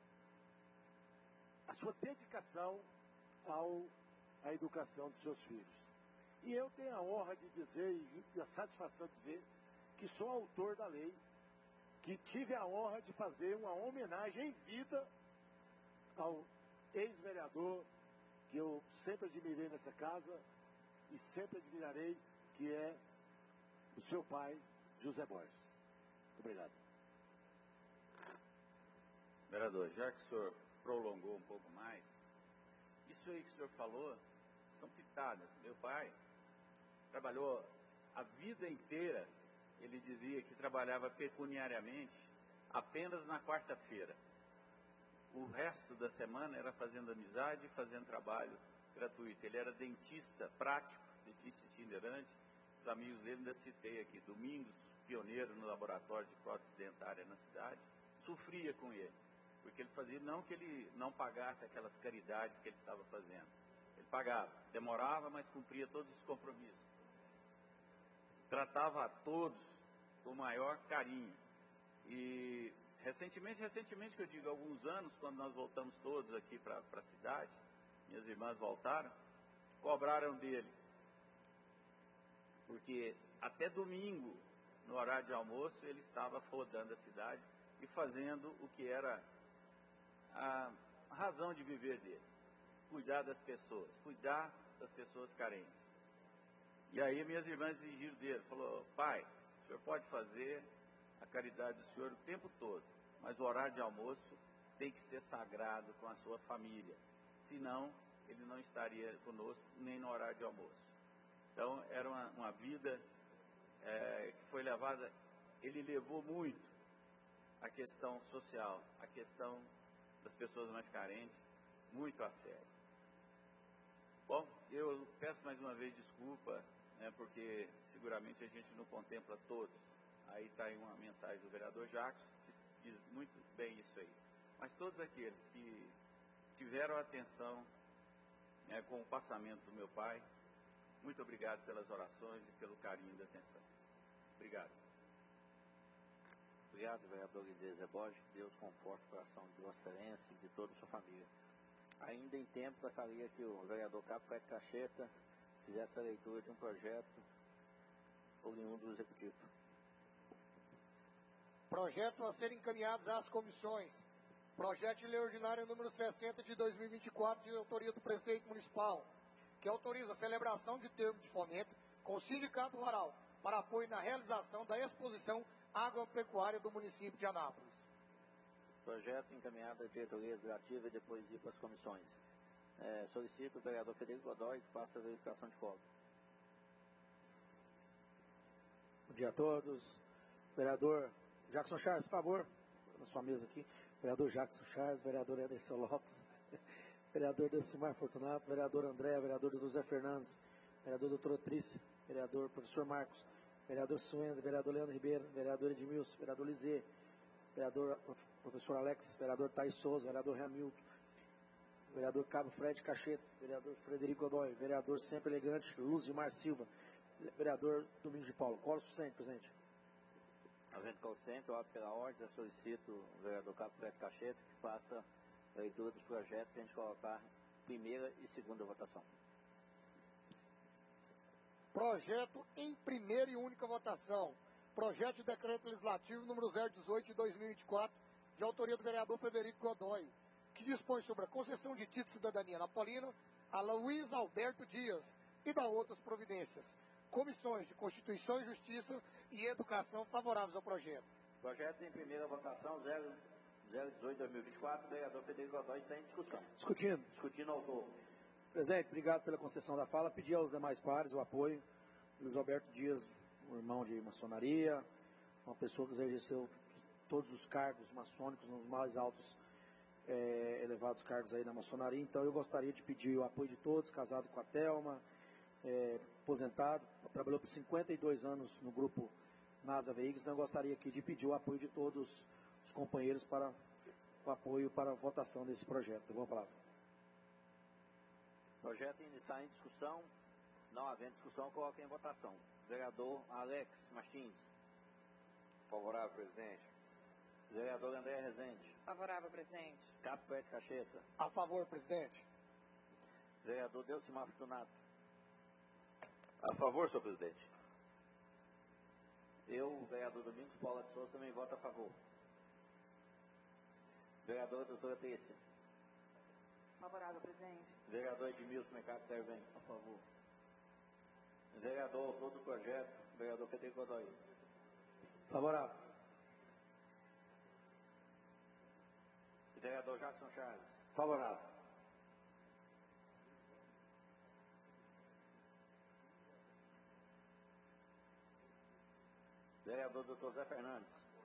a sua dedicação ao, à educação dos seus filhos. E eu tenho a honra de dizer, e a satisfação de dizer, que sou autor da lei, que tive a honra de fazer uma homenagem em vida ao ex-vereador que eu sempre admirei nessa casa e sempre admirarei, que é o seu pai, José Borges. Muito obrigado.
Vereador, já que o senhor prolongou um pouco mais, isso aí que o senhor falou são pitadas. Meu pai trabalhou a vida inteira, ele dizia que trabalhava pecuniariamente apenas na quarta-feira. O resto da semana era fazendo amizade e fazendo trabalho gratuito. Ele era dentista prático, dentista itinerante. Os amigos dele ainda citei aqui, Domingos, pioneiro no laboratório de prótese dentária na cidade, sofria com ele, porque ele fazia, não que ele não pagasse aquelas caridades que ele estava fazendo. Ele pagava, demorava, mas cumpria todos os compromissos. Tratava a todos com o maior carinho. E recentemente, recentemente que eu digo, alguns anos, quando nós voltamos todos aqui para a cidade, minhas irmãs voltaram, cobraram dele. Porque até domingo, no horário de almoço, ele estava rodando a cidade e fazendo o que era a razão de viver dele. Cuidar das pessoas, cuidar das pessoas carentes. E aí minhas irmãs exigiram dele, falou, pai, o senhor pode fazer a caridade do senhor o tempo todo, mas o horário de almoço tem que ser sagrado com a sua família, senão ele não estaria conosco nem no horário de almoço. Então era uma, uma vida é, que foi levada, ele levou muito a questão social, a questão das pessoas mais carentes, muito a sério. Bom, eu peço mais uma vez desculpa, né, porque seguramente a gente não contempla todos. Aí está aí uma mensagem do vereador Jacques, que diz muito bem isso aí. Mas todos aqueles que tiveram atenção, né, com o passamento do meu pai, muito obrigado pelas orações e pelo carinho da atenção. Obrigado.
Obrigado, vereador Guilherme Borges. Que Deus conforte o coração de Vossa Excelência e de toda a sua família. Ainda em tempo, gostaria que o vereador Cabo Fred Cacheta fizesse a leitura de um projeto oriundo do Executivo.
Projeto a ser encaminhados às comissões. Projeto de lei ordinária número sessenta de dois mil e vinte e quatro, de autoria do prefeito municipal, que autoriza a celebração de termo de fomento com o Sindicato Rural para apoio na realização da exposição agropecuária do município de Anápolis.
Projeto encaminhado à diretoria executiva e depois ir para as comissões. É, solicito o vereador Frederico Godoy que faça a verificação de voto.
Bom dia a todos. Vereador Jackson Charles, por favor, na sua mesa aqui. Vereador Jackson Charles, vereador Ederson Lopes, vereador Decimar Fortunato, vereador André, vereador José Fernandes, vereador doutora Trícia, vereador professor Marcos, vereador Suenda, vereador Leandro Ribeiro, vereador Edmilson, vereador Lizê, vereador professor Alex, vereador Thaís Souza, vereador Hamilton, vereador Cabo Fred Cacheta, vereador Frederico Godoy, vereador sempre elegante Luzimar Silva, vereador Domingos de Paulo. Qual o suficiente, presidente?
Havendo consciente, eu opto pela ordem, eu solicito o vereador Cabo Fred Cacheta que faça a leitura dos projetos para a gente colocar primeira e segunda votação.
Projeto em primeira e única votação. Projeto de decreto legislativo número zero dezoito de dois mil e vinte e quatro, de autoria do vereador Frederico Godoy, que dispõe sobre a concessão de título de cidadania napolina a Luiz Alberto Dias e da outras providências. Comissões de Constituição e Justiça e Educação favoráveis ao projeto.
Projeto em primeira votação, zero dezoito de dois mil e vinte e quatro, vereador Frederico Godoy está em discussão.
Discutindo.
Discutindo ao autor.
Presidente, obrigado pela concessão da fala. Pedir aos demais pares o apoio. Luiz Alberto Dias, um irmão de maçonaria, uma pessoa que exerceu todos os cargos maçônicos nos mais altos, é, elevados cargos aí na maçonaria. Então eu gostaria de pedir o apoio de todos, casado com a Thelma, é, aposentado, trabalhou por cinquenta e dois anos no grupo NASA Veículos. Então eu gostaria aqui de pedir o apoio de todos os companheiros para o apoio para a votação desse projeto. Boa palavra.
O projeto ainda está em discussão. Não havendo discussão, coloca em votação. Vereador Alex Martins.
Favorável, presidente.
Vereador André Rezende.
Favorável, presidente.
Cabo Fred Cacheta.
A favor, presidente.
Vereador Delcimar Fortunato.
A favor, senhor presidente.
Eu, vereador Domingos Paula de Souza, também voto a favor. Vereadora doutora Trícia.
Favorável, presidente.
Vereador Edmilson Mercado Servem. A favor. Vereador autor do projeto, vereador Frederico Godoy.
Favorável.
Vereador Jackson Charles.
Favorável.
Vereador doutor Zé Fernandes.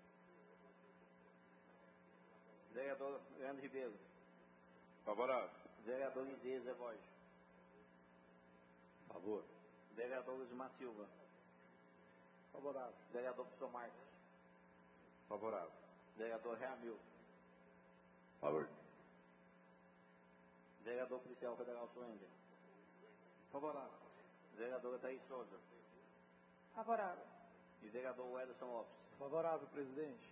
Vereador Leandro Ribeiro.
Favorável.
Vereador Lizê Zé Borges.
Favor.
Vereador Luzimar Silva.
Favorável.
Vereador professor Marcos.
Favorável.
Vereador Hamilton.
Favor.
Vereador policial federal Suender.
Favorável.
Vereadora Thaís Souza.
Favorável.
E vereador Ederson Lopes.
Favorável, presidente.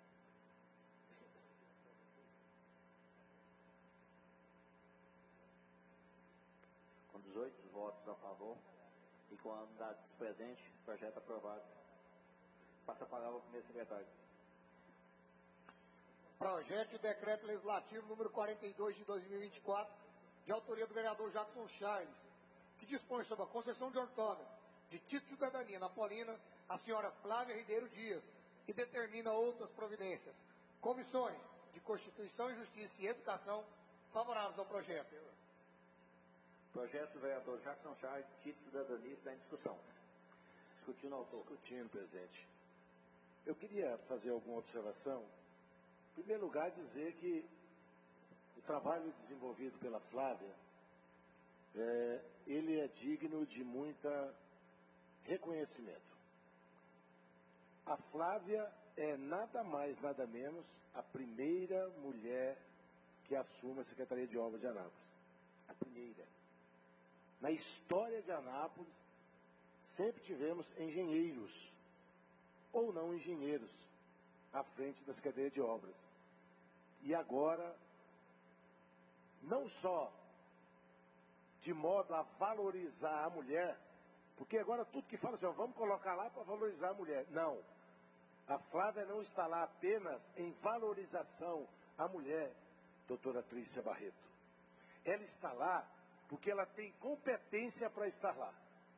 Com dezoito votos a favor e com a unidade presente, projeto aprovado. Passa a palavra ao primeiro secretário.
Projeto de decreto legislativo número quarenta e dois de dois mil e vinte e quatro, de autoria do vereador Jackson Charles, que dispõe sobre a concessão de outorga de título de cidadania napolina a senhora Flávia Ribeiro Dias e determina outras providências. Comissões de Constituição e Justiça e Educação favoráveis ao projeto.
Projeto do vereador Jackson Charles, título de cidadania, está em discussão. Discutindo o autor.
Discutindo, presidente. Eu queria fazer alguma observação. Em primeiro lugar, dizer que o trabalho desenvolvido pela Flávia, é, ele é digno de muita reconhecimento. A Flávia é nada mais, nada menos, a primeira mulher que assume a Secretaria de Obras de Anápolis. A primeira. Na história de Anápolis, sempre tivemos engenheiros, ou não engenheiros, à frente da Secretaria de Obras. E agora, não só de modo a valorizar a mulher, porque agora tudo que fala assim, ó, vamos colocar lá para valorizar a mulher. Não. A Flávia não está lá apenas em valorização à mulher, doutora Trícia Barreto. Ela está lá porque ela tem competência para estar lá.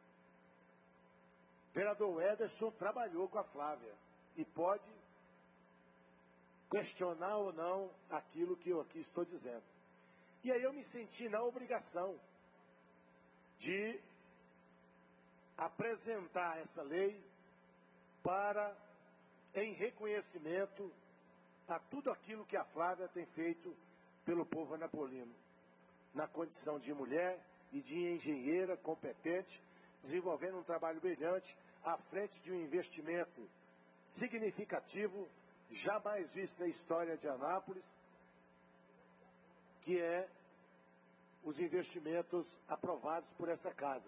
O vereador Ederson trabalhou com a Flávia e pode questionar ou não aquilo que eu aqui estou dizendo. E aí eu me senti na obrigação de apresentar essa lei para, em reconhecimento a tudo aquilo que a Flávia tem feito pelo povo anapolino, na condição de mulher e de engenheira competente, desenvolvendo um trabalho brilhante à frente de um investimento significativo, jamais visto na história de Anápolis, que é os investimentos aprovados por essa casa,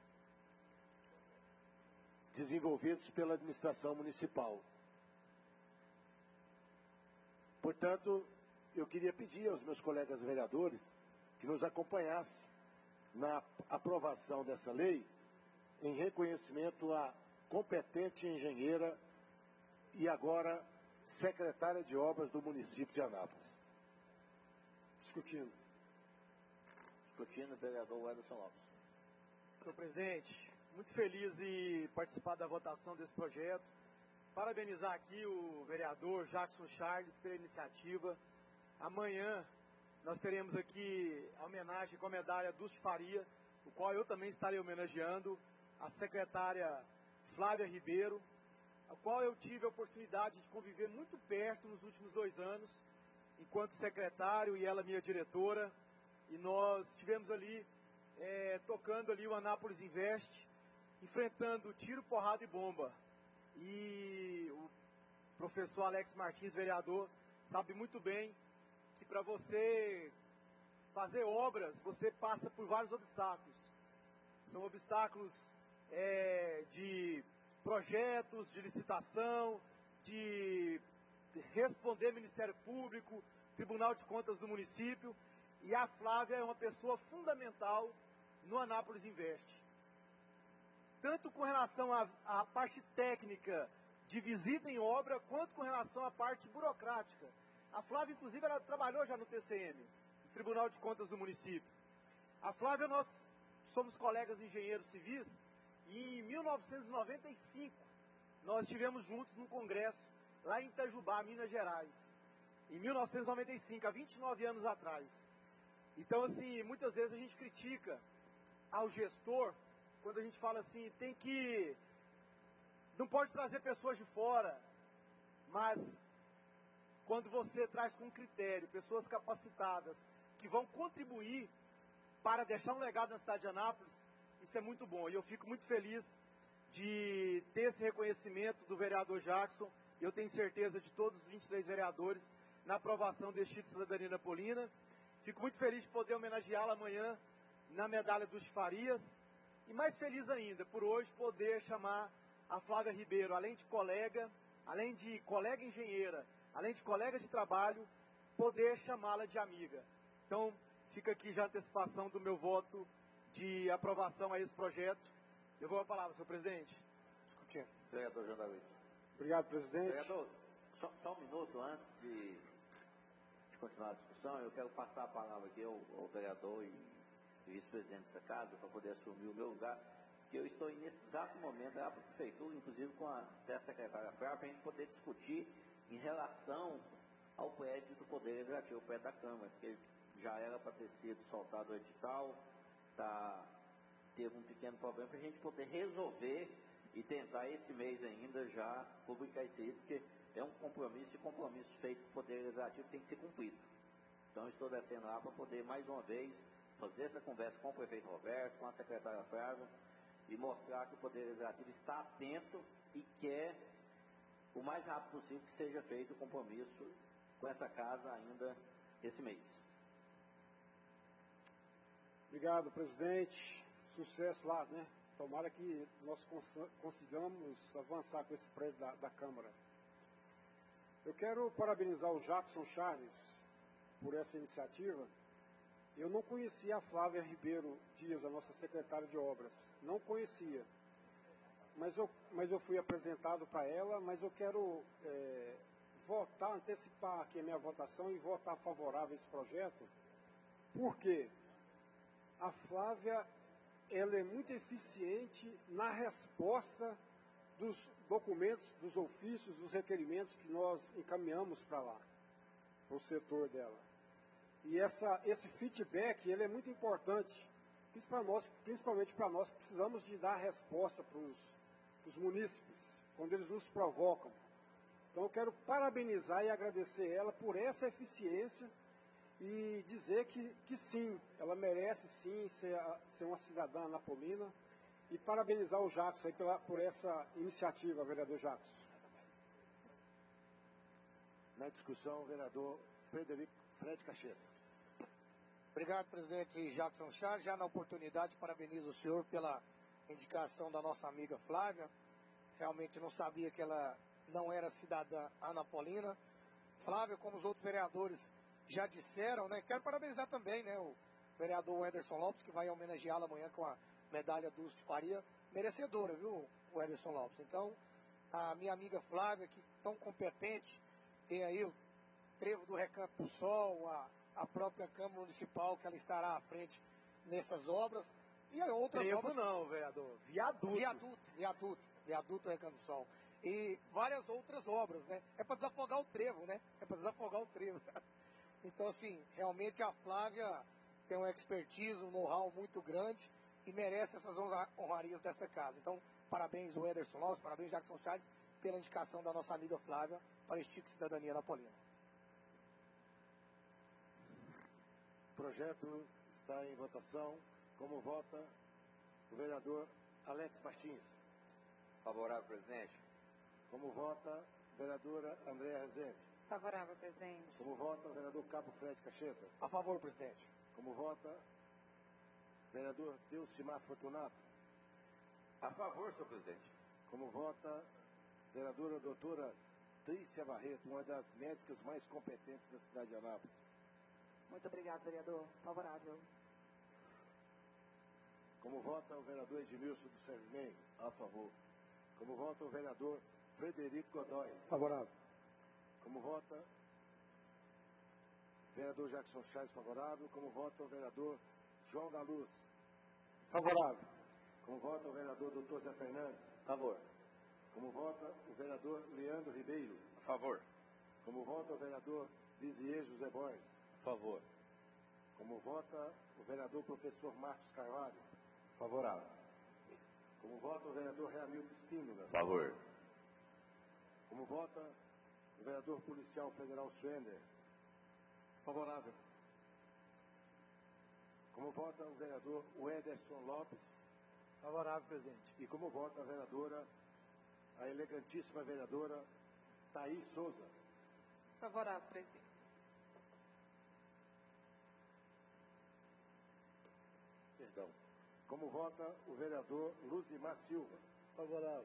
desenvolvidos pela administração municipal. Portanto, eu queria pedir aos meus colegas vereadores que nos acompanhassem na aprovação dessa lei, em reconhecimento à competente engenheira e agora secretária de obras do município de Anápolis.
Discutindo. Discutindo, vereador Ederson Lopes.
Senhor presidente, muito feliz em participar da votação desse projeto. Parabenizar aqui o vereador Jackson Charles pela iniciativa. Amanhã nós teremos aqui a homenagem com a medalha Dulce Faria, o qual eu também estarei homenageando a secretária Flávia Ribeiro, a qual eu tive a oportunidade de conviver muito perto nos últimos dois anos, enquanto secretário e ela minha diretora, e nós estivemos ali é, tocando ali o Anápolis Invest, enfrentando tiro, porrada e bomba. E o professor Alex Martins, vereador, sabe muito bem que para você fazer obras, você passa por vários obstáculos. São obstáculos é, de projetos, de licitação, de responder Ministério Público, Tribunal de Contas do município. E a Flávia é uma pessoa fundamental no Anápolis Invest. Tanto com relação à, à parte técnica de visita em obra, quanto com relação à parte burocrática. A Flávia, inclusive, ela trabalhou já no T C M, no Tribunal de Contas do município. A Flávia, nós somos colegas engenheiros civis, e em mil novecentos e noventa e cinco, nós estivemos juntos num congresso, lá em Itajubá, Minas Gerais. Em mil novecentos e noventa e cinco, há vinte e nove anos atrás. Então, assim, muitas vezes a gente critica ao gestor, quando a gente fala assim, tem que... não pode trazer pessoas de fora, mas quando você traz com critério pessoas capacitadas que vão contribuir para deixar um legado na cidade de Anápolis, isso é muito bom. E eu fico muito feliz de ter esse reconhecimento do vereador Jackson, e eu tenho certeza de todos os vinte e três vereadores na aprovação deste título de cidadania napolina. Fico muito feliz de poder homenageá-la amanhã na medalha dos Farias, e mais feliz ainda por hoje poder chamar a Flávia Ribeiro, além de colega, além de colega engenheira, além de colega de trabalho, poder chamá-la de amiga. Então, fica aqui já a antecipação do meu voto de aprovação a esse projeto. Eu vou a palavra, senhor presidente.
Discutindo. Vereador João Davi.
Obrigado, presidente.
Vereador, só, só um minuto antes de, de continuar a discussão, eu quero passar a palavra aqui ao, ao vereador e vice-presidente dessa casa, para poder assumir o meu lugar, que eu estou nesse exato momento lá para a prefeitura, inclusive com a, até a secretária Flávia, para a gente poder discutir em relação ao prédio do Poder Legislativo, o prédio da Câmara, que já era para ter sido soltado o edital, tá, teve um pequeno problema para a gente poder resolver e tentar esse mês ainda já publicar isso aí, porque é um compromisso, e compromisso feito com o Poder Legislativo tem que ser cumprido. Então estou descendo lá para poder mais uma vez fazer essa conversa com o prefeito Roberto, com a secretária Flávia, e mostrar que o Poder Legislativo está atento e quer o mais rápido possível que seja feito o compromisso com essa casa ainda esse mês.
Obrigado, presidente. Sucesso lá, né? Tomara que nós consigamos avançar com esse prédio da, da Câmara. Eu quero parabenizar o Jackson Charles por essa iniciativa. Eu não conhecia a Flávia Ribeiro Dias, a nossa secretária de obras. Não conhecia. Mas eu, mas eu fui apresentado para ela, mas eu quero é, votar, antecipar aqui a minha votação e votar favorável a esse projeto. Por quê? A Flávia, ela é muito eficiente na resposta dos documentos, dos ofícios, dos requerimentos que nós encaminhamos para lá, para o setor dela. E essa, esse feedback, ele é muito importante, principalmente para nós que precisamos de dar resposta para os munícipes, quando eles nos provocam. Então eu quero parabenizar e agradecer ela por essa eficiência e dizer que, que sim, ela merece sim ser, ser uma cidadã anapolina, e parabenizar o Jacos aí pela, por essa iniciativa, vereador Jacos.
Na discussão, o vereador Frederico Fred Cacheta.
Obrigado, presidente Jackson Charles. Já na oportunidade, parabenizo o senhor pela indicação da nossa amiga Flávia. Realmente não sabia que ela não era cidadã anapolina. Flávia, como os outros vereadores já disseram, né? Quero parabenizar também, né, o vereador Ederson Lopes, que vai homenageá-la amanhã com a medalha Dulce de Faria, merecedora, viu, o Ederson Lopes. Então, a minha amiga Flávia, que tão competente, tem aí o Trevo do Recanto do Sol, a, a própria Câmara Municipal, que ela estará à frente nessas obras, e outras
Trevo
obras...
não, vereador, viaduto.
Viaduto, viaduto, viaduto do Recanto do Sol. E várias outras obras, né? É para desafogar o trevo, né? É para desafogar o trevo. Então, assim, realmente a Flávia tem uma expertise, um know-how muito grande e merece essas honrarias dessa casa. Então, parabéns o Ederson Lopes, parabéns Jackson Charles pela indicação da nossa amiga Flávia para o Instituto de Cidadania Napolina.
O projeto está em votação. Como vota o vereador Alex Martins?
Favorável, presidente.
Como vota a vereadora Andréa Rezende?
Favorável, presidente.
Como vota o vereador Cabo Fred Cacheta?
A favor, presidente.
Como vota o vereador Delcimar Fortunato?
A favor, senhor presidente.
Como vota a vereadora doutora Trícia Barreto, uma das médicas mais competentes da cidade de Anápolis?
Muito obrigado, vereador. Favorável.
Como vota o vereador Edmilson do Servinem? A favor. Como vota o vereador Frederico Godoy?
Favorável.
Como vota o vereador Jackson Charles? Favorável. Como vota o vereador João da Luz?
Favorável.
Como vota o vereador doutor Zé Fernandes?
Favor.
Como vota o vereador Leandro Ribeiro?
A favor.
Como vota o vereador Lisier José Borges?
A favor.
Como vota o vereador professor Marcos Carvalho?
Favorável.
Como vota o vereador Reamildo Espíndola?
A favor.
Como vota o vereador policial federal Schwender?
Favorável.
Como vota o vereador Ederson Lopes?
Favorável, presidente.
E como vota a vereadora, a elegantíssima vereadora Thaís Souza?
Favorável, presidente.
Perdão. Como vota o vereador Luzimar Silva?
Favorável.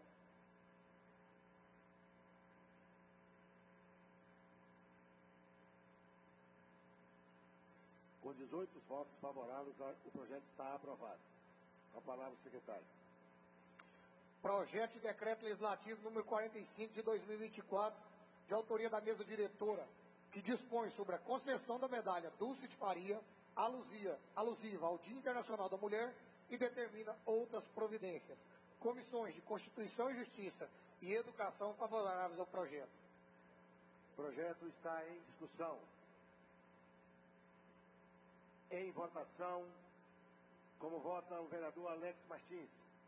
Com dezoito votos favoráveis, o projeto está aprovado. Com a palavra, o secretário.
Projeto de decreto legislativo número quarenta e cinco de dois mil e vinte e quatro, de autoria da mesa diretora, que dispõe sobre a concessão da medalha Dulce de Faria alusia, alusiva ao Dia Internacional da Mulher e determina outras providências. Comissões de Constituição e Justiça e Educação favoráveis ao projeto.
O projeto está em discussão. Em votação, como vota o vereador Alex Martins?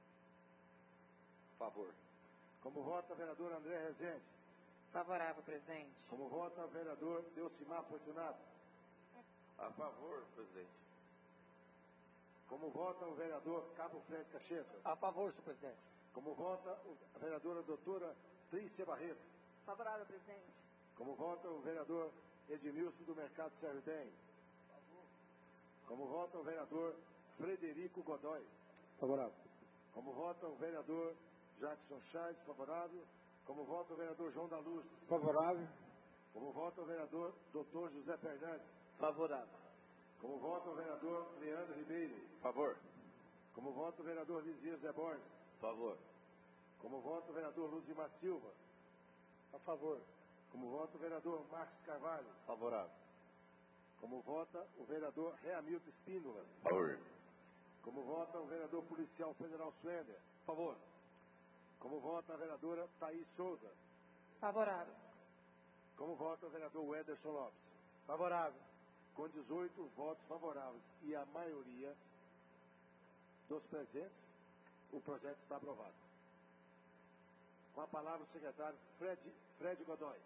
Favor.
Como vota o vereador André Rezende?
Favorável, presidente.
Como vota o vereador Delcimar Fortunato?
A favor, presidente.
Como vota o vereador Cabo Fred Cacheta?
A favor, senhor presidente.
Como vota a vereadora doutora Trícia Barreto?
Favorável, presidente.
Como vota o vereador Edmilson do Mercado Serve Bem? Como vota o vereador Frederico Godoy?
Favorável.
Como vota o vereador Jackson Charles? Favorável. Como vota o vereador João da Luz?
Favorável.
Como vota o vereador doutor José Fernandes?
Favorável.
Como vota o vereador Leandro Ribeiro?
Favor.
Como vota o vereador Lizia Zé Borges?
Favor.
Como vota o vereador Luzimar Silva?
A favor.
Como vota o vereador Marcos Carvalho?
Favorável.
Como vota o vereador Reamilton Espíndola?
Favor.
Como vota o vereador policial federal Suéder?
Favor.
Como vota a vereadora Thaís Souza?
Favorável.
Como vota o vereador Wederson Lopes?
Favorável.
Com dezoito votos favoráveis e a maioria dos presentes, o projeto está aprovado. Com a palavra o secretário Fred, Fred Godoy.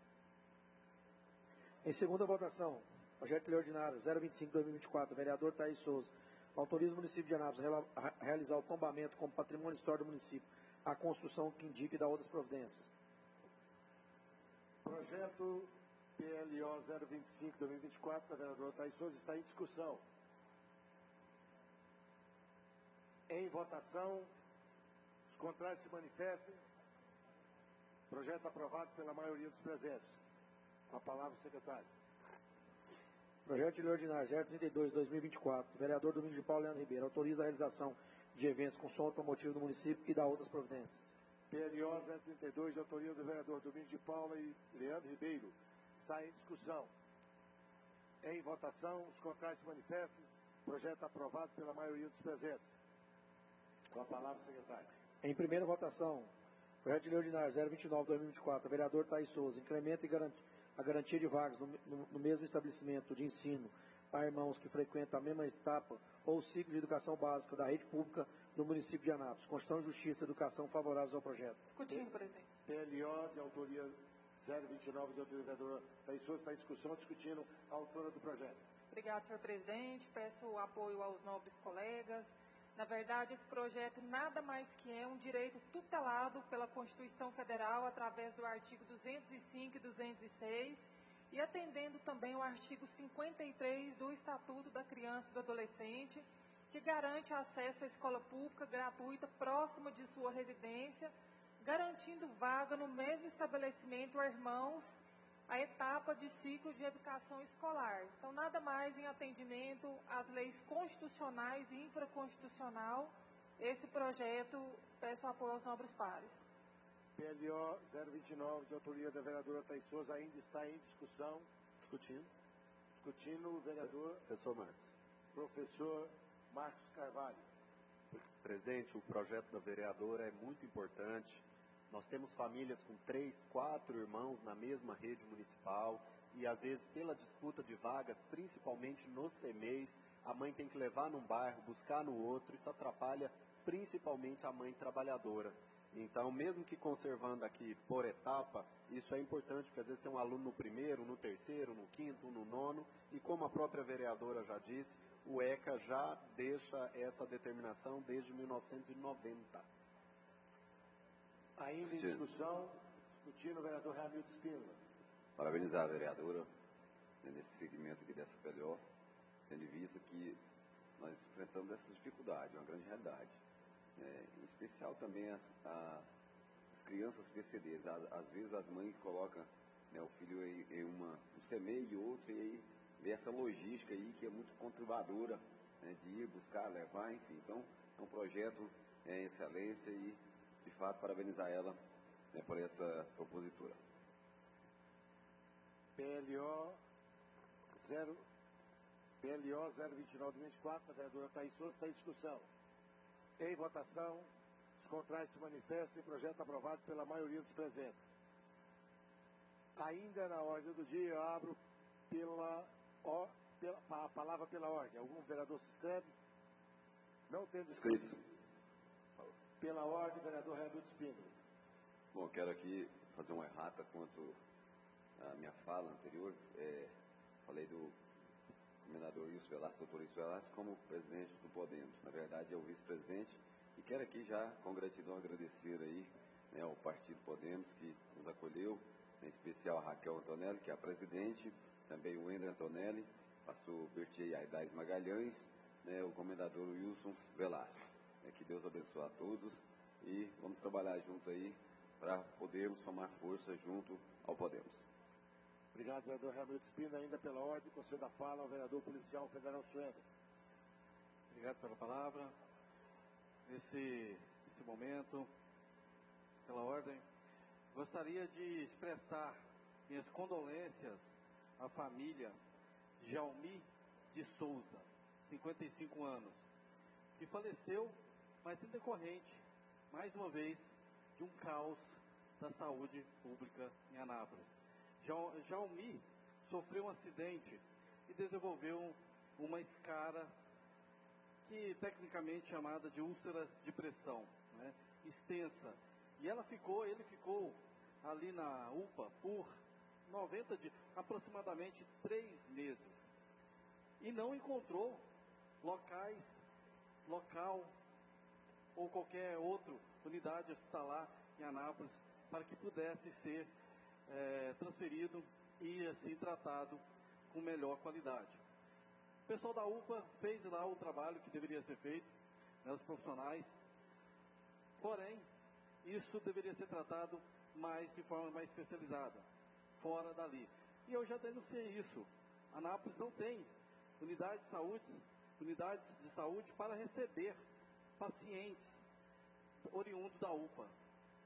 Em segunda votação, projeto de lei ordinário zero vinte e cinco barra dois mil e vinte e quatro, vereador Thaís Souza, autoriza o município de Anápolis a realizar o tombamento como patrimônio histórico do município, a construção que indique e dá outras providências.
Projeto P L O zero vinte e cinco barra dois mil e vinte e quatro, da vereadora Thaís Souza, está em discussão. Em votação, os contrários se manifestem. Projeto aprovado pela maioria dos presentes. Com a palavra o secretário.
Projeto de lei ordinário zero trinta e dois barra dois mil e vinte e quatro, vereador Domingos de Paulo Leandro Ribeiro, autoriza a realização de eventos com som automotivo do município e dá outras providências.
P L O zero trinta e dois, de autoria do vereador Domingos de Paula e Leandro Ribeiro, está em discussão. Em votação, os contrários se manifestem. Projeto aprovado pela maioria dos presentes. Com a palavra o secretário.
Em primeira votação, projeto de lei ordinário zero vinte e nove barra dois mil e vinte e quatro, vereador Thaís Souza, incrementa e garante a garantia de vagas no, no, no mesmo estabelecimento de ensino para irmãos que frequentam a mesma etapa ou ciclo de educação básica da rede pública do município de Anápolis. Constituição, Justiça e Educação favoráveis ao projeto.
Discutindo, presidente.
P L O, de autoria zero vinte e nove, de autoria da vereadora Thaís Souza, está em discussão, discutindo a autora do projeto.
Obrigada, senhor presidente. Peço o apoio aos nobres colegas. Na verdade, esse projeto nada mais que é um direito tutelado pela Constituição Federal através do artigo duzentos e cinco e duzentos e seis e atendendo também o artigo cinquenta e três do Estatuto da Criança e do Adolescente, que garante acesso à escola pública gratuita próxima de sua residência, garantindo vaga no mesmo estabelecimento a irmãos a etapa de ciclo de educação escolar. Então, nada mais em atendimento às leis constitucionais e infraconstitucional, esse projeto, peço apoio aos nobres pares.
P L O zero vinte e nove, de autoria da vereadora Thaís Souza, ainda está em discussão. Discutindo. Discutindo o vereador...
Professor Marcos.
Professor Marcos Carvalho.
Presidente, o projeto da vereadora é muito importante. Nós temos famílias com três, quatro irmãos na mesma rede municipal e, às vezes, pela disputa de vagas, principalmente no C M E I S, a mãe tem que levar num bairro, buscar no outro. Isso atrapalha principalmente a mãe trabalhadora. Então, mesmo que conservando aqui por etapa, isso é importante, porque às vezes tem um aluno no primeiro, no terceiro, no quinto, no nono, e como a própria vereadora já disse, o ECA já deixa essa determinação desde mil novecentos e noventa.
Ainda em discussão, discutindo o vereador Reamilton Espíndola.
Parabenizar a vereadora nesse segmento aqui dessa P L O, tendo em vista que nós enfrentamos essas dificuldades, é uma grande realidade. É, em especial também as, as, as crianças P C Ds. Às, às vezes as mães colocam, né, o filho em, em uma, um C M E I e outro, e aí vê essa logística aí que é muito conturbadora, né, de ir buscar, levar, enfim. Então, é um projeto é, em excelência e, de fato, parabenizar ela, né, por essa propositura.
P L O zero P L O zero vinte e nove vinte e quatro, da vereadora Thaís Souza, está em discussão. Em votação, os contrários se manifestam e projeto aprovado pela maioria dos presentes. Ainda na ordem do dia, eu abro pela, ó, pela, a palavra pela ordem. Algum vereador se inscreve? Não tendo inscrito. Pela ordem, vereador Hamilton Espíndola.
Bom, quero aqui fazer uma errata quanto à minha fala anterior. É, falei do comendador Wilson Velasco, doutor Wilson Velasco, como presidente do Podemos. Na verdade, é o vice-presidente. E quero aqui já, com gratidão, agradecer aí, né, ao Partido Podemos, que nos acolheu, em especial a Raquel Antonelli, que é a presidente, também o Ender Antonelli, pastor Bertier Aidais Magalhães, né, o comendador Wilson Velasco. É, que Deus abençoe a todos e vamos trabalhar junto aí para podermos somar força junto ao Podemos.
Obrigado, vereador Hamilton Espíndola. Ainda pela ordem, concedo a fala ao vereador policial Federal Suéder.
Obrigado pela palavra. Nesse, nesse momento, pela ordem, gostaria de expressar minhas condolências à família Jaumi de Souza, cinquenta e cinco anos, que faleceu, mas em decorrente, mais uma vez, de um caos da saúde pública em Anápolis. Jaumi sofreu um acidente e desenvolveu uma escara que tecnicamente chamada de úlcera de pressão, né, extensa. E ela ficou, ele ficou ali na U P A por noventa dias, aproximadamente três meses. E não encontrou locais, local ou qualquer outra unidade hospitalar em Anápolis para que pudesse ser é, transferido e assim tratado com melhor qualidade. O pessoal da U P A fez lá o trabalho que deveria ser feito, né, os profissionais, porém, isso deveria ser tratado mais de forma mais especializada, fora dali. E eu já denunciei isso. Anápolis não tem unidade de saúde, unidades de saúde para receber pacientes oriundos da U P A.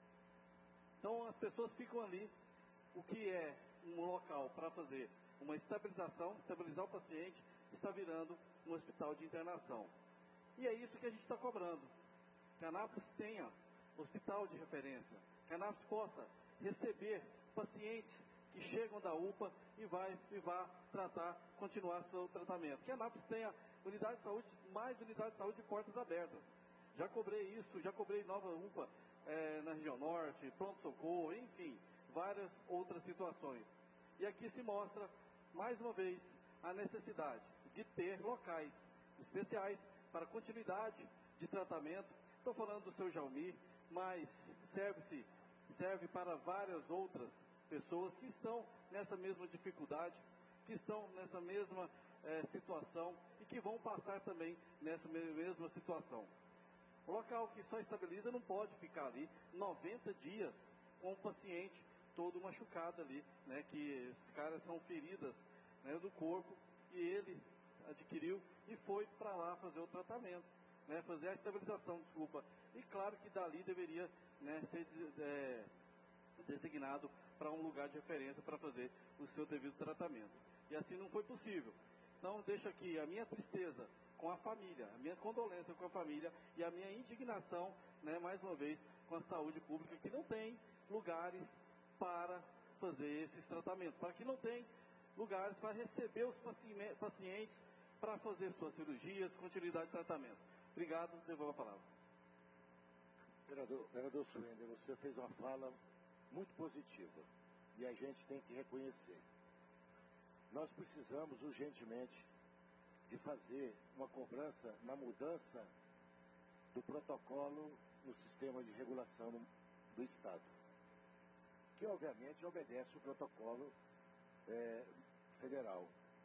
Então as pessoas ficam ali, o que é um local para fazer uma estabilização, estabilizar o paciente, está virando um hospital de internação. E é isso que a gente está cobrando. Que Anápolis tenha hospital de referência, que Anápolis possa receber pacientes que chegam da U P A e vai e vá tratar, continuar seu tratamento. Que Anápolis tenha unidade de saúde, mais unidade de saúde de portas abertas. Já cobrei isso, já cobrei nova U P A é, na região norte, pronto-socorro, enfim, várias outras situações. E aqui se mostra, mais uma vez, a necessidade de ter locais especiais para continuidade de tratamento. Estou falando do seu Jaumi, mas serve-se, serve para várias outras pessoas que estão nessa mesma dificuldade, que estão nessa mesma é, situação e que vão passar também nessa mesma situação. O local que só estabiliza não pode ficar ali noventa dias com o paciente todo machucado ali, né, que esses caras são feridas, né, do corpo, e ele adquiriu e foi para lá fazer o tratamento, né, fazer a estabilização, desculpa. E claro que dali deveria, né, ser é, designado para um lugar de referência para fazer o seu devido tratamento. E assim não foi possível. Então deixo aqui a minha tristeza com a família, a minha condolência com a família e a minha indignação, né, mais uma vez, com a saúde pública, que não tem lugares para fazer esses tratamentos, para que não tem lugares para receber os pacientes para fazer suas cirurgias, continuidade de tratamento. Obrigado, devolvo a palavra.
Vereador, vereador Suender, você fez uma fala muito positiva e a gente tem que reconhecer. Nós precisamos urgentemente de fazer uma cobrança na mudança do protocolo no sistema de regulação do Estado, que obviamente obedece o protocolo é, federal.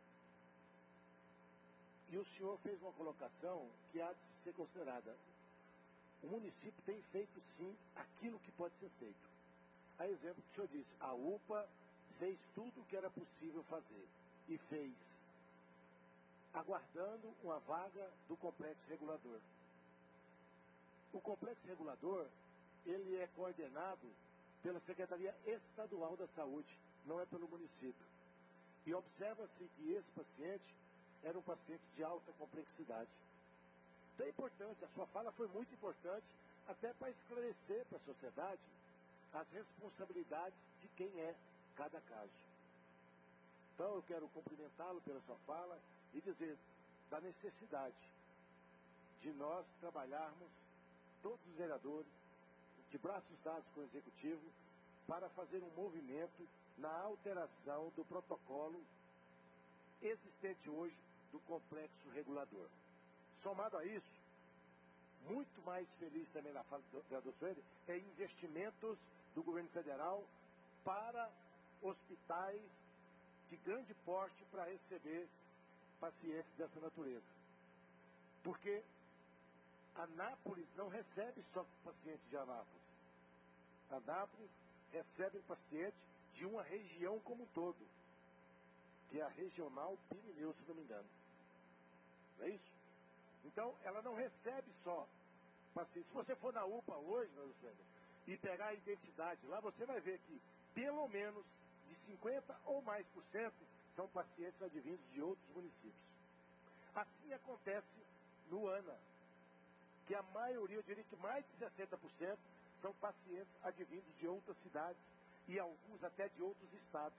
E o senhor fez uma colocação que há de ser considerada. O município tem feito sim aquilo que pode ser feito. A exemplo que o senhor disse, a U P A fez tudo o que era possível fazer e fez, aguardando uma vaga do complexo regulador. O complexo regulador, ele é coordenado pela Secretaria Estadual da Saúde, não é pelo município. E observa-se que esse paciente, eram pacientes de alta complexidade. Então é importante, a sua fala foi muito importante, até para esclarecer para a sociedade as responsabilidades de quem é cada caso. Então eu quero cumprimentá-lo pela sua fala e dizer da necessidade de nós trabalharmos, todos os vereadores, de braços dados com o Executivo, para fazer um movimento na alteração do protocolo existente hoje do complexo regulador. Somado a isso, muito mais feliz também na fala do vereador Sueli, é investimentos do governo federal para hospitais de grande porte para receber pacientes dessa natureza. Porque Anápolis não recebe só paciente de Anápolis. Anápolis recebe paciente de uma região como um todo, que é a regional Pirineu, se não me engano. Não é isso? Então, ela não recebe só pacientes. Se você for na U P A hoje, meu Deus, e pegar a identidade lá, você vai ver que pelo menos de cinquenta ou mais por cento são pacientes advindos de outros municípios. Assim acontece no ANA, que a maioria, eu diria que mais de sessenta por cento, são pacientes advindos de outras cidades e alguns até de outros estados.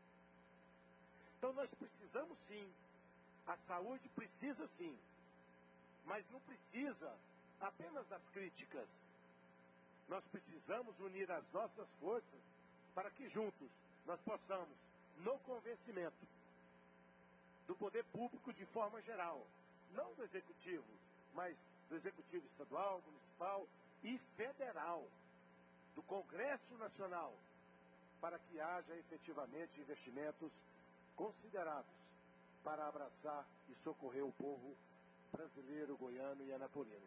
Então nós precisamos sim, a saúde precisa sim, mas não precisa apenas das críticas. Nós precisamos unir as nossas forças para que juntos nós possamos, no convencimento do poder público de forma geral, não do executivo, mas do executivo estadual, municipal e federal, do Congresso Nacional, para que haja efetivamente investimentos considerados para abraçar e socorrer o povo brasileiro, goiano e anapolino.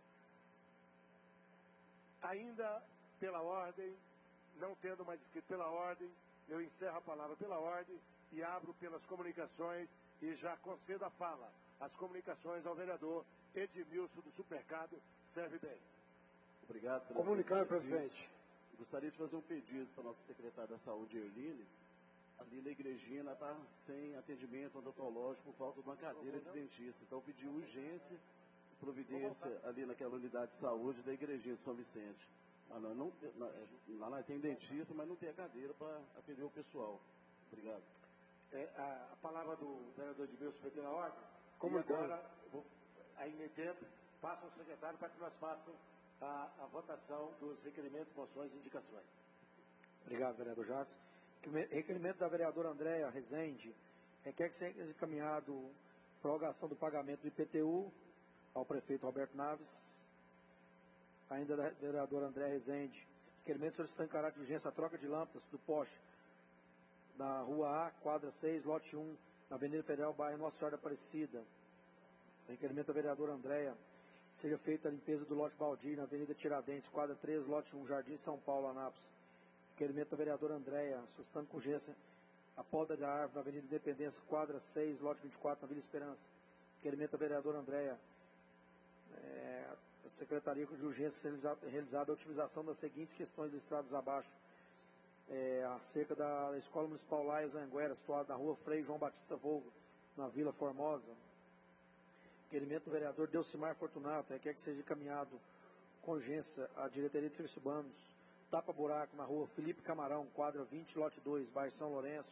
Ainda pela ordem, não tendo mais escrito pela ordem, eu encerro a palavra pela ordem e abro pelas comunicações e já concedo a fala. As comunicações ao vereador Edmilson do Supercado. Serve bem.
Obrigado, presidente.
Comunicado, presidente.
Gostaria de fazer um pedido para a nossa secretária da Saúde, Erline. Ali na igrejinha está sem atendimento odontológico por falta de uma cadeira de dentista. Então, eu pedi urgência e providência ali naquela unidade de saúde da igrejinha de São Vicente. Ah, não, não, lá nós tem dentista, mas não tem a cadeira para atender o pessoal. Obrigado.
É, a, a palavra do vereador Edmilson foi pela ordem.
Como
e agora, vou, aí em tempo, passo ao secretário para que nós façamos a, a votação dos requerimentos, moções e indicações.
Obrigado, vereador Jacques. Requerimento da vereadora Andréa Rezende requer que seja encaminhado prorrogação do pagamento do I P T U ao prefeito Roberto Naves. Ainda da vereadora Andréa Rezende, requerimento solicitando em caráter de urgência a troca de lâmpadas do poste na Rua A, quadra seis, lote um, na Avenida Federal, bairro Nossa Senhora Aparecida. Requerimento da vereadora Andréa, seja feita a limpeza do lote baldio na Avenida Tiradentes, quadra três, lote um, Jardim São Paulo, Anápolis. Requerimento da vereadora Andréa, solicitando com urgência a poda da árvore na Avenida Independência, quadra seis, lote vinte e quatro, na Vila Esperança. Requerimento da vereadora Andréa, é, a Secretaria de Urgência realizada a utilização das seguintes questões listadas abaixo. É, acerca da Escola Municipal Laios Anguera, situada na Rua Frei João Batista Volgo, na Vila Formosa. Requerimento do vereador Delcimar Fortunato, requer que seja encaminhado com urgência a Diretoria de Serviços Urbanos, tapa-buraco na Rua Felipe Camarão, quadra vinte, lote dois, bairro São Lourenço.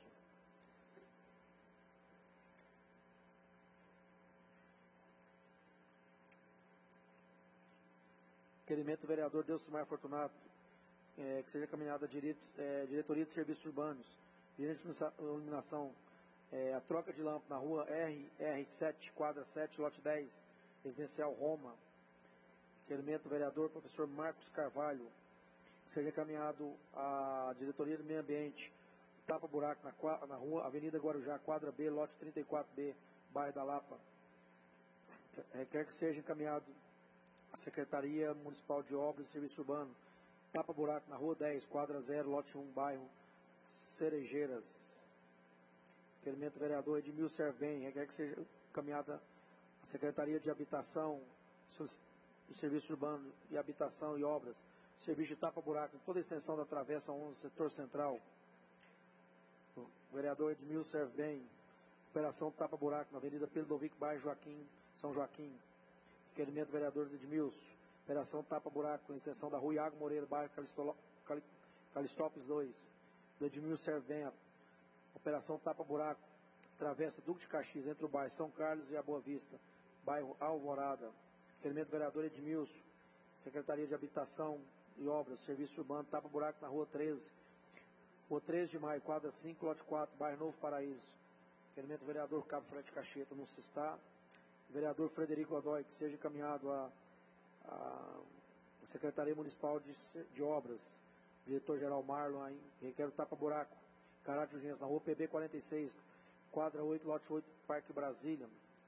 Requerimento do vereador Delcimar Fortunato, é, que seja encaminhado a direitos, é, Diretoria de Serviços Urbanos, direito de iluminação, é, a troca de lâmpada na Rua R R sete, quadra sete, lote dez, residencial Roma. Requerimento do vereador professor Marcos Carvalho, que seja encaminhado à Diretoria do Meio Ambiente, tapa-buraco na, na Rua Avenida Guarujá, quadra B, lote trinta e quatro B, bairro da Lapa. Requer que seja encaminhado à Secretaria Municipal de Obras e Serviço Urbano, tapa-buraco na Rua dez, quadra zero, lote um, bairro Cerejeiras. Requerimento do vereador Edmilson Servem, requer que seja encaminhada à Secretaria de Habitação, do Serviço Urbano e Habitação e Obras, serviço de tapa-buraco em toda a extensão da Travessa onze, setor central. O vereador Edmilson Servem, Operação Tapa Buraco na Avenida Pedro Dovico, bairro Joaquim, São Joaquim. Requerimento do vereador Edmilson. Operação Tapa Buraco com extensão da rua Iago Moreira, bairro Calistolo, Cali, Calistópolis dois. Do Edmilson Servento. Operação Tapa Buraco, travessa Duque de Caxias, entre o bairro São Carlos e a Boa Vista, bairro Alvorada. Requerimento do vereador Edmilson. Secretaria de Habitação e Obras, Serviço Urbano, Tapa Buraco na rua treze. Rua treze de maio, quadra cinco, lote quatro, bairro Novo Paraíso. Requerimento do vereador Cabo Fred Cacheta, não se está. Vereador Frederico Godoy, que seja encaminhado à, à Secretaria Municipal de, de Obras, diretor-geral Marlon, aí, requer o tapa-buraco, caráter de urgência, na rua P B quarenta e seis, quadra oito, lote oito, Parque Brasília.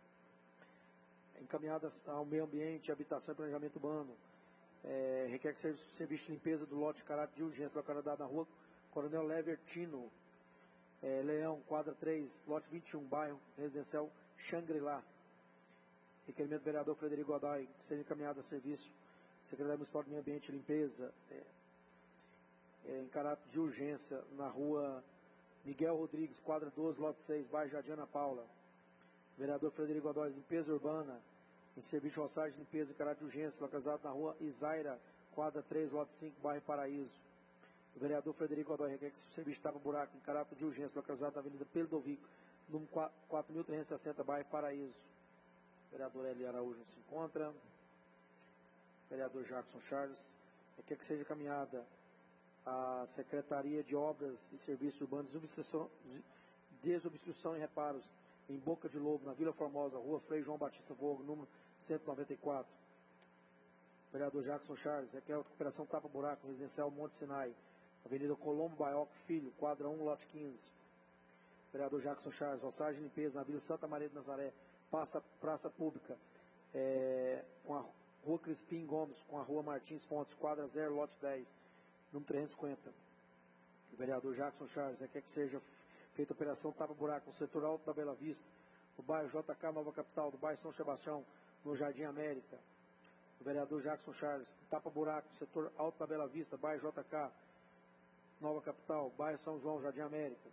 Encaminhadas ao meio ambiente, habitação e planejamento urbano. É, requer que seja serviço de limpeza do lote de caráter de urgência, localizado na rua Coronel Levertino, é, Leão, quadra três, lote vinte e um, bairro residencial Xangri-Lá. Requerimento do vereador Frederico Godoy, que seja encaminhado a serviço, Secretaria Municipal de Meio Ambiente e Limpeza, é, é, em caráter de urgência, na rua Miguel Rodrigues, quadra doze, lote seis, bairro Jardim Ana Paula. Vereador Frederico Godoy, limpeza urbana, em serviço de roçagem de limpeza em caráter de urgência, localizado na rua Isaira, quadra três, lote cinco, bairro Paraíso. O vereador Frederico Godoy requer que o serviço de tapa-buraco em caráter de urgência, localizado na Avenida Pedro Dovico, número quatro mil trezentos e sessenta, bairro Paraíso. O vereador Eli Araújo não se encontra. O vereador Jackson Charles requer que seja encaminhada à Secretaria de Obras e Serviços Urbanos desobstrução, desobstrução e reparos em Boca de Lobo, na Vila Formosa, rua Frei João Batista Vogo, número cento e noventa e quatro. O vereador Jackson Charles requer a operação tapa-buraco residencial Monte Sinai, Avenida Colombo Baioco Filho, quadra um, lote quinze. O vereador Jackson Charles, roçagem e limpeza na Vila Santa Maria de Nazaré, passa praça pública, é, com a rua Crispim Gomes, com a rua Martins Fontes, quadra zero, lote dez, número trezentos e cinquenta. O vereador Jackson Charles requer que seja feita a operação tapa-buraco no setor alto da Bela Vista, no bairro J K Nova Capital, do bairro São Sebastião, no Jardim América. O vereador Jackson Charles, tapa-buraco no setor alto da Bela Vista, bairro J K Nova Capital, bairro São João, Jardim América.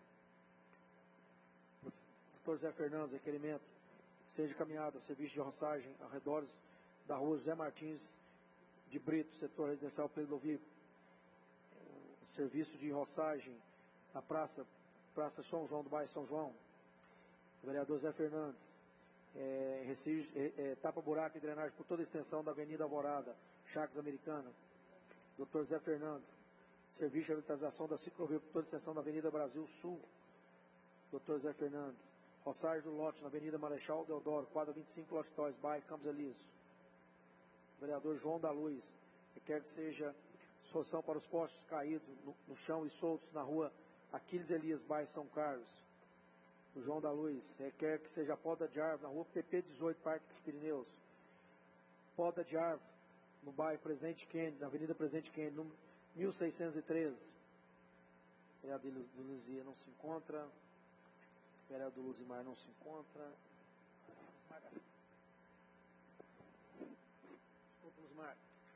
doutor Zé Fernandes, requerimento, seja encaminhado a serviço de roçagem ao redor da rua José Martins de Brito, setor residencial Pedro Dovico. Serviço de roçagem na praça, praça São João, do bairro São João. O vereador Zé Fernandes, é, é, é, tapa-buraco e drenagem por toda a extensão da Avenida Alvorada, Chagas Americana. doutor Zé Fernandes, serviço de habitação da ciclovia por toda a extensão da Avenida Brasil Sul. doutor Zé Fernandes, roçagem do lote na Avenida Marechal Deodoro, quadra vinte e cinco, lote dois, bairro Campos Elíseos. O vereador João da Luz requer que seja solução para os postes caídos no, no chão e soltos na rua Aquiles Elias, bairro São Carlos. O João da Luz requer que seja poda de árvore na rua P P dezoito, Parque dos Pirineus. Poda de árvore no bairro Presidente Kennedy, na Avenida Presidente Kennedy, número mil seiscentos e treze. O vereador Luzia não se encontra. O vereador Luzimar não se encontra. Desculpa, Luzimar.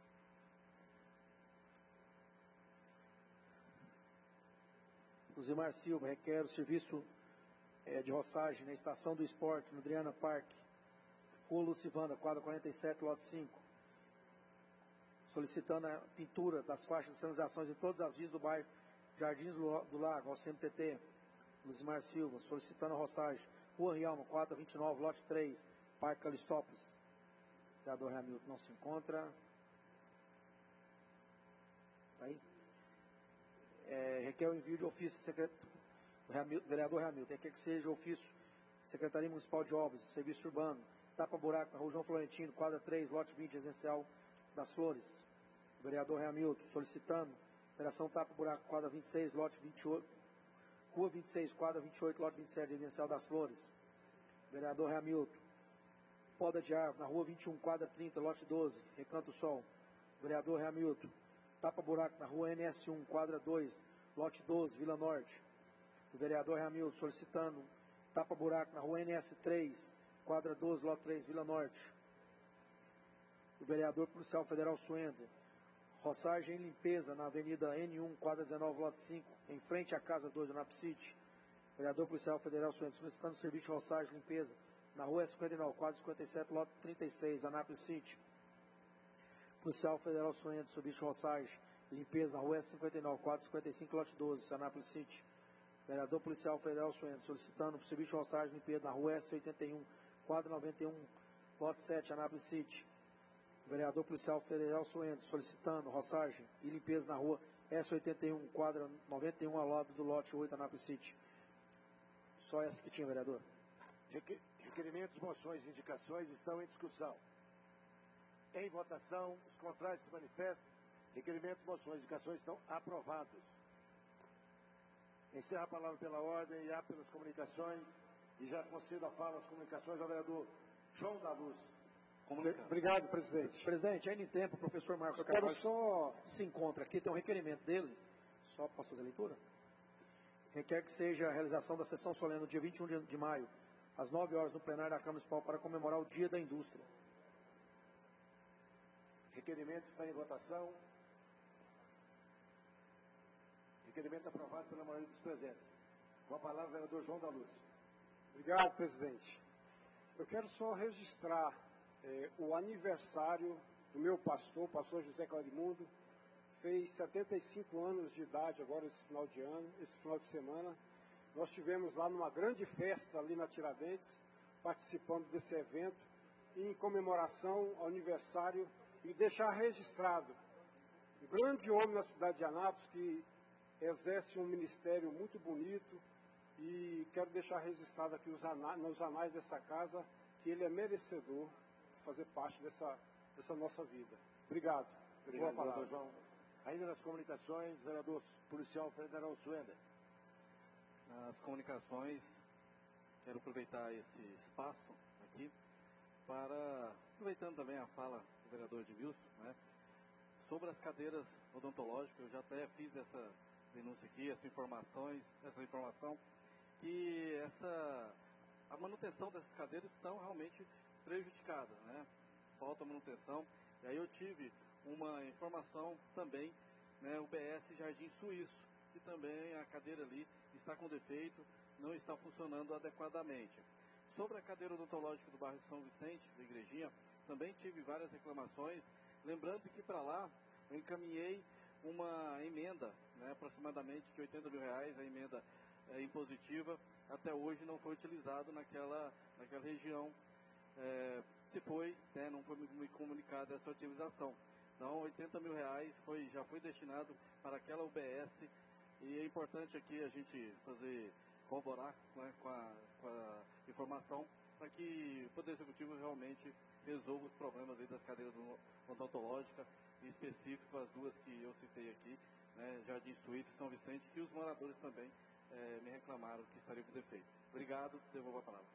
Luzimar Silva requer o serviço é, de roçagem na Estação do Esporte, no Adriana Parque, Rua Lucivanda, quadra quarenta e sete, lote cinco. Solicitando a pintura das faixas de sinalizações em todas as vias do bairro Jardins do Lago, ao C M T T. Luzimar Silva, solicitando a roçagem. Rua Rialma, quadra vinte e nove, lote três, Parque Calistópolis. O vereador Hamilton não se encontra. Tá aí? É, requer o envio de ofício secret... o vereador Hamilton, requer que seja o ofício Secretaria Municipal de Obras, Serviço Urbano, tapa-buraco na Rua João Florentino, quadra três, lote vinte, residencial das Flores. O vereador Hamilton, solicitando operação tapa-buraco, quadra vinte e seis, lote vinte e oito, Rua vinte e seis, quadra vinte e oito, lote vinte e sete, residencial das Flores. O vereador Hamilton, poda de árvore na Rua vinte e um, quadra trinta, lote doze, Recanto Sol. O vereador Hamilton, tapa-buraco na Rua N S um, quadra dois, lote doze, Vila Norte. O vereador Hamilton solicitando tapa-buraco na Rua N S três, quadra doze, lote três, Vila Norte. O vereador Policial Federal Suenda, roçagem e limpeza na Avenida N um, quadra dezenove, lote cinco, em frente à Casa dois, do Napsite. Vereador Policial Federal Suentes, solicitando serviço de roçagem e limpeza na rua S cinquenta e nove, quadro cinquenta e sete, lote trinta e seis, Anápolis City. Policial Federal Suentes, serviço de roçagem e limpeza na rua S cinquenta e nove, quadro cinquenta e cinco, lote doze, Anápolis City. Vereador Policial Federal Suentes, solicitando serviço de roçagem e limpeza na rua S oitenta e um, quadro noventa e um, lote sete, Anápolis City. Vereador Policial Federal Suentes, solicitando roçagem e limpeza na rua S oitenta e um, quadra noventa e um, ao lado do lote oito, Anápolis City. Só essa que tinha, vereador.
Requerimentos, moções e indicações estão em discussão. Em votação, os contrários se manifestam. Requerimentos, moções e indicações estão aprovados. Encerra a palavra pela ordem e há pelas comunicações. E já concedo a fala às comunicações ao vereador João da Luz.
Obrigado, presidente.
Presidente, ainda em tempo, o professor Marcos
Eu quero
Carvalho
só...
se encontra aqui, tem um requerimento dele, só posso fazer a leitura? Requer que seja a realização da sessão solene no dia vinte e um de maio, às nove horas, no plenário da Câmara Municipal, para comemorar o Dia da Indústria.
Requerimento está em votação. Requerimento aprovado pela maioria dos presentes. Com a palavra, o vereador João da Luz.
Obrigado, presidente. Eu quero só registrar eh, o aniversário do meu pastor, o pastor José Clarimundo. Fez setenta e cinco anos de idade agora, esse final de ano, esse final de semana. Nós tivemos lá numa grande festa ali na Tiradentes, participando desse evento, em comemoração ao aniversário, e deixar registrado um grande homem na cidade de Anápolis, que exerce um ministério muito bonito, e quero deixar registrado aqui os anais, nos anais dessa casa, que ele é merecedor de fazer parte dessa, dessa nossa vida. Obrigado.
Obrigado, vereador João. Ainda nas comunicações, vereador Policial Federal Suender.
Nas comunicações, quero aproveitar esse espaço aqui para, aproveitando também a fala do vereador Edmilson, né, sobre as cadeiras odontológicas. Eu já até fiz essa denúncia aqui, essa informações, essa informação, que essa, a manutenção dessas cadeiras estão realmente prejudicadas, né? Falta manutenção. E aí eu tive uma informação também, né, o B S Jardim Suíço, que também a cadeira ali está com defeito, não está funcionando adequadamente. Sobre a cadeira odontológica do bairro São Vicente, da Igrejinha, também tive várias reclamações, lembrando que para lá eu encaminhei uma emenda, né, aproximadamente de oitenta mil reais, a emenda é, impositiva, até hoje não foi utilizado naquela, naquela região, é, se foi, né, não foi me comunicada essa utilização. Então, oitenta mil reais foi, já foi destinado para aquela U B S, e é importante aqui a gente fazer, corroborar, né, com, a, com a informação, para que o Poder Executivo realmente resolva os problemas aí das cadeiras odontológicas, em específico as duas que eu citei aqui, né, Jardim Suíço e São Vicente, que os moradores também é, me reclamaram que estaria com defeito. Obrigado, devolvo a palavra.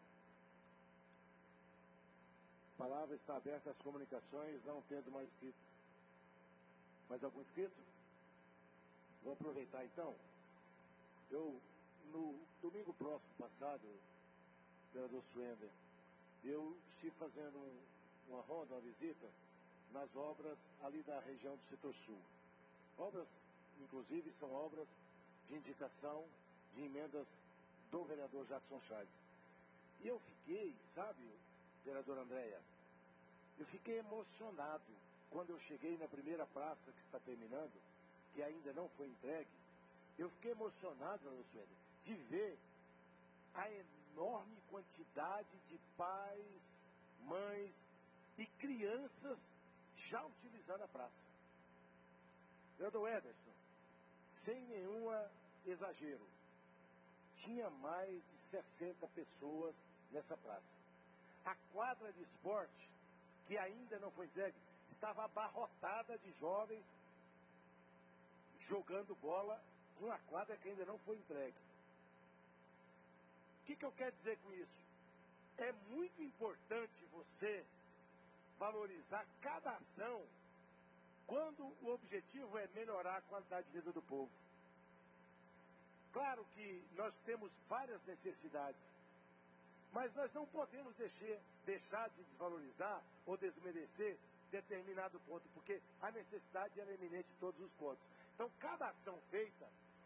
A palavra está aberta às comunicações, não tendo mais inscrito. Mais algum inscrito? Vou aproveitar então. Eu, no domingo próximo passado, vereador Suender, eu estive fazendo um, uma ronda, uma visita, nas obras ali da região do setor sul. Obras, inclusive, são obras de indicação de emendas do vereador Jackson Chaves. E eu fiquei, sabe, vereadora Andréia, eu fiquei emocionado quando eu cheguei na primeira praça que está terminando, que ainda não foi entregue. Eu fiquei emocionado, vereador Suender, de ver a enorme quantidade de pais, mães e crianças já utilizando a praça. Vereador Ederson, sem nenhum exagero, tinha mais de sessenta pessoas nessa praça. A quadra de esporte, que ainda não foi entregue, estava abarrotada de jovens jogando bola numa quadra que ainda não foi entregue. O que, que eu quero dizer com isso? É muito importante você valorizar cada ação quando o objetivo é melhorar a qualidade de vida do povo. Claro que nós temos várias necessidades, mas nós não podemos deixar, deixar de desvalorizar ou desmerecer determinado ponto, porque a necessidade é eminente em todos os pontos. Então, cada ação feita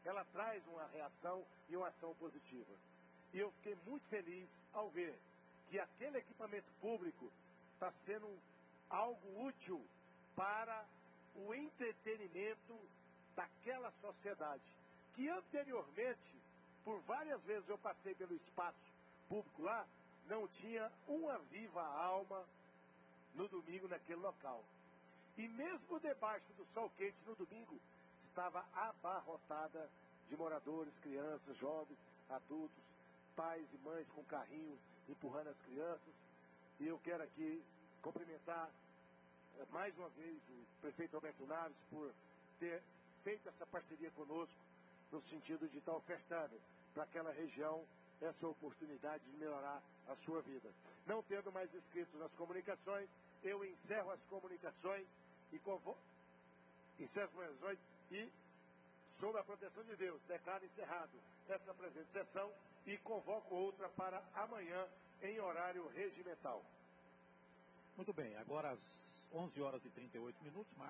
ela traz uma reação e uma ação positiva. E eu fiquei muito feliz ao ver que aquele equipamento público está sendo algo útil para o entretenimento daquela sociedade, que anteriormente, por várias vezes eu passei pelo espaço público lá, não tinha uma viva alma no domingo naquele local. E mesmo debaixo do sol quente no domingo, estava abarrotada de moradores, crianças, jovens, adultos, pais e mães com carrinho empurrando as crianças. E eu quero aqui cumprimentar eh, mais uma vez o prefeito Alberto Naves por ter feito essa parceria conosco, no sentido de estar ofertando para aquela região essa oportunidade de melhorar a sua vida. Não tendo mais inscritos nas comunicações, eu encerro as comunicações e convoco, encerro as comunicações e, sob a proteção de Deus, declaro encerrado essa presente sessão e convoco outra para amanhã em horário regimental.
Muito bem, agora às onze horas e trinta e oito minutos.